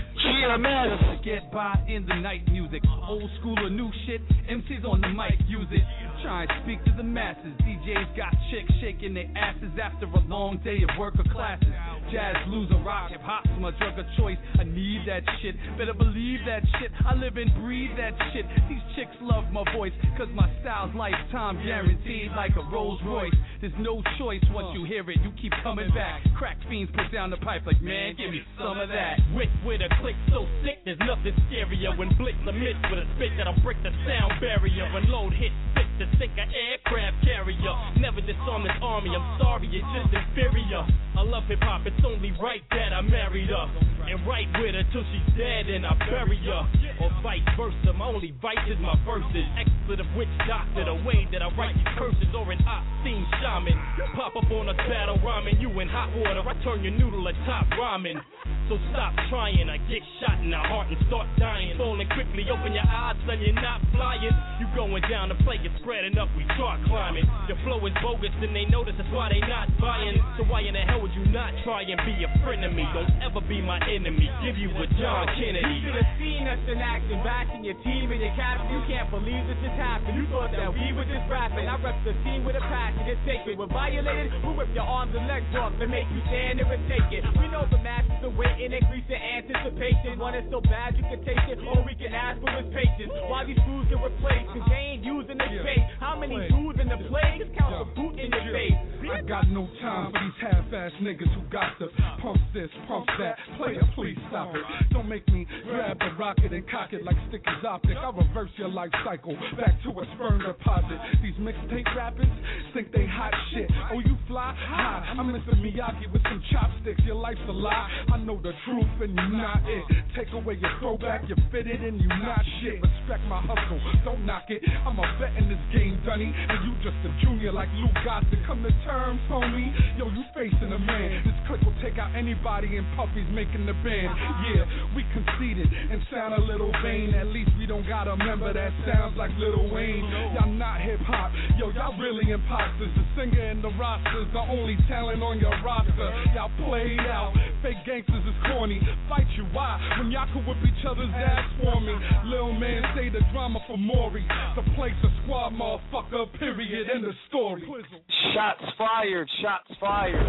GMS. Get by in the night music. Old school or new shit, MCs on the mic use it. Try and speak to the masses. DJs got chicks shaking their asses after a long day of work or classes. Jazz, blues, or rock, hip hop's my drug of choice. I need that shit, better believe that shit. I live and breathe that shit. These chicks love my voice, cause my style's lifetime guaranteed like a Rolls Royce. There's no choice once you hear it, you keep coming back. Crack fiends put down the pipe like, man, give me some of that. Wick with a click so sick, there's nothing scarier. When Blitz emits with a spit that'll break the sound barrier. When load hits thick to sink an aircraft carrier. Never disarm this army, I'm sorry, it's just inferior. I love hip hop, it's only right that I married her. And right with her till she's dead and I bury her. Or vice versa, my only vice is my verses. Expletive witch doctor, the way that I write these curses. Or an obscene shaman. Pop up on a battle rhyming, you in hot water, I turn your noodle to top ramen. So stop trying, I get shot in the heart and start dying. Falling quickly, open your eyes, son, you're not flying. You going down, the play is spreading up, we start climbing. Your flow is bogus and they notice, that's why they not buying. So why in the hell would you not try and be a friend of me? Don't ever be my enemy, give you a John Kennedy. You should have seen us in action, backing your team and your captain. You can't believe this just happened. You thought that we were just rapping. I rep the team with a passion, it's sacred. We're violated, we'll rip your arms and legs off and make you stand there and take it. We know the masses are waiting, increase the anticipation. Want it so bad you can taste it, all we can ask for is patience. Why these fools get replaced, cause they ain't using the space. How many dudes in the play, just count the boot in your face. I got no time for these half-ass niggas who got the pump this, pump that. Player, please stop it. Don't make me grab the rocket and cock it like Sticker's optic. I'll reverse your life cycle back to a sperm deposit. These mixtape rappers think they hot shit. Oh, you fly high. I'm Mr. Miyagi with some chopsticks. Your life's a lie. I know the truth and you not it. Take away your throwback, you fit it and you not shit. Respect my hustle, don't knock it. I'm a vet in this game, Dunny, and you just a junior like Luke Gossett. Come to terms, homie. Yo, you facing a man. This clip will take out anybody in puppies making the band. Yeah, we conceited and sound a little vain. At least we don't got a member that sounds like Lil Wayne. Y'all not hip hop, yo, y'all really imposters. The singer and the roster's the only talent on your roster. Y'all played out, fake gangsters is corny. Fight you, why? When y'all could whip each other's ass for me. Lil man say the drama for Maury. The place a squad, motherfucker, period, end of story. Shots fired, shots fired.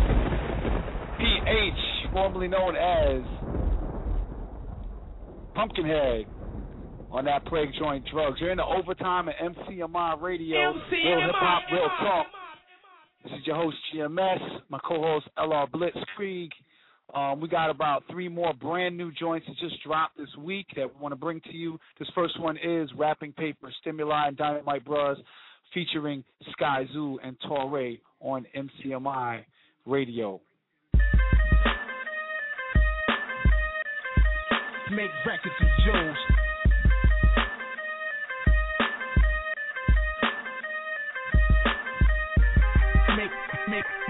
PH, formerly known as Pumpkinhead, on that Plague Joint Drugs. You're in the overtime at MCMI Radio. Real hip hop, real talk. This is your host GMS, my co-host LR Blitzkrieg. We got about 3 more brand new joints that just dropped this week that we want to bring to you. This first one is Wrapping Paper, Stimuli, and Dynamite Bros, featuring Sky Zoo and Torre on MCMI Radio. Make records and jewels. Make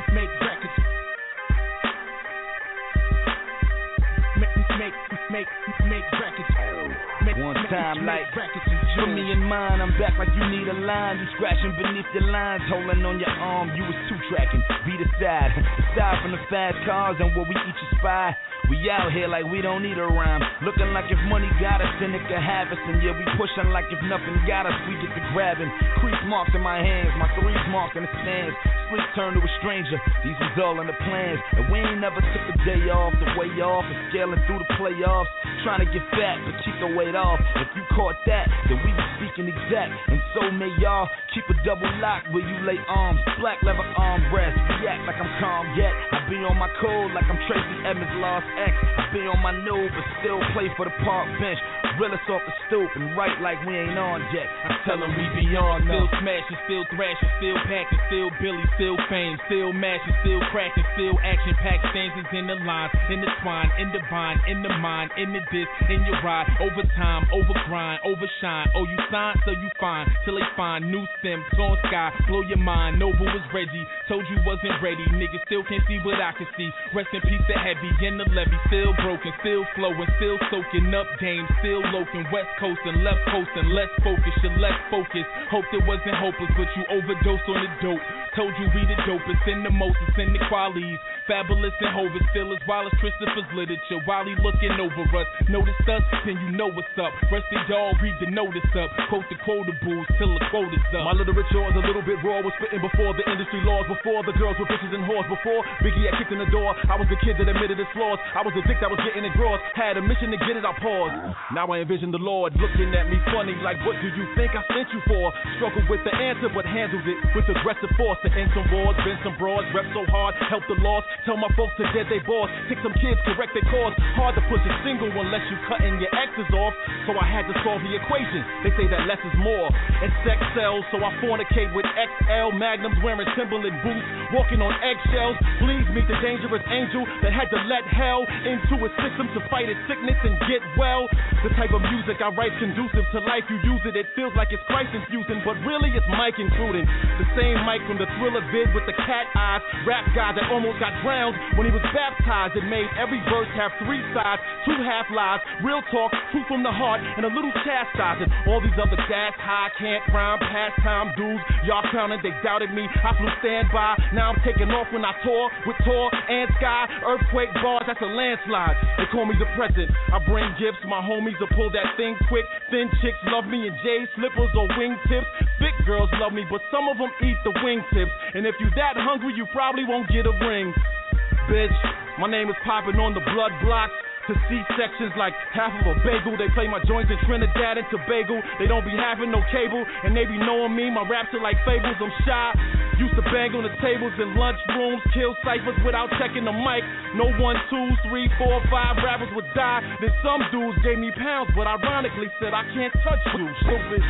make records. One time like put me in mind, I'm back like you need a line. You scratching beneath your lines, holding on your arm. You was two-tracking, beat aside from the fast cars and where we each aspire. We out here like we don't need a rhyme. Looking like if money got us, then it could have us. And yeah, we pushing like if nothing got us, we get to grabbing. Crease marks in my hands, my threes marked in the stands. Sleep turned to a stranger, these was all in the plans. And we ain't never took a day off, the way off, and scaling through the playoffs. Trying to get fat, but keep the weight off. If you caught that, then we be speaking exact. And so may y'all keep a double lock where you lay arms. Black leather armrest, react like I'm calm yet. I be on my code like I'm Tracy Edmonds' lost ex. I be on my new, but still play for the park bench. Realest off the stoop and write like we ain't on yet. I tell them we be on now. Still smashing, still thrashing, still packing, still Billy, still fame, still mashing, still cracking, still action-packed stanzas in the lines, in the twine, in the vine, in the mind, in the disc, in your ride. Over time, over grind, overshine. Oh, you sign, so you fine, till they find new stem, torn sky, blow your mind. Noble was Reggie, told you wasn't ready. Niggas still can't see what I can see. Rest in peace to Heavy in the levee, still broken, still flowing, still soaking up game, still loking, west coast and left coast and less focus, you're less focused. Hoped it wasn't hopeless, but you overdosed on the dope. Told you we the dopest and the most, and the qualities. Fabulous and Hovis, still as wild as Christopher's literature. While he looking over us, notice us, then you know what's up. Rest of y'all read the notice up, quote the quotables till the quota's up. My literature is a little bit raw, was spitting before the industry laws, before the girls were bitches and whores, before Biggie had kicked in the door. I was the kid that admitted his flaws. I was a dick that was getting engrossed, had a mission to get it, I paused. Now I envision the Lord looking at me funny like, what do you think I sent you for? Struggled with the answer but handled it with aggressive force. To end some wars, been some broads, rep so hard, help the lost. Tell my folks to dead they boss, take some kids, correct their cause. Hard to push a single unless you cutting your exes off, so I had to solve the equation. They say that less is more, and sex sells, so I fornicate with XL Magnums, wearing Timberland boots, walking on eggshells. Please meet the dangerous angel that had to let hell into his system to fight its sickness and get well. The type of music I write conducive to life, you use it, it feels like it's Christ infusing, but really it's Mike intruding. The same Mike from the Thriller vid with the cat eyes, rap guy that almost got drowned when he was baptized. It made every verse have three sides, two half lies, real talk, truth from the heart, and a little chastising. All these other gas high, can't rhyme, pastime dudes, y'all crowning, they doubted me. I flew standby, now I'm taking off when I tour with Tor and Sky. Earthquake bars, that's a landslide. They call me the president. I bring gifts, my homies will pull that thing quick. Thin chicks love me in J's slippers or wingtips. Thick girls love me, but some of them eat the wingtips. And if you that hungry, you probably won't get a ring. Bitch, my name is popping on the blood blocks. To C-sections like half of a bagel. They play my joints in Trinidad and Tobago. They don't be having no cable, and they be knowing me. My raps are like fables, I'm shy. Used to bang on the tables in lunchrooms, kill ciphers without checking the mic. No 1, 2, 3, 4, 5 rappers would die. Then some dudes gave me pounds, but ironically said I can't touch you. Stupid.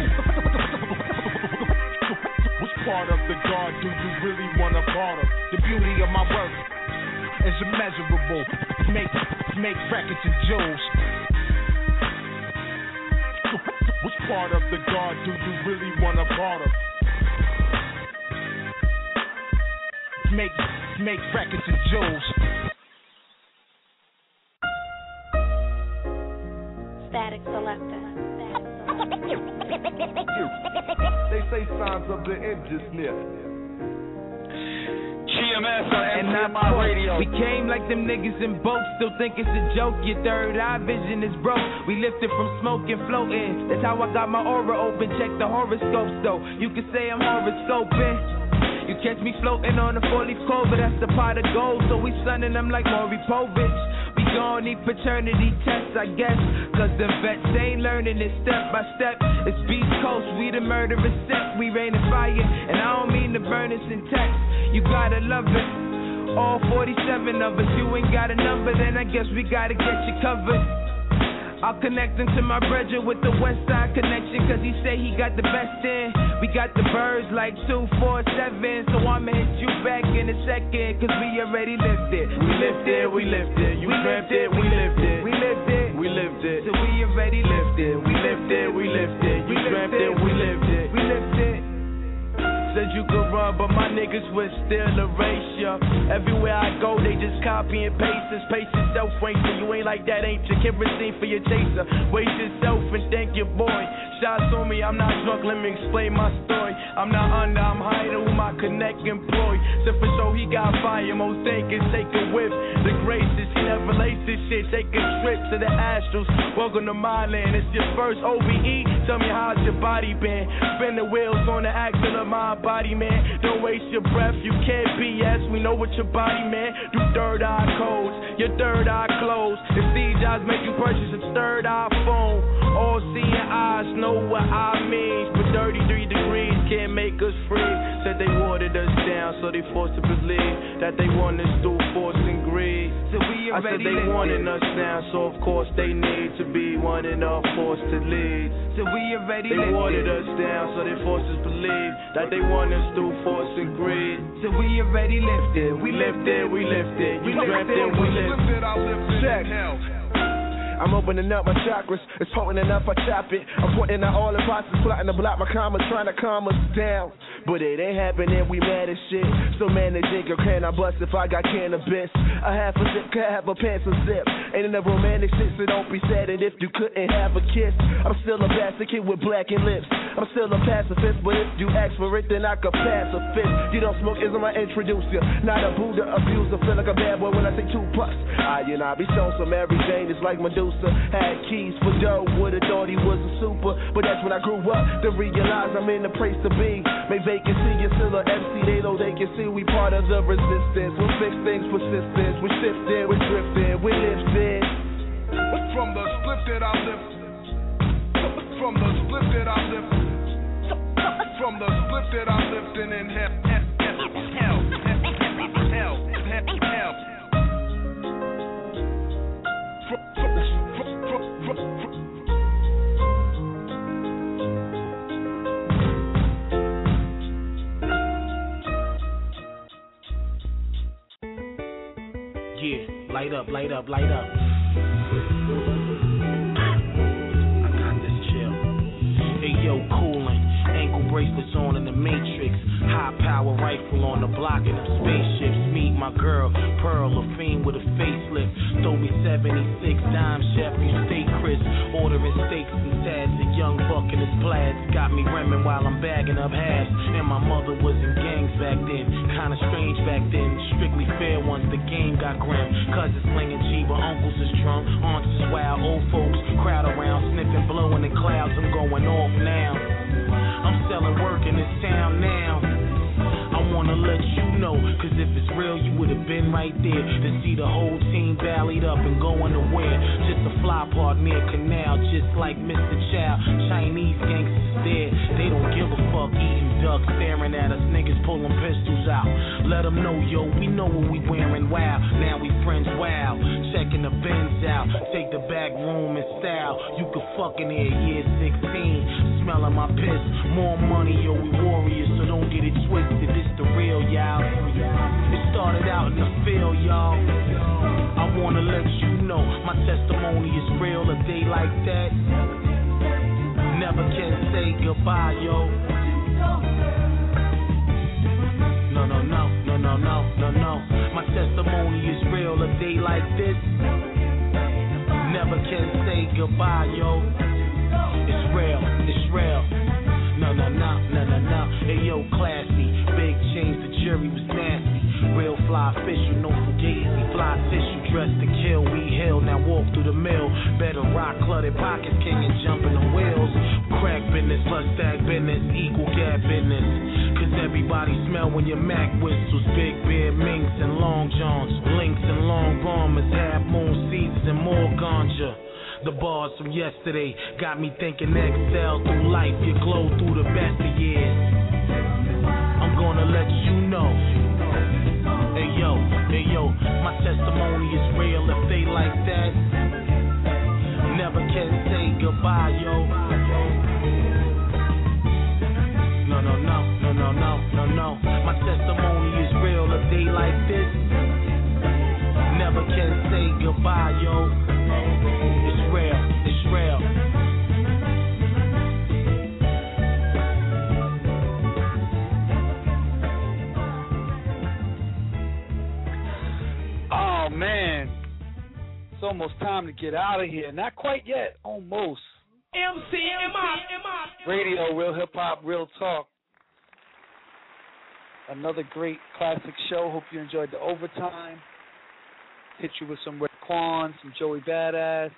Which part of the God do you really want a part of? The beauty of my work is immeasurable. Make records and jewels. Which part of the God do you really want a part of? Make records and jewels. Static Selector. They say signs of the end is near. GMS on MCMI Radio. We came like them niggas in boats, still think it's a joke. Your third eye vision is broke. We lifted from smoke and floating. That's how I got my aura open. Check the horoscopes though. You can say I'm horoscoping. You catch me floating on a 4-leaf clover, that's the pot of gold. So we sunning them like Maury Povich. We gon' need paternity tests, I guess. Cause the vets ain't learning it step by step. It's Beast Coast, we the murderous set. We rain and fire, and I don't mean to burn us in text. You gotta love it. All 47 of us, you ain't got a number, then I guess we gotta get you covered. I'll connect him to my brother with the West Side connection, cause he say he got the best in. We got the birds like 247, so I'ma hit you back in a second, cause we already lived it. We lived it, we lived it. You lived it, we lived it. We lived it, we lived it. So we already lived it. We lived it, we lived it. You dreamt it, we lived it. We lived it. Said you could run, but my niggas would still erase ya. Everywhere I go, they just copy and paste this. Pace yourself, waster. You ain't like that, ain't you? Kerosene for your chaser. Waste yourself and thank your boy. Shots on me, I'm not drunk, let me explain my story. I'm not under, I'm hiding with my connect employee. So for sure he got fire, most thinkers take a whiff. The graces, he never laced this shit. Take a trip to the Astros, welcome to my land. It's your first OBE, tell me how's your body been. Spin the wheels on the axle of my body, man. Don't waste your breath, you can't BS. We know what your body, man. Do third eye codes, your third eye closed. If Steve Jobs make you purchase a third iPhone, all seeing eyes know what I mean. But 33 degrees can't make us free. Said they watered us down, so they forced to believe that they want us through force and greed. So I said they wanting us down, so of course they need to be wanting our force to lead. So we already they watered us down, so they forced us to believe that they want us through force and greed. So we already lifted, we lifted, we lifted. You drifted, we lifted. Check. I'm opening up my chakras, it's potent enough, I chop it. I'm pointing out all the boxes, plotting to block my commas, trying to calm us down. But it ain't happening, we mad as shit. So man, they think, can I bust if I got cannabis? A half a zip, could have a pants a zip. Ain't enough romantic shit, so don't be sad. And if you couldn't have a kiss, I'm still a bastard kid with blackened lips. I'm still a pacifist, but if you ask for it, then I could pass a fist. You don't smoke, isn't I introduce you? Not a Buddha abuser, feel like a bad boy when I say 2+. I be shown some Mary Jane, it's like Medusa. Had keys for dough, would've thought he was a super. But that's when I grew up to realize I'm in the place to be. Make vacancy, you're still a MC, they know they can see we part of the resistance. We'll fix things, persistence, we shifted, we drifted, we lifted. From the split that I lift. From the split that I lift. From the split that I lift and in hell. Yeah, light up, light up, light up. I got this chill. Hey yo, coolin', ankle bracelets on in the Matrix. High power rifle on the block in them spaceships. Meet my girl, Pearl, a fiend with a facelift. Throw me 76 dime chef, you steak crisp. Ordering steaks and sads, a young buck in his plaids. Got me remming while I'm bagging up halves. And my mother was in gangs back then. Kinda strange back then. Strictly fair once the game got grim. Cousins slinging G, but uncles is drunk. Aunts is wild, old folks crowd around, sniffing, blowing the clouds. I'm going off now. I'm selling work in this town now. I wanna let you know, cause if it's real, you would've been right there to see the whole team ballied up and going to win. Just a fly park near Canal, just like Mr. Chow. Chinese gangsters there, they don't give a fuck. Eating ducks, staring at us, niggas pulling pistols out. Let them know, yo, we know what we wearing, wow. Now we friends, wow. Checking the Benz out, take the back room in style. You could fuck in here, year 16. Smelling my piss, more money, yo, we warriors, so don't get it twisted. This the real, y'all. It started out in the field, y'all. I wanna let you know my testimony is real. A day like that, never can say goodbye, yo. No, no, no, no, no, no, no, no. My testimony is real. A day like this, never can say goodbye, yo. It's real, it's real. No, no, no, no, no, no. Hey, yo, classy. Big chains, the jury was nasty. Real fly official, no fugazi. Fly tissue, dressed to kill. We hill, now walk through the mill. Better rock, cluttered pockets, king and jumping the wheels. Crack business, Mustang business, equal gap business. Cause everybody smell when your Mac whistles. Big beard, minks and long johns. Links and long bombers, half moon seasons and more ganja. The bars from yesterday got me thinking excel through life. You glow through the best of years. I'm gonna let you know. Hey yo, my testimony is real. If they like that, never can say goodbye, yo. No, no, no, no, no, no, no, no. My testimony is real. If they like this, never can say goodbye, yo. It's real, it's real. Oh, man. It's almost time to get out of here. Not quite yet. Almost. MCMI. Radio, real hip-hop, real talk. Another great classic show. Hope you enjoyed the overtime. Hit you with some Red Quan, some Joey Badass.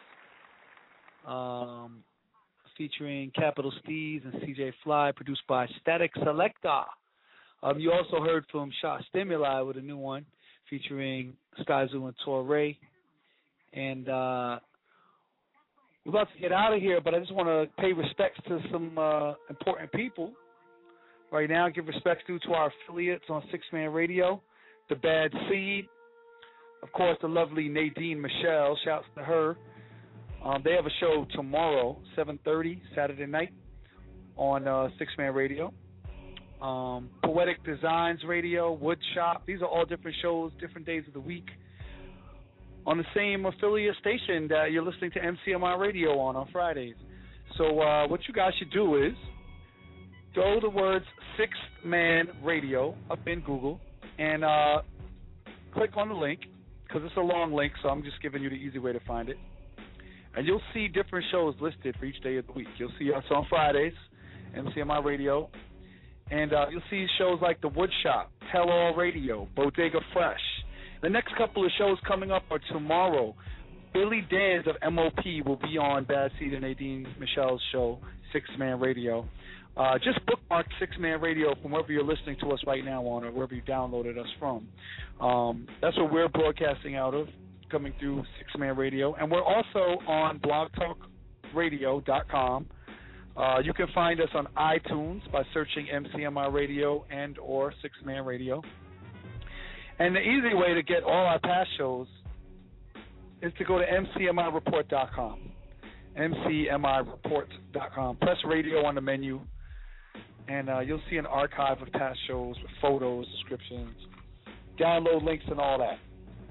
Featuring Capital Steez and CJ Fly, produced by Static Selector. You also heard from Shot Stimuli with a new one featuring Skyzoo and Torre. And we're about to get out of here, but I just want to pay respects to some important people. Right now, give respects due to our affiliates on Six Man Radio, The Bad Seed. Of course, the lovely Nadine Michelle, shouts to her. They have a show tomorrow, 7:30, Saturday night, on Six Man Radio. Poetic Designs Radio, Wood Shop. These are all different shows, different days of the week, on the same affiliate station that you're listening to MCMI Radio on Fridays. So what you guys should do is throw the words Six Man Radio up in Google and click on the link, because it's a long link, so I'm just giving you the easy way to find it. And you'll see different shows listed for each day of the week. You'll see us on Fridays, MCMI Radio. And you'll see shows like The Wood Shop, Tell All Radio, Bodega Fresh. The next couple of shows coming up are tomorrow. Billy Danz of MOP will be on Bad Seed and Nadine Michelle's show, Six Man Radio. Just bookmark Six Man Radio from wherever you're listening to us right now on, or wherever you downloaded us from. That's what we're broadcasting out of, coming through Six Man Radio. And we're also on blogtalkradio.com. You can find us on iTunes by searching MCMI Radio and or Six Man Radio. And the easy way to get all our past shows is to go to MCMIReport.com. MCMIReport.com. Press radio on the menu, and you'll see an archive of past shows with photos, descriptions, download links, and all that.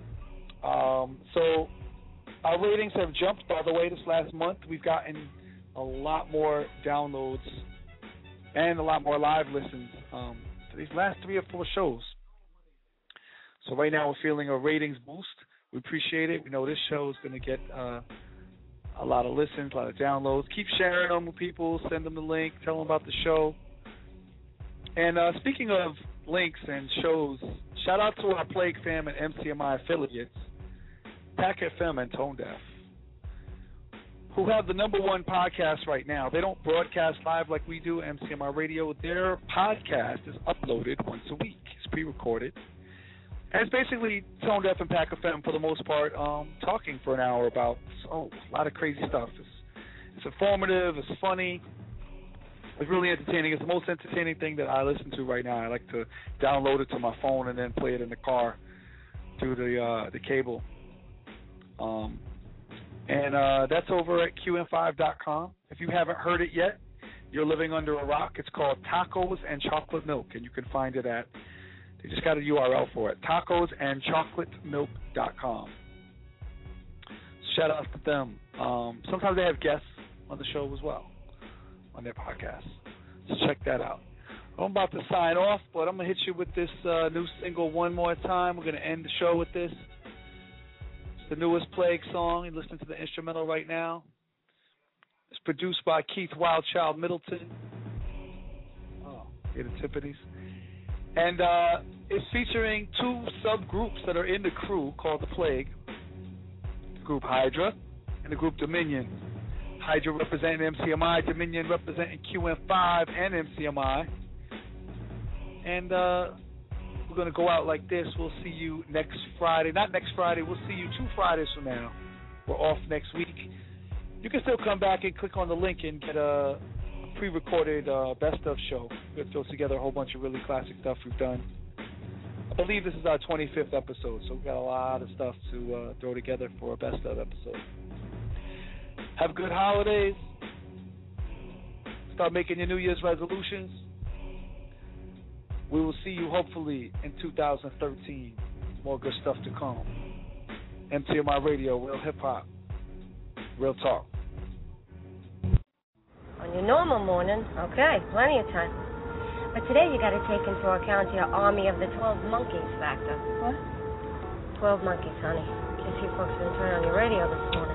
So our ratings have jumped, by the way, this last month. We've gotten a lot more downloads and a lot more live listens to these last 3 or 4 shows. So right now we're feeling a ratings boost. We appreciate it. We know this show is going to get a lot of listens, a lot of downloads. Keep sharing them with people. Send them the link. Tell them about the show. And speaking of links and shows, shout out to our Plague Fam and MCMI affiliates, Pack FM and Tone Deaf, who have the #1 podcast right now. They don't broadcast live like we do, MCMI Radio. Their podcast is uploaded once a week. It's pre-recorded. And it's basically Tone Deaf and Pack FM for the most part, talking for an hour about a lot of crazy stuff. It's informative, it's funny, it's really entertaining. It's the most entertaining thing that I listen to right now. I like to download it to my phone and then play it in the car through the cable. And that's over at QN5.com. If you haven't heard it yet, you're living under a rock. It's called Tacos and Chocolate Milk, and you can find it at, they just got a URL for it, tacosandchocolatemilk.com. Shout out to them. Sometimes they have guests on the show as well, on their podcast. So check that out. I'm about to sign off, but I'm going to hit you with this new single one more time. We're going to end the show with this. It's the newest Plague song. You're listening to the instrumental right now. It's produced by Keith Wildchild Middleton. Oh, hear the timpanis. And it's featuring 2 subgroups that are in the crew called The Plague. The group Hydra and the group Dominion. Hydra representing MCMI, Dominion representing QN5 and MCMI. And we're going to go out like this. We'll see you next Friday. Not next Friday. We'll see you 2 Fridays from now. We're off next week. You can still come back and click on the link and get a pre-recorded best of show. We'll throw together a whole bunch of really classic stuff we've done. I believe this is our 25th episode, so we've got a lot of stuff to throw together for a best of episode. Have good holidays. Start making your New Year's resolutions. We will see you hopefully in 2013. More good stuff to come. MTMI Radio, real hip-hop, real talk. On your normal morning, okay, plenty of time. But today you got to take into account your Army of the 12 Monkeys factor. What? 12 Monkeys, honey. In case you folks didn't turn on your radio this morning.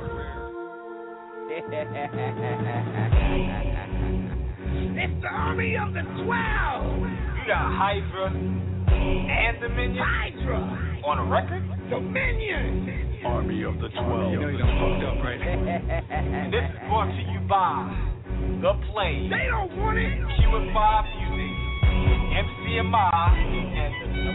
It's the army of the 12. You got Hydra and Dominion. Hydra on a record. Dominion. Army of the 12. You know you done fucked up, right? And this is brought to you by The Plane. They don't want it. Q5 Music, MCMI, and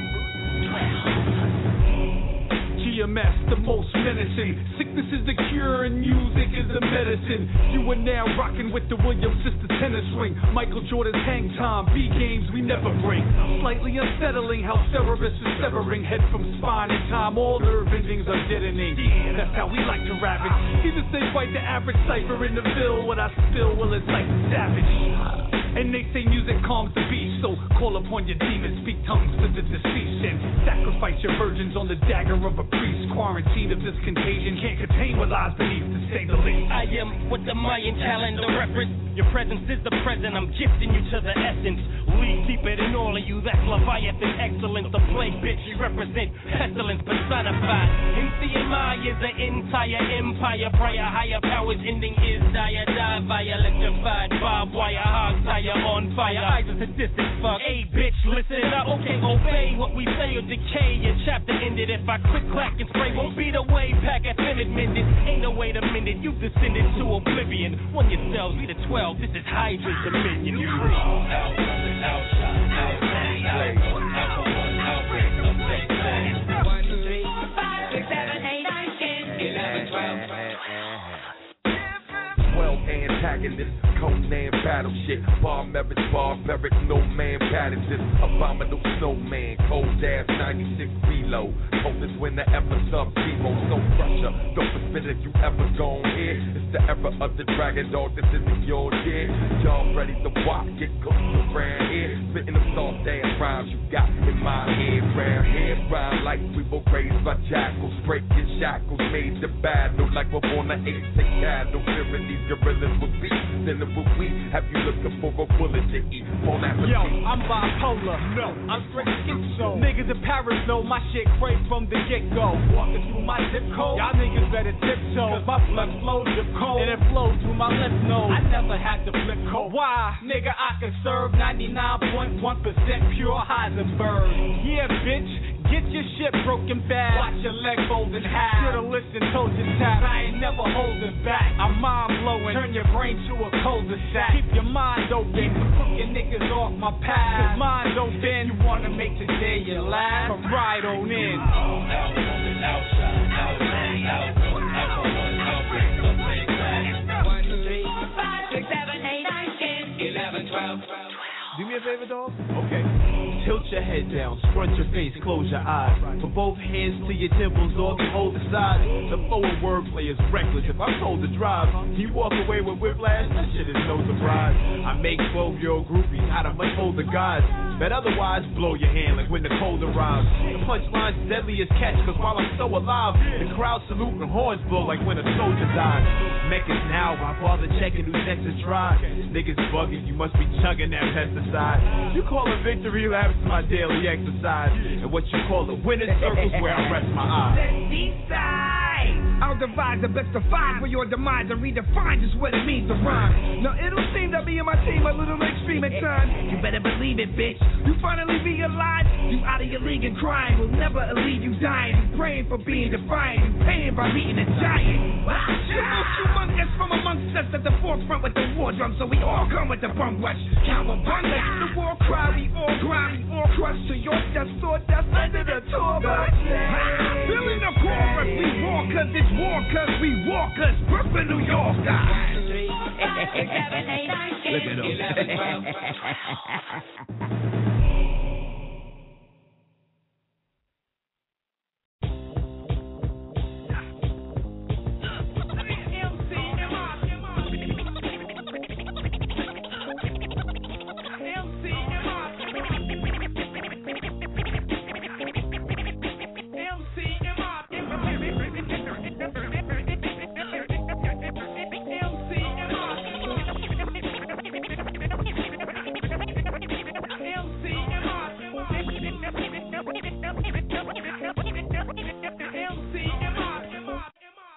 GMS, the most menacing. Sickness is the cure and music is the medicine. You are now rocking with the Williams sister tennis swing. Michael Jordan's hang time, B-games we never break. Slightly unsettling how Cerberus is severing head from spine and time. All nerve endings are deadening. Yeah, that's how we like to ravage. He's the same fight the average cipher in the Ville. What I spill, well, it's like savage. And they say music calms the beast, so call upon your demons, speak tongues to the deceased, and sacrifice your virgins on the dagger of a priest. Quarantine of this contagion can't contain what lies beneath, to say the least. I am what the Mayan calendar reference. Your presence is the present, I'm gifting you to the essence. Lead deeper than all of you, that's Leviathan excellence. The plague bitch, you represent pestilence personified. MCMI is an entire empire. Prior higher powers ending is dire, die via electrified. Barbed wire, hog tire on fire. Eyes are sadistic, fuck. Hey bitch, listen up. Okay, obey what we say or decay. Your chapter ended. If I quick clack and spray, won't be the way. Pack at timid mended. Ain't no way to mend it. You've descended to oblivion. One yourselves, be the 12. This is Hydra's dominion. You free. Outside. 1, 2, 3, 5, 6, 7, 8, 9, 10, 11, 12. 12 antagonists, Conan battleship, barbaric, no man pattern. Abominable snowman, cold ass 96 reload. Coldest when the ever sub zero, so pressure. Don't spit if you ever gone here. It's the era of the dragon dog. This isn't your year. Y'all ready to walk? Get cooked around here. Spitting them soft ass rhymes you got in my head. Round here, rhyme like we were raised by jackals. Breaking shackles, made the battle like we're on the 8th cattle. Fearing these gorillas with beef. Then would we have you looking for a bullet to eat? Yo, I'm bipolar. No, I'm straight schizo. Niggas in Paris know my shit crazy from the get-go. Walking through my zip code, y'all niggas better tiptoe. Cause my blood flows to cold, and it flows through my lymph node. I never had to flip code. Why? Nigga, I can serve 99.1% pure Heisenberg. Yeah, bitch. Get your shit broken bad. Watch your leg fold in half. Should've listened, told you tap. I ain't never holding back. I'm mind blowing. Turn your brain to a cul-de-sac. Keep your mind open. Keep the crooked niggas off my path. Cause mind open. You wanna make today your last? Come right on in. One, 2, 3, 5, 6, 7, 8, 9, 10, 11, 12. Do me a favor, dog? Okay. Tilt your head down, scrunch your face, close your eyes. Put both hands to your temples, dog, and hold the side. The forward wordplay is reckless. If I'm told to drive, you walk away with whiplash, that shit is no surprise. I make 12-year-old groupies out of much older guys. Bet otherwise, blow your hand like when the cold arrives. The punchline's deadly as catch, cause while I'm so alive, the crowd salute and horns blow like when a soldier dies. Meccas now, why bother checking who's next to try? Niggas bugging, you must be chugging that pesticide. You call a victory lap my daily exercise, and what you call the winner's circles where I rest my eyes. I'll devise the best of five for your demise and redefine just what it means to rhyme. Now it'll seem that me and my team a little extreme at times. You better believe it, bitch. You finally realize you out of your league and crime will never leave you dying. You praying for being defiant, you paying by meeting a giant. The most humongous from amongst us at the forefront with the war drum, so we all come with the bum rush. Cowabunga, the war cry, we all grind, we all crush to your death, sawdust under the tour bus. Feeling the chorus, we war cause it's war cause we walkers, Brooklyn, New York, guys. 1, 2, 3, 6, 7, 8, 9, 10, 11, 12.